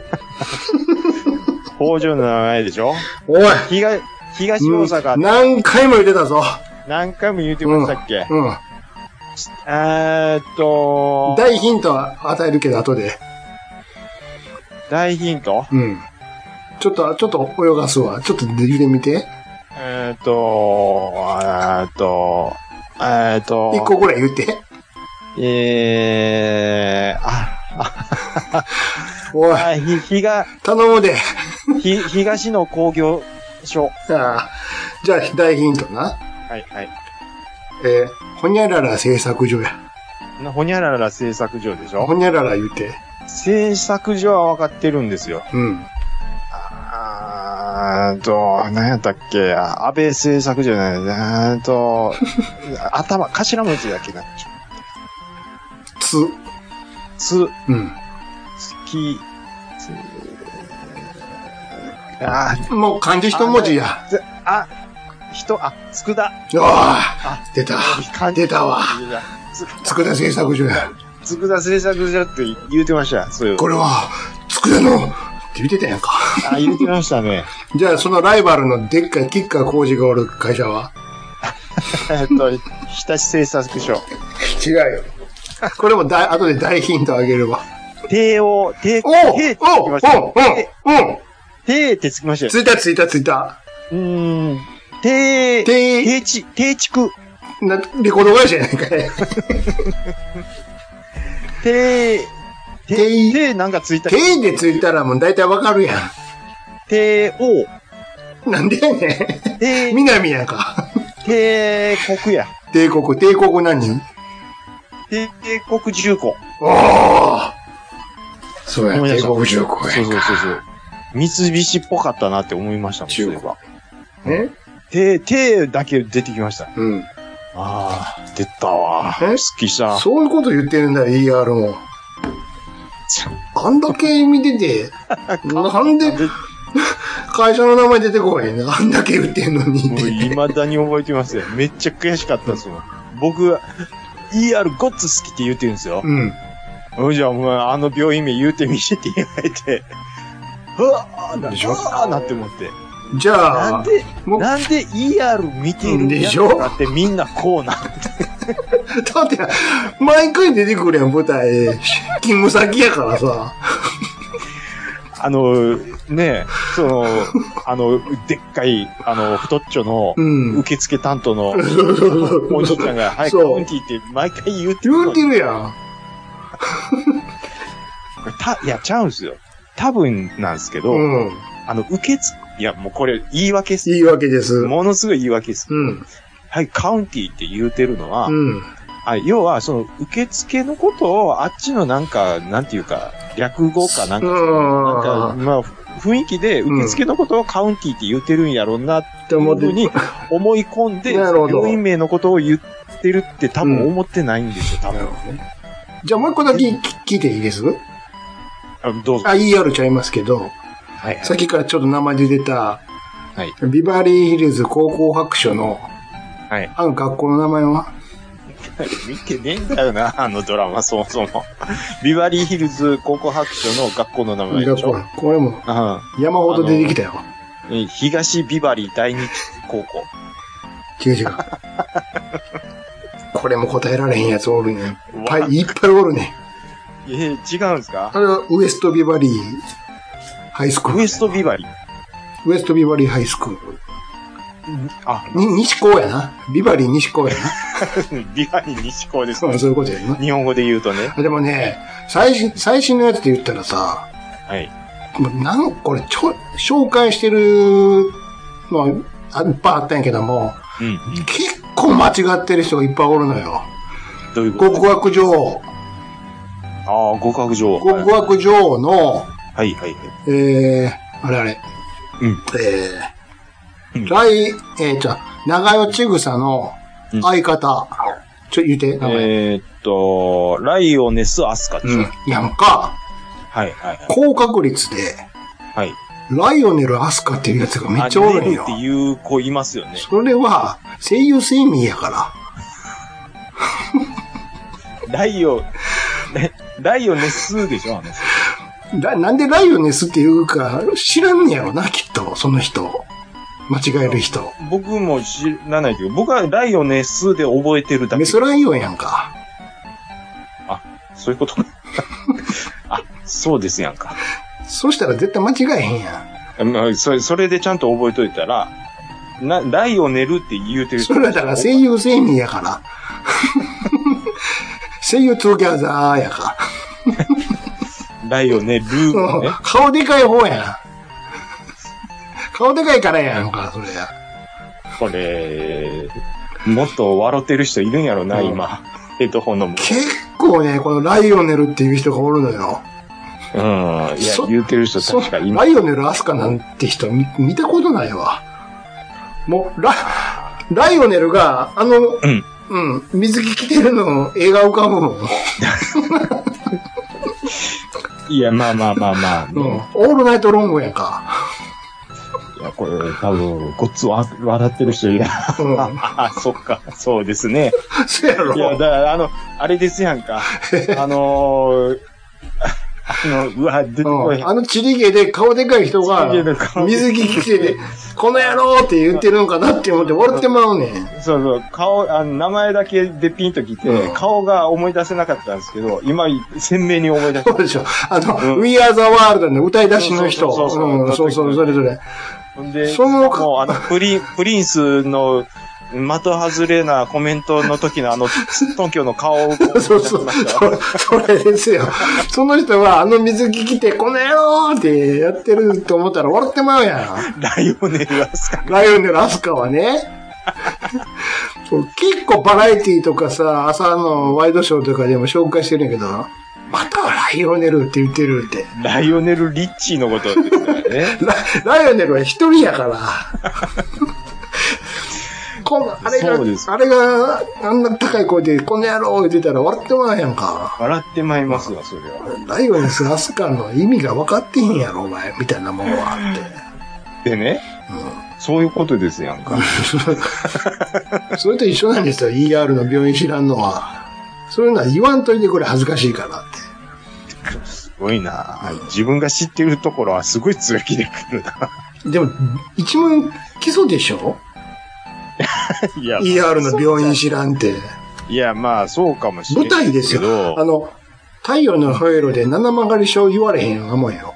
工場の名前でしょ？ おい！ 東大阪。 何回も言ってたぞ。 何回も言ってましたっけ？ 大ヒントは与えるけど、後で。 大ヒント？ うん。ちょっと泳がすわ。ちょっと言ってみて。 一個ぐらい言って。おい。頼むで。 東の工業所。 ああ。じゃあ、大ヒントな。 はいはい。 ほにゃらら製作所や。 ほにゃらら製作所でしょ？ ほにゃらら言うて。 製作所は分かってるんですよ。 うん。 何やったっけ？安倍製作所じゃない。頭文字だけな。つ。 うん。もう漢字一文字や。 佃。 出たわ。佃製作所や。 佃製作所って言うてました。 これは、佃の、って言ってたやんか。 言ってましたね。 じゃあ、そのライバルのでっかい吉川浩司がおる会社は日立製作所。 違うよ。これも後で大ヒントあげるわ。 手ってつきました。手ってつきましたよ。 ついた。 定畜。 レコード会社やないかい。 なんかついた。 手でついたらもう大体わかるやん。なんでやねん。南やんか。 帝国や。 帝国何？ 帝国重工。 そうや、帝国重工や。 そう。三菱っぽかったなって思いましたもん。 重工。 手だけ出てきました。 うん。 出たわ。好きした。 そういうこと言ってるんだよ、ER も。あんだけ見てて、なんで、会社の名前出てこないね。あんだけ言ってんのに。 未だに覚えてますよ。めっちゃ悔しかったですもん。僕、ER ごっつ好きって言ってるんですよ。 うん。 じゃあ、あの病院名言うてみてって言われて、でしょ？なって思って。 じゃあ、 なんで ER 見てるやつだってみんなこうなんて。 だって、毎回出てくるやん、舞台。勤務先やからさ。 でっかい、太っちょの、受付担当の、おじいちゃんが、はい、カウンティって毎回言ってる。 言ってるやん。 いや、ちゃうんすよ。多分なんですけど、いや、もうこれ、言い訳です。 言い訳です。 ものすごい言い訳です。はい、カウンティって言うてるのは、要は、その、受付のことを、あっちのなんていうか、略語かなんか、雰囲気で、受付のことをカウンティって言うてるんやろうな、っていうふうに思い込んで、病院名のことを言ってるって多分思ってないんですよ、多分。 じゃあもう一個だけ聞いていいです？ どうぞ。 ER ちゃいますけど、さっきからちょっと名前で出た、ビバリーヒルズ高校白書の、学校の名前は？ 見てねえんだよな、あのドラマ、そもそも。ビバリーヒルズ高校白書の学校の名前でしょ？ これも、山ほど出てきたよ。 東ビバリー第二高校。 違う。これも答えられへんやつおるねん。いっぱいおるねん。 違うんですか？ あれはウエストビバリーハイスクール。 ウエストビバリーハイスクール。西高やな。ビバリー西高やな。ビバリー西高ですね。そういうことやな。 日本語で言うとね。 でもね、最新のやつで言ったらさ、これ紹介してるのいっぱいあったんやけども、結構間違ってる人がいっぱいおるのよ。 どういうこと？ 極悪女王。 極悪女王。 極悪女王の、あれ。長与千草の相方。言うて、名前。 ライオネスアスカでしょ。 やんか。高確率で、ライオネルアスカっていうやつがめっちゃおるんよ。 っていう子いますよね。 それは、声優生命やから。 ライオネスでしょ、 なんでライオネスっていうか、知らんねやろな、きっと、その人。間違える人。 僕も知らないけど、僕はライオネスで覚えてるだけ。 メスライオンやんか。 そういうことそうですやんか。 そうしたら絶対間違えへんやん。 まあ、それでちゃんと覚えといたら、ライオネルって言うてる。 それはだから声優生命やから。声優トゥギャザーやから。 ライオネル、ね。 顔でかい方やん。顔でかいからやんか、それや。 これ、もっと笑ってる人いるんやろな、今。ヘッドホンの。 結構ね、このライオネルっていう人がおるのよ。 うん。いや、言うてる人確か今。 ライオネルアスカなんて人見たことないわ。もう、ライオネルが、水着着てるの映画浮かぶもん。 いや、まあ、ね。 オールナイトロングやんか。 いや、これ、多分、こっち笑ってる人いる。そっか、そうですね。 そうやろ。 いや、だからあれですやんか。うわ、出てこい。 チリゲで顔でかい人が、水着着て、この野郎って言ってるのかなって思って笑ってまうねん。 そう、名前だけでピンときて、顔が思い出せなかったんですけど、今、鮮明に思い出した。 そうでしょ。We Are the World の歌い出しの人。そう、それぞれ。 で、もうプリンスの、的外れなコメントの時の東京の顔を。 そう。それですよ。その人は水着着て、この野郎ってやってると思ったら笑ってまうやん。 ライオネルアスカ。 ライオネルアスカはね。結構バラエティとかさ、朝のワイドショーとかでも紹介してるんやけど、またライオネルって言ってるって。 ライオネル・リッチーのことですからね。 ライオネルは一人やから。あれが、あんな高い声で、この野郎言ってたら笑ってまうやんか。 笑ってまいますわ、それは。 ライオネス・アスカの意味が分かってへんやろ、お前、みたいなもんはあって。でね、そういうことですやんか。 それと一緒なんですよ、ER の病院知らんのは。そういうのは言わんといてくれ、恥ずかしいからって。 すごいな、自分が知ってるところはすごい強気で来るな。 でも、一番基礎でしょいや、 ER の病院知らんって。 いや、まあ、そうかもしれない。 舞台ですよ。太陽のホエロで七曲り症言われへんようなもんよ。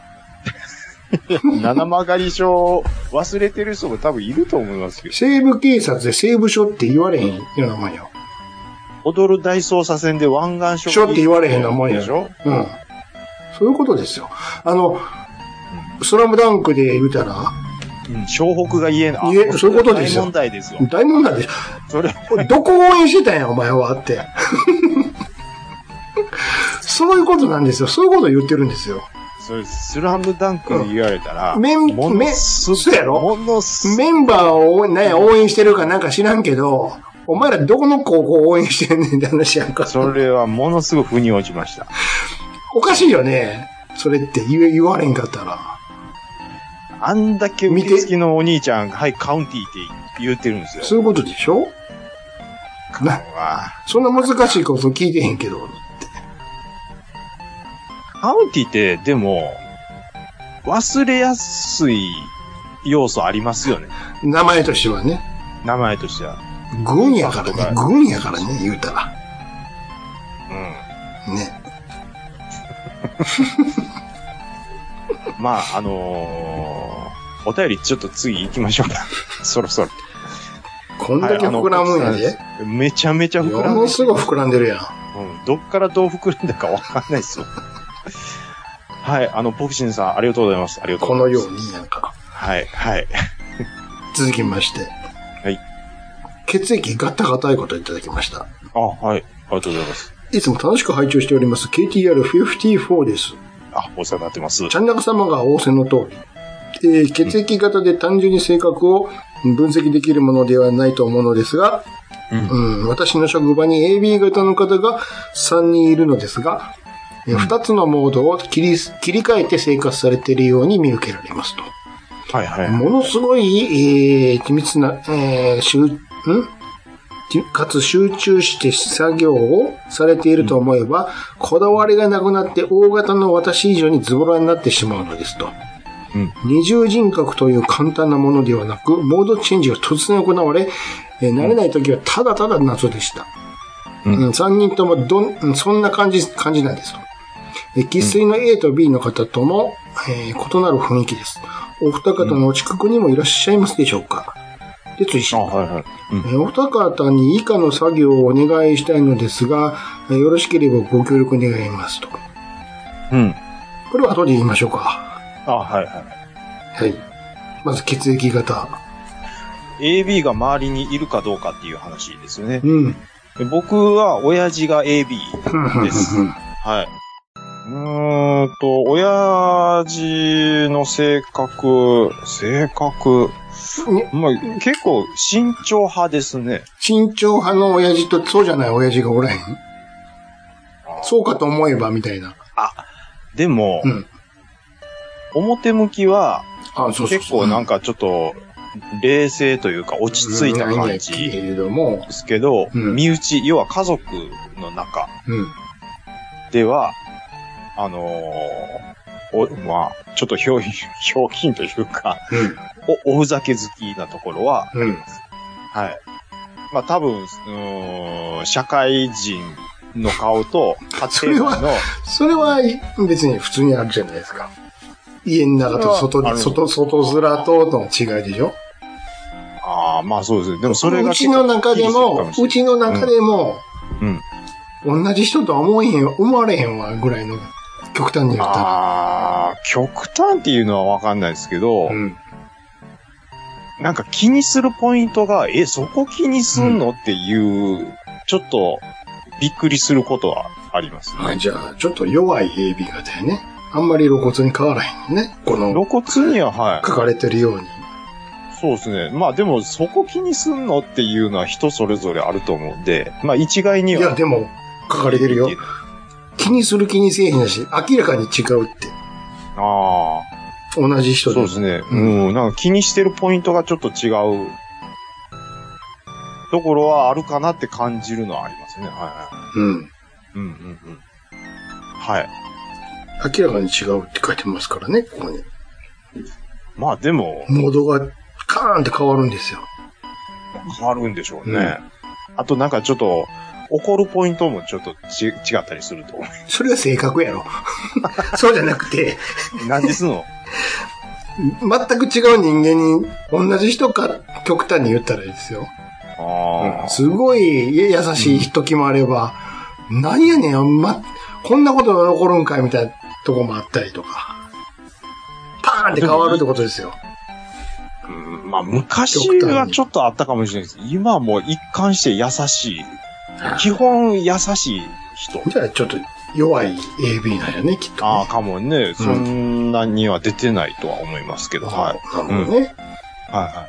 七曲り症忘れてる人も多分いると思いますよ。 西部警察で西部署って言われへんようなもんよ。 踊る大捜査線で湾岸署って言われへんようなもんよ。でしょ？うん。そういうことですよ。スラムダンクで言うたら、 湘北が言えない。 そういうことですよ。 大問題ですよ。 大問題です。それ、どこ応援してたんや、お前はって。そういうことなんですよ。そういうことを言ってるんですよ。 それ、スラムダンクで言われたら、 そうやろ？メンバーを応援してるかなんか知らんけど、お前らどこの高校を応援してんねんって話やんか。 それはものすごく腑に落ちました。 おかしいよね。それって言われんかったら。 あんだけ受付のお兄ちゃん、はい、カウンティーって言ってるんですよ。 そういうことでしょ？そんな難しいこと聞いてへんけど。 カウンティーって、でも、忘れやすい要素ありますよね。 名前としてはね。 名前としては。 軍やからね。軍やからね、言うたら。うん。ね。 まあ、お便りちょっと次行きましょうか。そろそろ。 こんだけ膨らむんやで。 めちゃめちゃ膨らんでる。 ものすごい膨らんでるやん。 どっからどう膨らんだかわかんないですよ。はい、ポクシンさん、ありがとうございます。ありがとうございます。 このようになんか。 はい、はい。 続きまして。 はい。 血液ガタガタいこといただきました。 あ、はい。ありがとうございます。 いつも楽しく拝聴しております。KTR54 です。 あ、お世話になってます。 ちゃんなか様が仰せの通り。血液型で単純に性格を分析できるものではないと思うのですが、私の職場に AB 型の方が3人いるのですが、2つのモードを切り替えて生活されているように見受けられますと。 はいはい。 ものすごい、緻密な、かつ集中して作業をされていると思えば、こだわりがなくなって大型の私以上にズボラになってしまうのですと。二重人格という簡単なものではなく、モードチェンジが突然行われ、慣れない時はただただ謎でした。3人ともそんな感じなんですと。 生粋の A と B の方とも、異なる雰囲気です。お二方のお近くにもいらっしゃいますでしょうか。で、追伸。お二方に以下の作業をお願いしたいのですが、よろしければご協力願いますと。うん。これは後で言いましょうか。 はい。 まず血液型。 AB が周りにいるかどうかっていう話ですよね。うん。僕は親父が AB です。はい。親父の性格、まあ、結構慎重派ですね。 慎重派の親父とそうじゃない親父がおらへん。そうかと思えばみたいな。 でも、表向きは、結構なんかちょっと、冷静というか落ち着いた感じですけど、身内、要は家族の中では、まあ、ちょっとひょうきんというか、おふざけ好きなところはあります。はい。まあ多分、社会人の顔と家庭のそれは別に普通にあるじゃないですか。家の中と外面との違いでしょ。 まあそうですね。でもそれがうちの中でも、同じ人とは思われへんわぐらいの極端に言ったら。 極端っていうのはわかんないですけど、なんか気にするポイントが、そこ気にすんのっていう、ちょっとびっくりすることはありますね。 じゃあ、ちょっと弱い AB 型やね。あんまり露骨に変わらへんね。この露骨には、 書かれてるように。 そうですね。まあでも、そこ気にすんのっていうのは人それぞれあると思うんで、まあ一概には。 いや、でも、書かれてるよ。気にする気にせえへんだし、明らかに違うって。同じ人で。 そうですね。なんか気にしてるポイントがちょっと違うところはあるかなって感じるのはありますね。はい。 明らかに違うって書いてますからね、ここに。 まあでも。 モードがカーンって変わるんですよ。 変わるんでしょうね。あとなんかちょっと、怒るポイントもちょっと違ったりすると思う。 それは性格やろ。そうじゃなくて。 何ですの？ 全く違う人間に同じ人か極端に言ったらいいですよ。すごい優しい時もあれば、何やねん、こんなことが起こるんかいみたいなとこもあったりとか。パーンって変わるってことですよ。 まあ昔はちょっとあったかもしれないです。今はもう一貫して優しい。基本優しい人。 じゃあちょっと弱い AB なんやね、きっと、ね。 かもね。そんなには出てないとは思いますけど。はい。 なるほどね。 はい。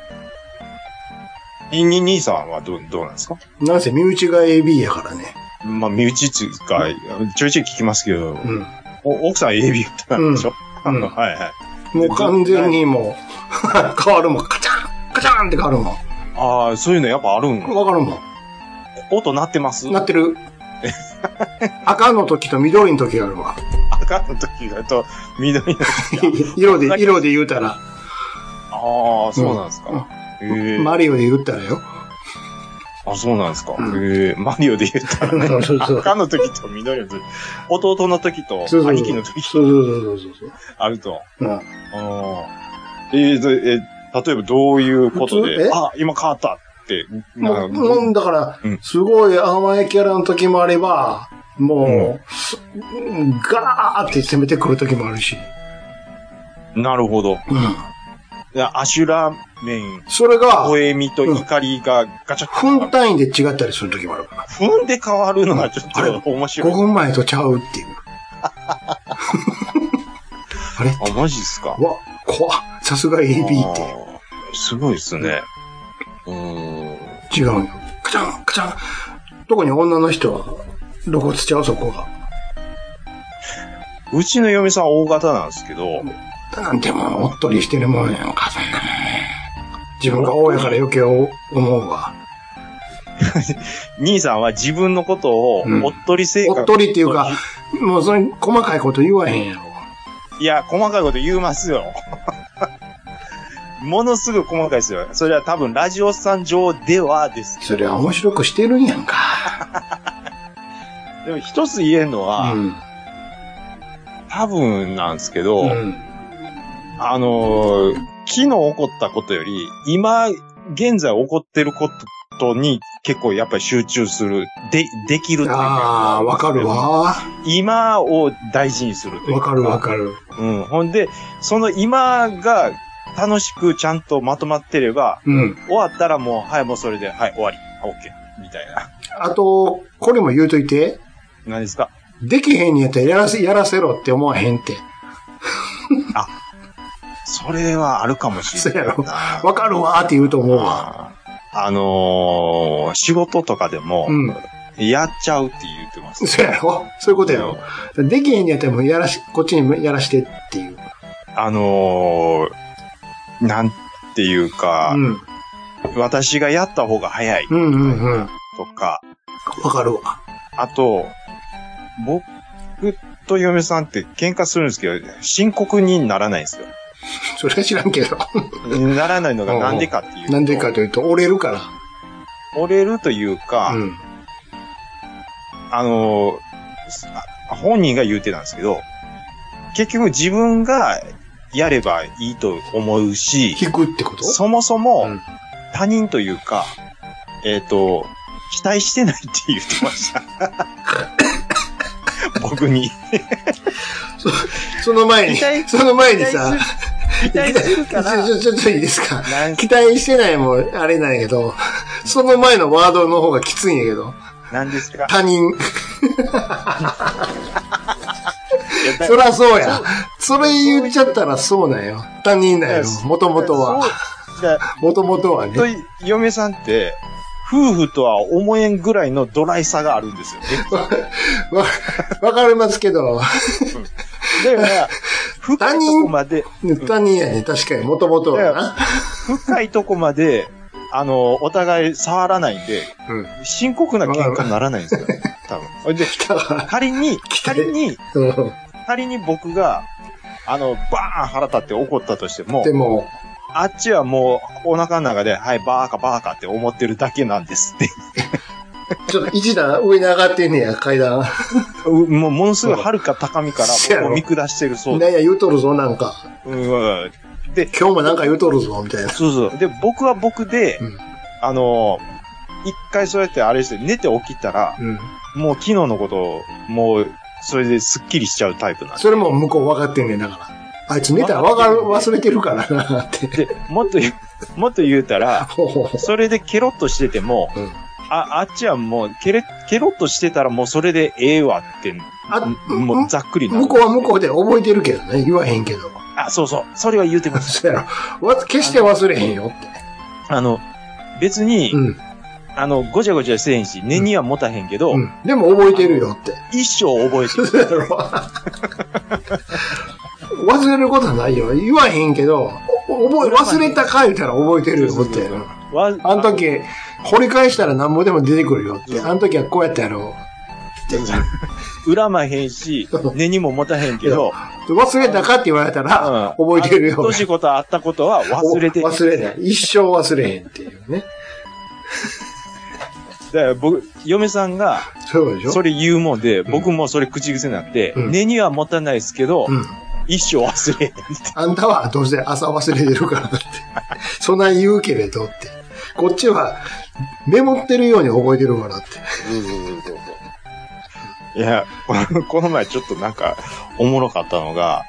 兄さんはどうなんですか？ なんせ身内が AB やからね。 まあ身内っていうか、ちょいちょい聞きますけど、奥さん AB なんでしょ？はいはい。 もう完全にもう、変わるもん。カチャンカチャンって変わるもん。 そういうのやっぱあるん？ わかるもん。 音鳴ってます？ 鳴ってる。赤の時と緑の時があるわ。 赤の時だと緑の時色で言うたら。 そうなんですか。 マリオで言ったらよ。 そうなんですか。マリオで言ったらね。赤の時と緑の時。弟の時と兄貴の時。 そう。 あると。例えばどういうことで、今変わったって。 もうだから、すごい甘いキャラの時もあれば、もう、ガーって攻めてくる時もあるし。 なるほど。アシュラメン。 それが、 微笑みと怒りがガチャッと。 分単位で違ったりする時もあるから。 分で変わるのがちょっと面白い。 5分前とちゃうっていう。あれマジっすか？ 怖っ。さすが AB って。 すごいっすね。 違うよ。カチャン、カチャン。特に女の人は、露骨ちゃう、そこが。 うちの嫁さんは大型なんですけど。 なんてもう、おっとりしてるもんやんか、そんな。自分が大やから余計思うわ。 兄さんは自分のことを、おっとり性格、 おっとりっていうか、もうそれ細かいこと言わへんやろ。 いや、細かいこと言いますよ。ものすぐ細かいですよ。それは多分ラジオさん上ではですけど。 それは面白くしてるんやんか。 でも一つ言えんのは、 多分なんですけど、昨日起こったことより、今、現在起こってることに結構やっぱり集中する、できるっていうか。 ああ、わかるわ。 今を大事にするというか。 わかる。 うん。ほんで、その今が楽しくちゃんとまとまってれば、終わったらもう、はい、もうそれで、はい、終わり。オッケー。みたいな。 あと、これも言うといて。 何ですか？ できへんにやったらやらせろって思わへんって。 あ、それはあるかもしれない。そうやろ。わかるわーって言うと思うわ。 仕事とかでも、やっちゃうって言ってます、ね。 そうやろ？そういうことやろ。できへんにやったらもうこっちにやらしてっていう。 なんていうか、私がやった方が早い。とか。 わかるわ。 あと、僕と嫁さんって喧嘩するんですけど、深刻にならないんですよ。 それは知らんけど。 ならないのがなんでかっていうと。 なんでかというと、折れるから。 折れるというか、本人が言うてたんですけど、結局自分がやればいいと思うし、 引くってこと？ そもそも、他人というか、期待してないって言ってました。僕に。 その前にさ、 期待するから。 ちょっといいですか？期待してないもあれなんやけど、その前のワードの方がきついんやけど。 何ですか？ 他人。そらそうや。それ言っちゃったらそうなんよ。他人だよ。もともとは。もともとはね。 嫁さんって、夫婦とは思えんぐらいのドライさがあるんですよね。 わかりますけど。 だから深いとこまで。 他人やね、確かに、もともとはな。 深いとこまで、お互い触らないんで、深刻な喧嘩にならないんですよ。多分。で、仮に僕が、バーン腹立って怒ったとしても、 でも、 あっちはもうお腹の中で、はい、バーカって思ってるだけなんですって。 ちょっと一段上に上がってんねや、階段。 ものすごい遥か高みから僕を見下してるそうです。いや言うとるぞ、なんか。 で、 今日もなんか言うとるぞ、みたいな。 そう。で、僕は僕で、一回そうやってあれして寝て起きたら、もう昨日のことを、もう、それでスッキリしちゃうタイプなんで。 それも向こう分かってんねん、だから。あいつ寝たら忘れてるからな、って。 で、もっと言うたら、それでケロッとしてても、あっちはもう、ケロッとしてたらもうそれでええわって、もうざっくりな。 向こうは向こうで覚えてるけどね、言わへんけど。 あ、そう。それは言うてます。 そうやろ。決して忘れへんよって。 別に、ごちゃごちゃせえへんし、根には持たへんけど、 でも覚えてるよって。 一生覚えてる。 そうやろ。忘れることはないよ。言わへんけど、忘れたか言うたら覚えてるよって。あの時、掘り返したら何もでも出てくるよって。あの時はこうやってやろう。恨まへんし、根にも持たへんけど、 忘れたかって言われたら、覚えてるよ。 年ことあったことは忘れてる。 忘れない。一生忘れへんっていうね。 だから嫁さんが、それ言うもんで、僕もそれ口癖になって、根には持たないですけど、一生忘れへんって。 あんたはどうせ朝忘れてるからって。そんな言うけれどって。こっちはメモってるように覚えてるからって。 いや、この前ちょっとなんか、おもろかったのが、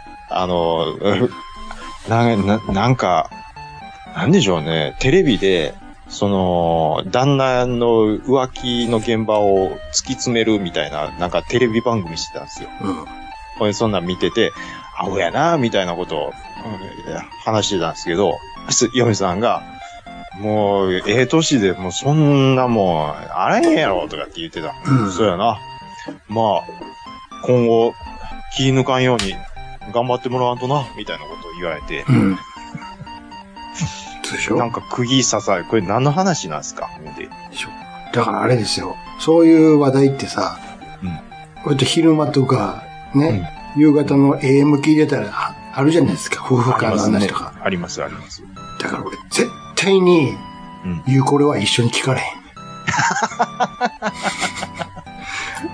なんか、なんでしょうね、テレビで、旦那の浮気の現場を突き詰めるみたいな、なんかテレビ番組してたんですよ。これそんなん見てて、アホやな、みたいなことを、話してたんですけど、嫁さんが、もう、年でもうそんなもん、あらへんやろ、とかって言ってた。そうやな。まあ、今後、気抜かんように頑張ってもらわんとな、みたいなことを言われて。 でしょ？ なんか釘刺さる。これ何の話なんですか？ だからあれですよ。そういう話題ってさ、こうやって昼間とか、ね、夕方の AM 聞いてたらあるじゃないですか。夫婦間の話とか。 あります。だから俺絶対に、これは一緒に聞かれへん。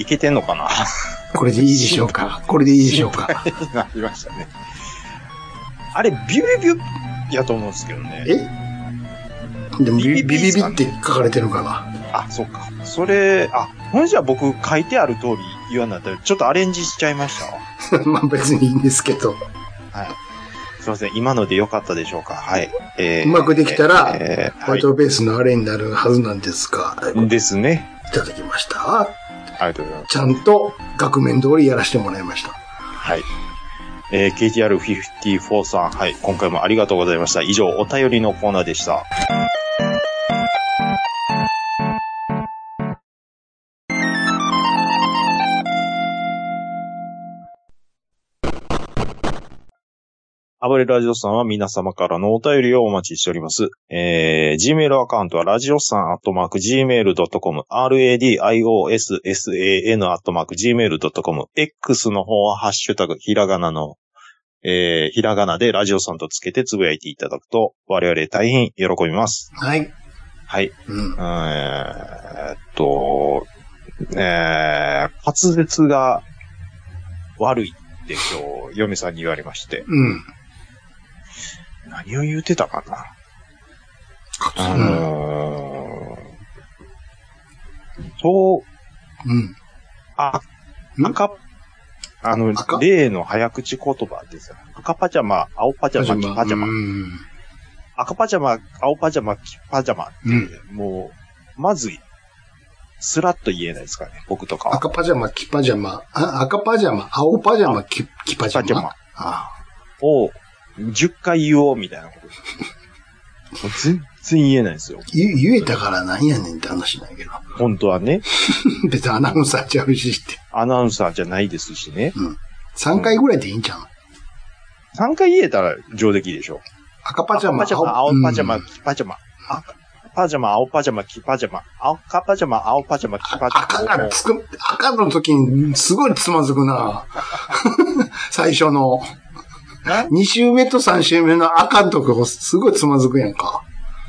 いけてんのかなこれでいいでしょうか。これでいいでしょうか。 なりましたね。あれ、ビュービューやと思うんですけどね。 でもビビビって書かれてるから。 あ、そうか。それ、ほんじゃ僕書いてある通り言わんだったら、ちょっとアレンジしちゃいましたわ。 まあ別にいいんですけど。 はい。すいません。今のでよかったでしょうか。はい。 うまくできたら、ホワイトベースのあれになるはずなんですが。 ですね。 いただきました。ありがとうございます。 ちゃんと額面通りやらせてもらいました。 はい。KTR54 さん、はい。今回もありがとうございました。以上、お便りのコーナーでした。暴れラジオさんは皆様からのお便りをお待ちしております。Gmail アカウントはラジオさん@gmail.com、radiossan@gmail.com、X の方はハッシュタグ、ひらがなでラジオさんとつけてつぶやいていただくと、我々大変喜びます。 はい。 はい。滑舌が悪いって今日、嫁さんに言われまして。 うん。 何を言うてたかな。例の早口言葉ですよ。赤パジャマ、青パジャマ、黄パジャマ。赤パジャマ、青パジャマ、黄パジャマって、もう、まずい。スラッと言えないですかね、僕とかは。 赤パジャマ、黄パジャマ、赤パジャマ、青パジャマ、黄パジャマ。 を、10回言おうみたいなこと。もう全然言えないですよ。 言えたからなんやねんって話なんやけど。 本当はね。 別にアナウンサーちゃうしって。 アナウンサーじゃないですしね。 うん。3回ぐらいでいいんちゃう？ 3 回言えたら上出来でしょ。 赤パジャマ、 青パジャマ、黄パジャマ。赤パジャマ、青パジャマ、黄パジャマ。赤パジャマ、青パジャマ、黄パジャマ。 赤の時にすごいつまずくな。最初の。2週目と3週目の赤のとこすごいつまずくやんか。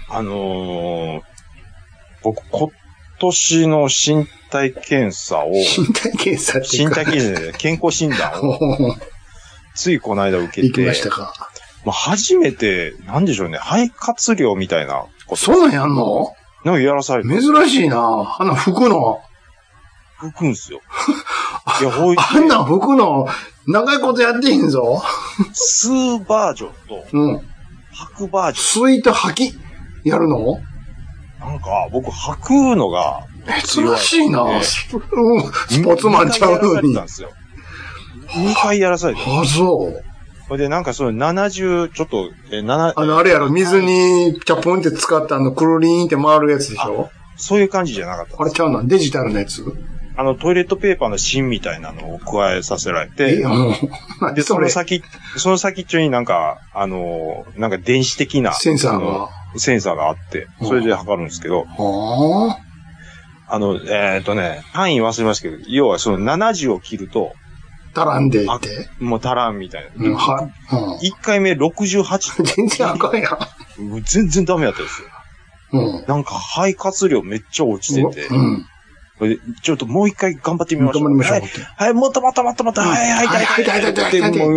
僕今年の身体検査を。 身体検査って身体検査で健康診断を。ついこの間受けて。 行きましたか。 初めて、なんでしょうね、肺活量みたいなこと。 そんなんやんの？ なんかやらされて。 珍しいな。あんなん吹くの。 吹くんすよ。 いや、あんなん吹くの、長いことやってへんぞ。 吸うバージョンと、吐くバージョン。吸いと吐き、やるの？ なんか、僕吐くのが珍しいな。スポーツマンちゃうのに。 2回やらされてた。 あ、そう。 それでなんかその70、ちょっと、 あれやろ、水にチャポンって使ったクルリーンって回るやつでしょ？ そういう感じじゃなかった。 あれちゃうの？デジタルのやつ？ トイレットペーパーの芯みたいなのを加えさせられて、で、その先っちょになんか電子的なセンサーがあって、それで測るんですけど、単位忘れましたけど、要はその70を切ると、 足らんでって。 もう足らんみたいな。1回目68。 全然あかんやん。全然ダメだったですよ。なんか肺活量めっちゃ落ちてて、ちょっともう一回頑張ってみましょう。はい、もっと。はい、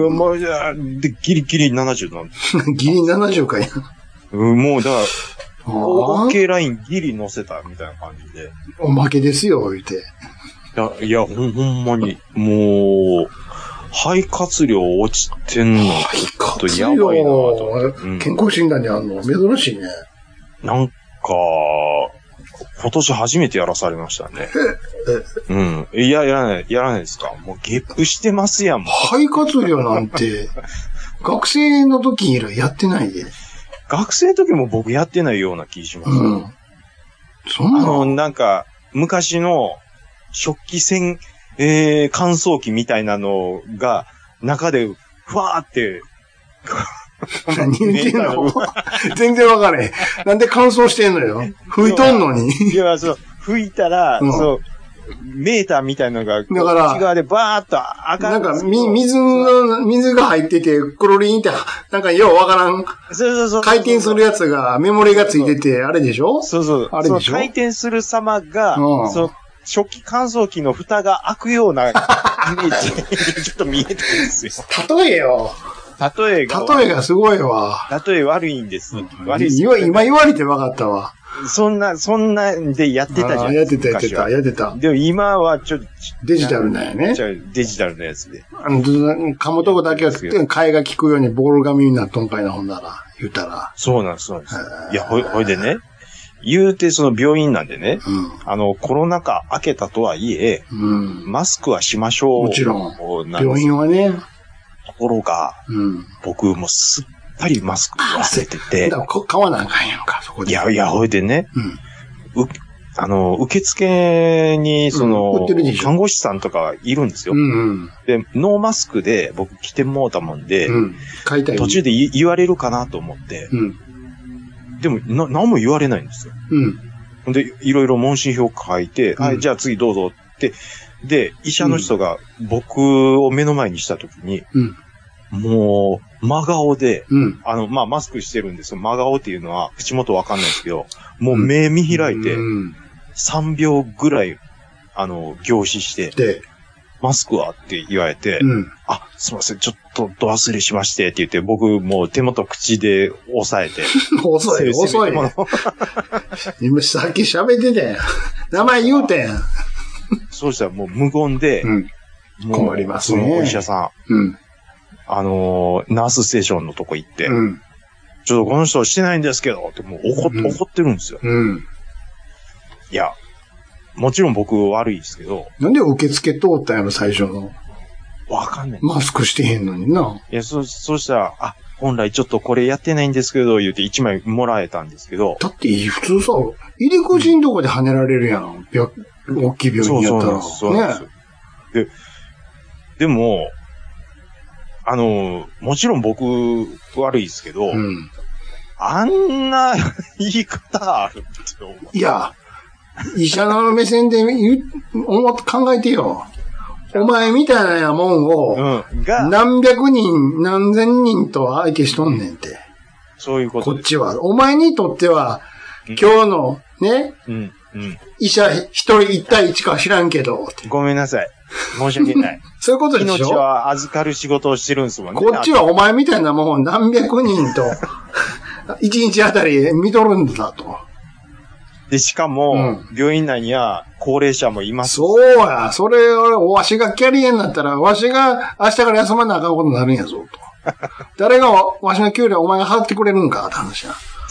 もう、で、ギリギリ70なんです。 ギリ70かや。 もう、だから、OK ラインギリ乗せたみたいな感じで。 おまけですよ、言うて。 いや、ほんまに、もう、肺活量落ちてんの。 肺活量健康診断にあんの珍しいね。 なんか、今年初めてやらされましたね。やらないですか？もうゲップしてますやん。 肺活量なんて、学生の時以来やってないで。 学生の時も僕やってないような気します。 そんななんか、昔の食器乾燥機みたいなのが、中で、ふわーって、 何言ってんの？全然わかれへん。なんで乾燥してんのよ。拭いとんのに。 いや、拭いたら、メーターみたいなのが、 だから、 内側でバーっと赤なんか、水が入ってて、クロリーンって、なんかようわからん。 そう。 回転するやつが、メモリがついてて、あれでしょ？ そう。 あれでしょ？ 回転する様が、 食器乾燥機の蓋が開くようなイメージちょっと見えてるんですよ。 例えよ。 例えがすごいわ。 例え悪いんです。 悪い。今言われて分かったわ。 そんなんでやってたじゃん。 やってた。 でも今はちょっと。 デジタルなんやね。 デジタルのやつで。 噛むとこだけは替えが利くようにボール紙になっとんかいな、ほんなら。言ったら。 そうなんです。いや、ほいでね。言うてその病院なんでね。コロナ禍明けたとはいえ、マスクはしましょう。 もちろん。病院はね。 ところが、僕もすっぱりマスク忘れてて。 だから買わなあかんやんか、そこで。 いや、ほいでね。受付に、看護師さんとかいるんですよ。で、ノーマスクで僕来てもうたもんで、途中で言われるかなと思って、でも、何も言われないんですよ。で、いろいろ問診票書いて、はい、じゃあ次どうぞって、で、医者の人が僕を目の前にしたときに、もう、真顔で、マスクしてるんですよ。真顔っていうのは、口元わかんないですけど、もう目見開いて、3秒ぐらい、凝視して、マスクはって言われて、すいません、ちょっとど忘れしましてって言って、僕もう手元口で押さえて。 遅い。今さっき喋ってたやん。名前言うてん。 そうしたらもう無言で、 もう困りますね。 そのお医者さん、ナースステーションのとこ行って、ちょっとこの人してないんですけど、ってもう怒ってるんですよ。いや、もちろん僕悪いですけど。 なんで受付通ったんやろ、最初の。 わかんない。 マスクしてへんのにな。 いや、そうしたら、本来ちょっとこれやってないんですけど、言うて1枚もらえたんですけど。 だって普通さ、入り口のとこで跳ねられるやん。大きい病院やったら。 そうなんですよ。でも、もちろん僕悪いですけど、あんな言い方あるって思う。 いや、医者の目線で考えてよ。お前みたいなもんを、何百人、何千人と相手しとんねんって。 そういうことこっちは。お前にとっては、今日のね、医者一人1対1か知らんけど。 ごめんなさい。申し訳ない。 そういうことでしょ。 命は預かる仕事をしてるんですもんね。 こっちはお前みたいなもん何百人と、1日あたり見とるんだと。 で、しかも、病院内には高齢者もいます。 そうや。それを、わしがキャリアになったら、わしが明日から休まなあかんことになるんやぞ、と。誰がわしの給料お前が払ってくれるんか、って話や。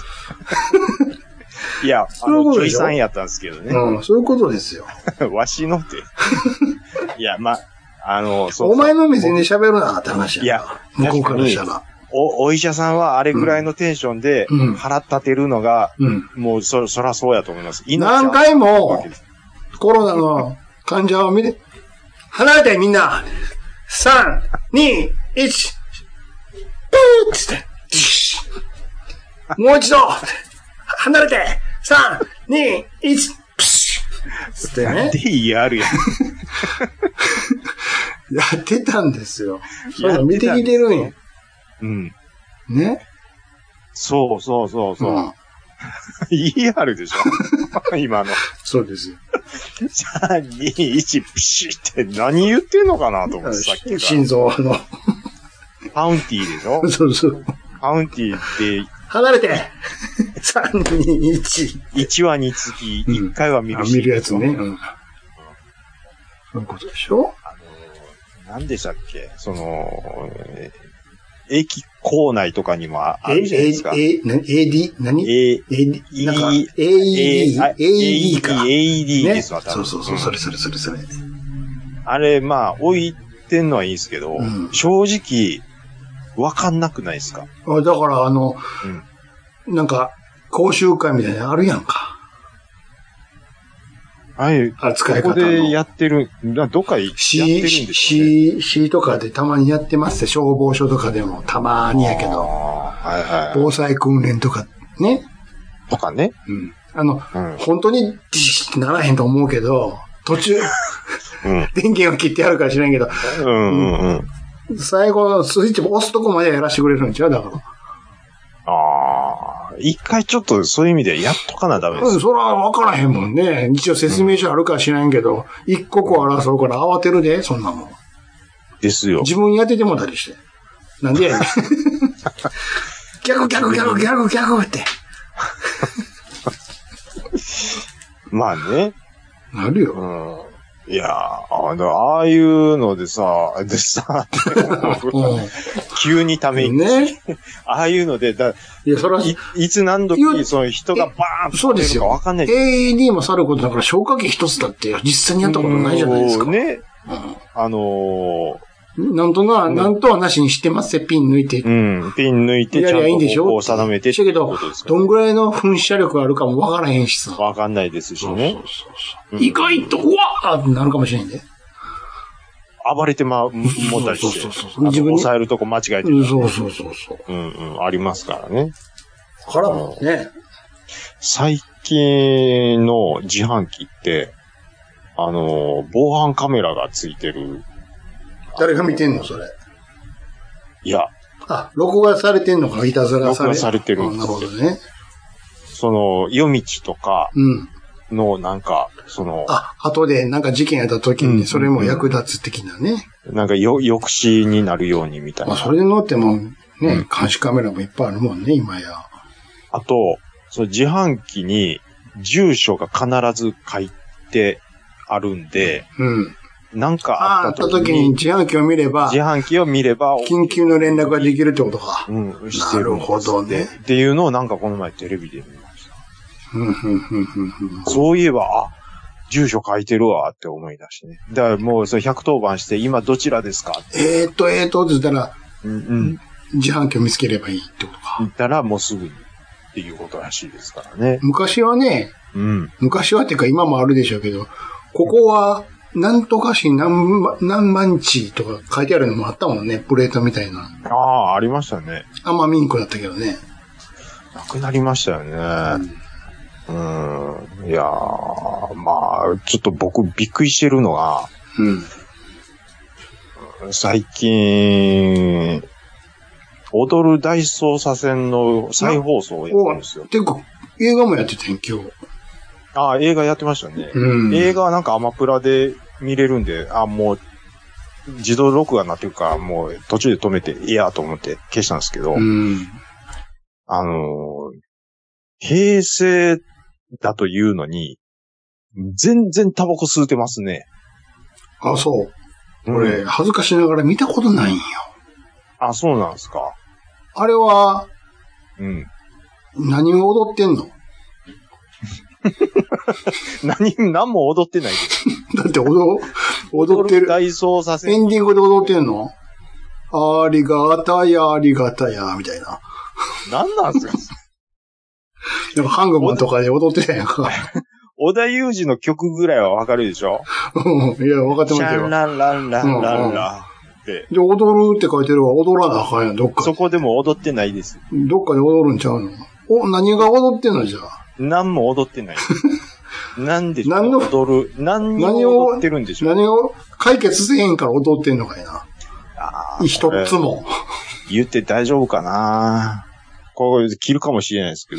いや、女医さんやったんですけどね。 そういうことですよ。 わしのって。いや、 お前の目線で喋るな、って話や。いや、向こうからしたら。 お医者さんはあれぐらいのテンションで腹立てるのが、もうそらそうやと思います。 何回もコロナの患者を見て、離れてみんな !3、2、1、プーッつって、もう一度離れて !3、2、1、プシッつってね。 でいやるやん。 やってたんですよ。そういうの見てきてるんや。ね。 そう。ER でしょ今の。 そうですよ。 3、2、1、プシッって何言ってんのかなと思ってさっきから。 心臓の。 パウンティーでしょそう。 パウンティーって。 離れて !3、2、1。 1話につき1回は見るし。 見るやつね。そういうことでしょ何でしたっけ駅構内とかにもあるじゃないですか。 AD? 何 ?AED か。AED ですわ、多分。 そう、それ。 あれ、置いてんのはいいですけど、正直、わかんなくないですか？ だからなんか、講習会みたいなのあるやんか。 扱い方の。ここでやってる、どっかやってるんですよ、ね。 C とかでたまにやってますって、消防署とかでもたまにやけど。防災訓練とかね。 とかね。 本当にならへんと思うけど、途中、電源を切ってやるか知らんけど、最後のスイッチを押すとこまでやらせてくれるんちゃうだから。 一回ちょっとそういう意味でやっとかなダメです。 それは分からへんもんね。一応説明書あるか知らんけど、一刻を争うから慌てるで、そんなもん。 ですよ。 自分に当ててもたりして。なんでやねん。逆って。 まあね。 なるよ。 いやああいうのでさ、急にために、 ね、 ああいうので、 いや、それは、 いつ何時にその人がバーンとそうですよ。 わかんない。 AED もさることだから消火器一つだって実際にやったことないじゃないですか。 ね。 なんとはなしにしてますピン抜いて。 ピン抜いて、ちゃんと方向を定めて。 だけど、どんぐらいの噴射力あるかもわからへんしさ。 わかんないですしね。 そう。意外と、うわーってなるかもしれんで。 暴れてもったりして。自分抑えるとこ間違えてる。 そう。 ありますからね。 からね。 最近の自販機って、防犯カメラがついてる。 誰が見てんのそれ。 いや。 録画されてんのかいたずら録画されてるんですよ。 なるほどね。 夜道とかのなんか、 後でなんか事件やった時にそれも役立つ的なね。 なんか抑止になるようにみたいな。 それで乗ってもね、監視カメラもいっぱいあるもんね、今や。 あと、自販機に住所が必ず書いてあるんで、なんかあった時に自販機を見れば、緊急の連絡ができるってことか。 してる。 なるほどね。 っていうのをなんかこの前テレビで見ました。そういえば、住所書いてるわって思い出してね。だからもう110番して今どちらですかって言ったら、自販機を見つければいいってことか。 言ったらもうすぐにっていうことらしいですからね。 昔はね、昔はっていうか今もあるでしょうけど、ここは、なんとか市何万地とか書いてあるのもあったもんね、プレートみたいな。 ありましたね。 ミンコだったけどね。 なくなりましたよね。いやー、まあ、ちょっと僕びっくりしてるのが、最近、踊る大捜査線の再放送をやってるんですよ。 ていうか、映画もやってたん今日。 映画やってましたね。映画はなんかアマプラで見れるんで、もう、自動録画になってるから、もう途中で止めていいやと思って消したんですけど、平成だというのに、全然タバコ吸うてますね。 そう。俺、恥ずかしながら見たことないんよ。 そうなんですか。 あれは、何を踊ってんの何も踊ってないです。 だって踊ってる。 大捜査線。 エンディングで踊ってんのありがたや、みたいな。 何なんすかなんかハングマンとかで踊ってたやんか。 小田裕二の曲ぐらいはわかるでしょいや、わかってますよ。 シャンランランランランラって。 で、踊るって書いてるわ。踊らなあかんやん、どっかで。 そこでも踊ってないです。 どっかで踊るんちゃうの何が踊ってんのじゃあ。 何も踊ってない。なんでしょう何を踊ってるんでしょう何を解決せへんから踊ってんのかいな。一つも。 言って大丈夫かなこれ切るかもしれないですけど、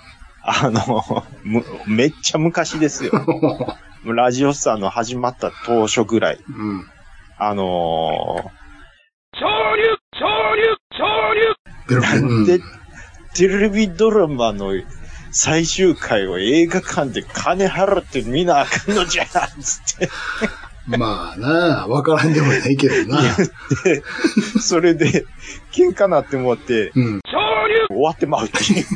めっちゃ昔ですよ。ラジオスターの始まった当初ぐらい。なんで、テレビドラマの最終回を映画館で金払って見なあかんのじゃんつって。 まあなあ、わからんでもないけどな。 で、それで、喧嘩なって思って、終わってまうっていう。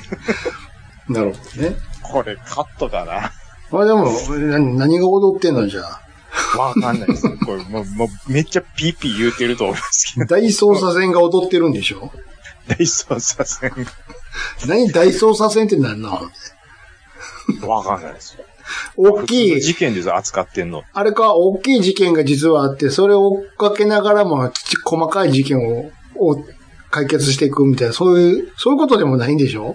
なるほどね。 これカットだな。 でも、何が踊ってんのじゃあ。 わかんないです。これもうめっちゃピーピー言うてると思いますけど。 大捜査線が踊ってるんでしょ大捜査線。 何大捜査線って何なのわかんないですよ。 大きい。 事件で扱ってんの。 あれか、大きい事件が実はあって、それを追っかけながらも、細かい事件を解決していくみたいな、そういうことでもないんでしょ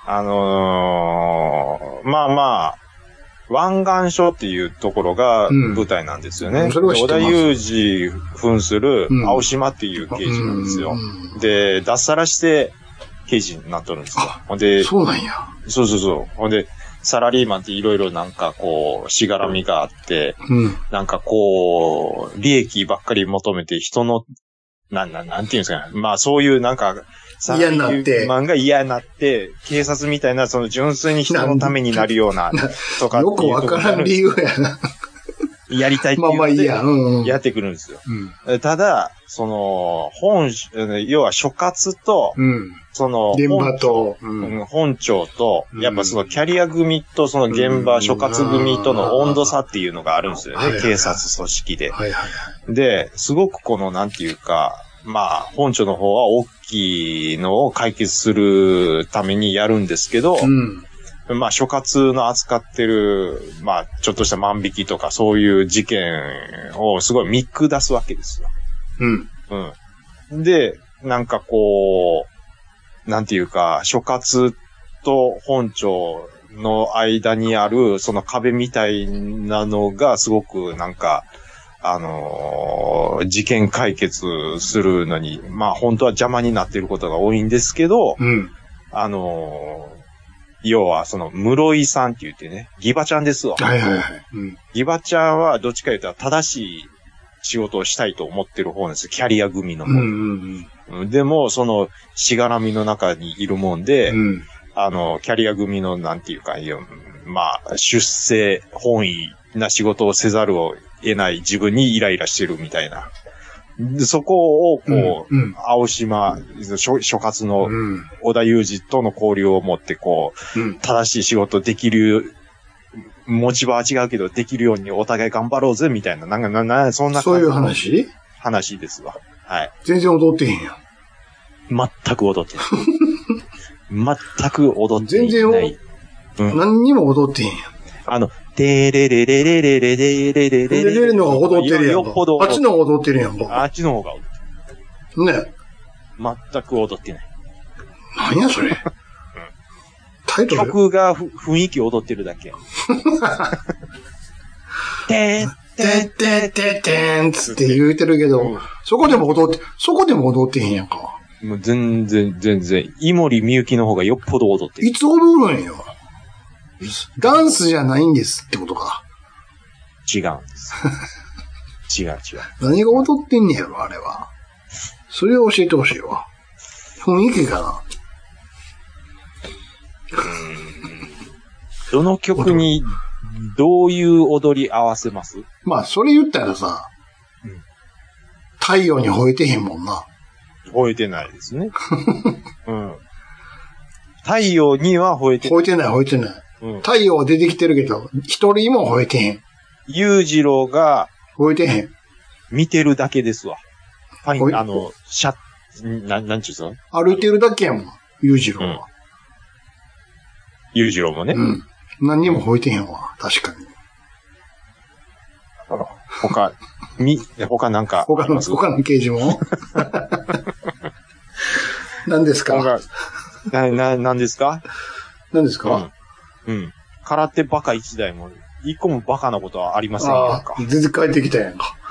まあ、湾岸署っていうところが舞台なんですよね。 それは知ってます。 小田裕二扮する青島っていう刑事なんですよ。で、脱サラして刑事になっとるんですよ。ほんで、 そうなんや。 そうそうそう。ほんで、サラリーマンっていろいろなんかこう、しがらみがあって、なんかこう、利益ばっかり求めて人の、なんていうんですかね。まあそういうなんか、 嫌になって。 漫画嫌になって、警察みたいな、その純粋に人のためになるような、とかよくわからん理由やな。 やりたいって言って、やってくるんですよ。ただ、その、要は所轄と、その、 現場と、 本庁と、やっぱそのキャリア組とその現場、所轄組との温度差っていうのがあるんですよね。警察組織で。で、すごくこの、なんていうか、まあ、本庁の方は大きいのを解決するためにやるんですけど、まあ、所轄の扱ってる、まあ、ちょっとした万引きとかそういう事件をすごい見下すわけですよ。で、なんかこう、なんていうか、所轄と本庁の間にある、その壁みたいなのがすごくなんか、事件解決するのに、まあ本当は邪魔になっていることが多いんですけど、要はその室井さんって言ってね、ギバちゃんですわ。ギバちゃんはどっちか言ったら正しい仕事をしたいと思ってる方なんですよ。キャリア組の方。でも、そのしがらみの中にいるもんで、キャリア組のなんていうか、まあ、出世、本意な仕事をせざるを得ない自分にイライラしてるみたいな。そこを、こう、青島、所轄の小田裕二との交流を持って、こう、正しい仕事できる、持ち場は違うけど、できるようにお互い頑張ろうぜ、みたいな、そんな感じ。 そういう話ですわ。はい。 全然踊ってへんやん。 全く踊ってない。全く踊ってない。全然、何にも踊ってへんやん。 テレレレレレレレレレレレレの方が踊ってるやんか。あっちの方が踊ってるやんか。 あっちの方が踊ってる。ね。全く踊ってない。 何やそれ。タイトル曲が雰囲気踊ってるだけ。 てんつって言うてるけど、そこでも踊ってへんやんか。 もう全然。井森美幸の方がよっぽど踊ってる。 いつ踊るんよ。ダンスじゃないんですってことか。 違うんです。違う。 何が踊ってんねやろ、あれは。それを教えてほしいわ。雰囲気かな。 どの曲にどういう踊り合わせます？ まあ、それ言ったらさ、太陽に吠えてへんもんな。 吠えてないですね。太陽には吠えてない。 吠えてない。太陽は出てきてるけど、一人も吠えてへん。 裕次郎が、 吠えてへん。 見てるだけですわ。なんちゅうの？ 歩いてるだけやもん、裕次郎は。 裕次郎もね。 何にも吠えてへんわ、確かに。 他なんか。 他の刑事も何ですか？ 何ですか？ 何ですか？ 空手バカ一台も、一個もバカなことはありませんやんか。 全然帰ってきたやんか。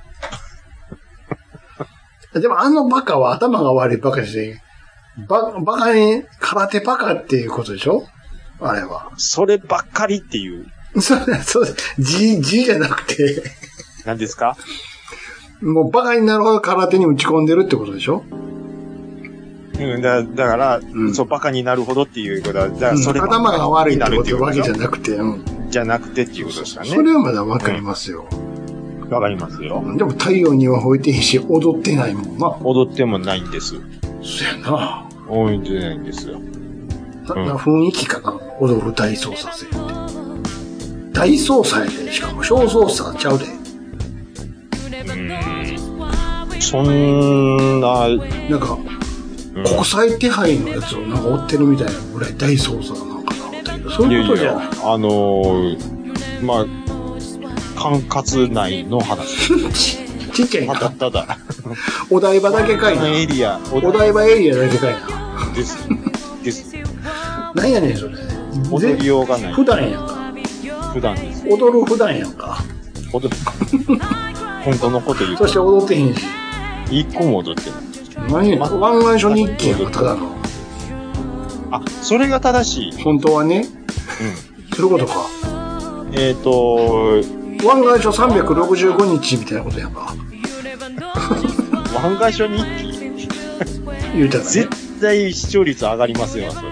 でもバカは頭が悪いバカして、バカに空手バカっていうことでしょ？あれは。 そればっかりっていう。 そう、G じゃなくて。 何ですか？ もうバカになるほど空手に打ち込んでるってことでしょ？ だから、そう、バカになるほどっていうことは、それ頭が悪いってことわけじゃなくて、 じゃなくてっていうことですかね。 それはまだわかりますよ。 わかりますよ。 でも太陽には吠えてへんし、踊ってないもんな。 踊ってもないんです。 そやな。 踊ってないんですよ。 雰囲気かな、踊る大捜査線って。大捜査やで、しかも小捜査ちゃうで。 そんな、 なんか、国際手配のやつをなんか追ってるみたいなぐらい大捜査なのかなっていう。そういうことじゃない。 まあ、管轄内の話。 ちっちゃいな。 ただ。 お台場だけかいな。お台場エリアだけかいな。 です。 なんやねん、それ。 踊りようがない。 普段やんか。 普段です。 踊る普段やんか。 本当のこと言う。 そして踊ってへんし。 一個も踊ってない。 何やねん。湾岸署日記やんか、ただの。 それが正しい。 本当はね。うん。そういうことか。湾岸署365日みたいなことやんか。 湾岸署日記言うたら、ね。 絶対視聴率上がりますよ、それ。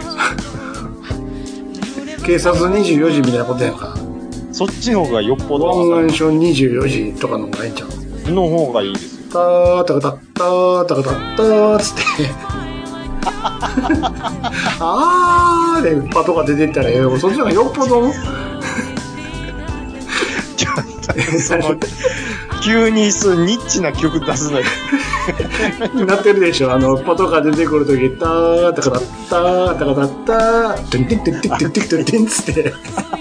警察24時みたいなことやんか。 そっちの方がよっぽど。 湾岸署24時とかの方がいいんちゃうの方がいいですよ。 タータカタッタータカタッターつって。あーでパトカー出てったらそっちの方がよっぽど。 その急にニッチな曲出すのになってるでしょ。パトカー出てくるときタータカタッタータカタッタートゥンテンテンテンテンテンテンテンつって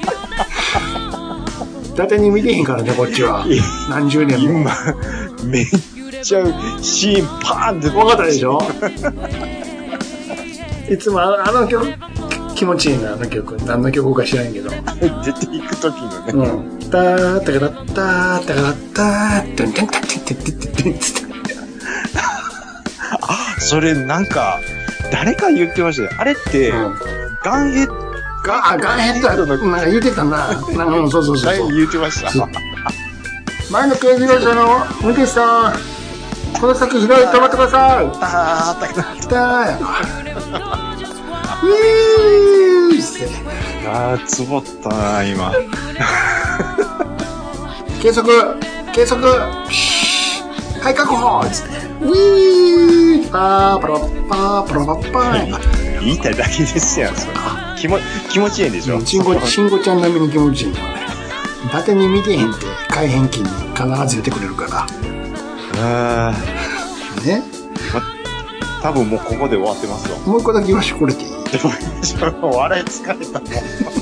伊達に見てへんからねこっちは。何十年も今めっちゃシーンパーンって分かったでしょ。いつも曲気持ちいいな。曲何の曲か知らんけど出ていく時のね、 タータカタッタータカタッタートゥンテンテンテンテンテンテンつってそれなんか誰か言ってましたよ。あれって、ガンヘッドガンヘッドなんか言ってたな。そうそうそう。 言ってました。 前の軽自動車の運転手さん、この先左止まってください。ウィーって。 つぼったな今。 計測、はい確保つって。ウィーパーパラッパーパラパッパー。 言いたいだけですやんそれ。気持ちいいんでしょ。 慎吾ちゃん並みに気持ちいいんだね。伊達に見てへんって改変期に必ず言ってくれるから。ね。 多分もうここで終わってますよ。 もう一個だけ言わしてくれていい？ 笑い疲れたもん。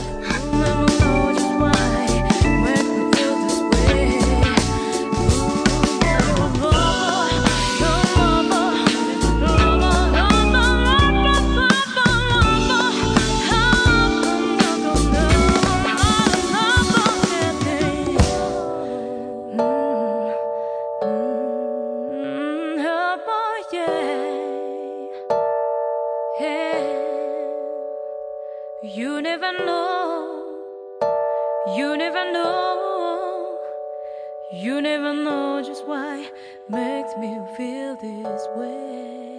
You never know, you never know, you never know just why makes me feel this way.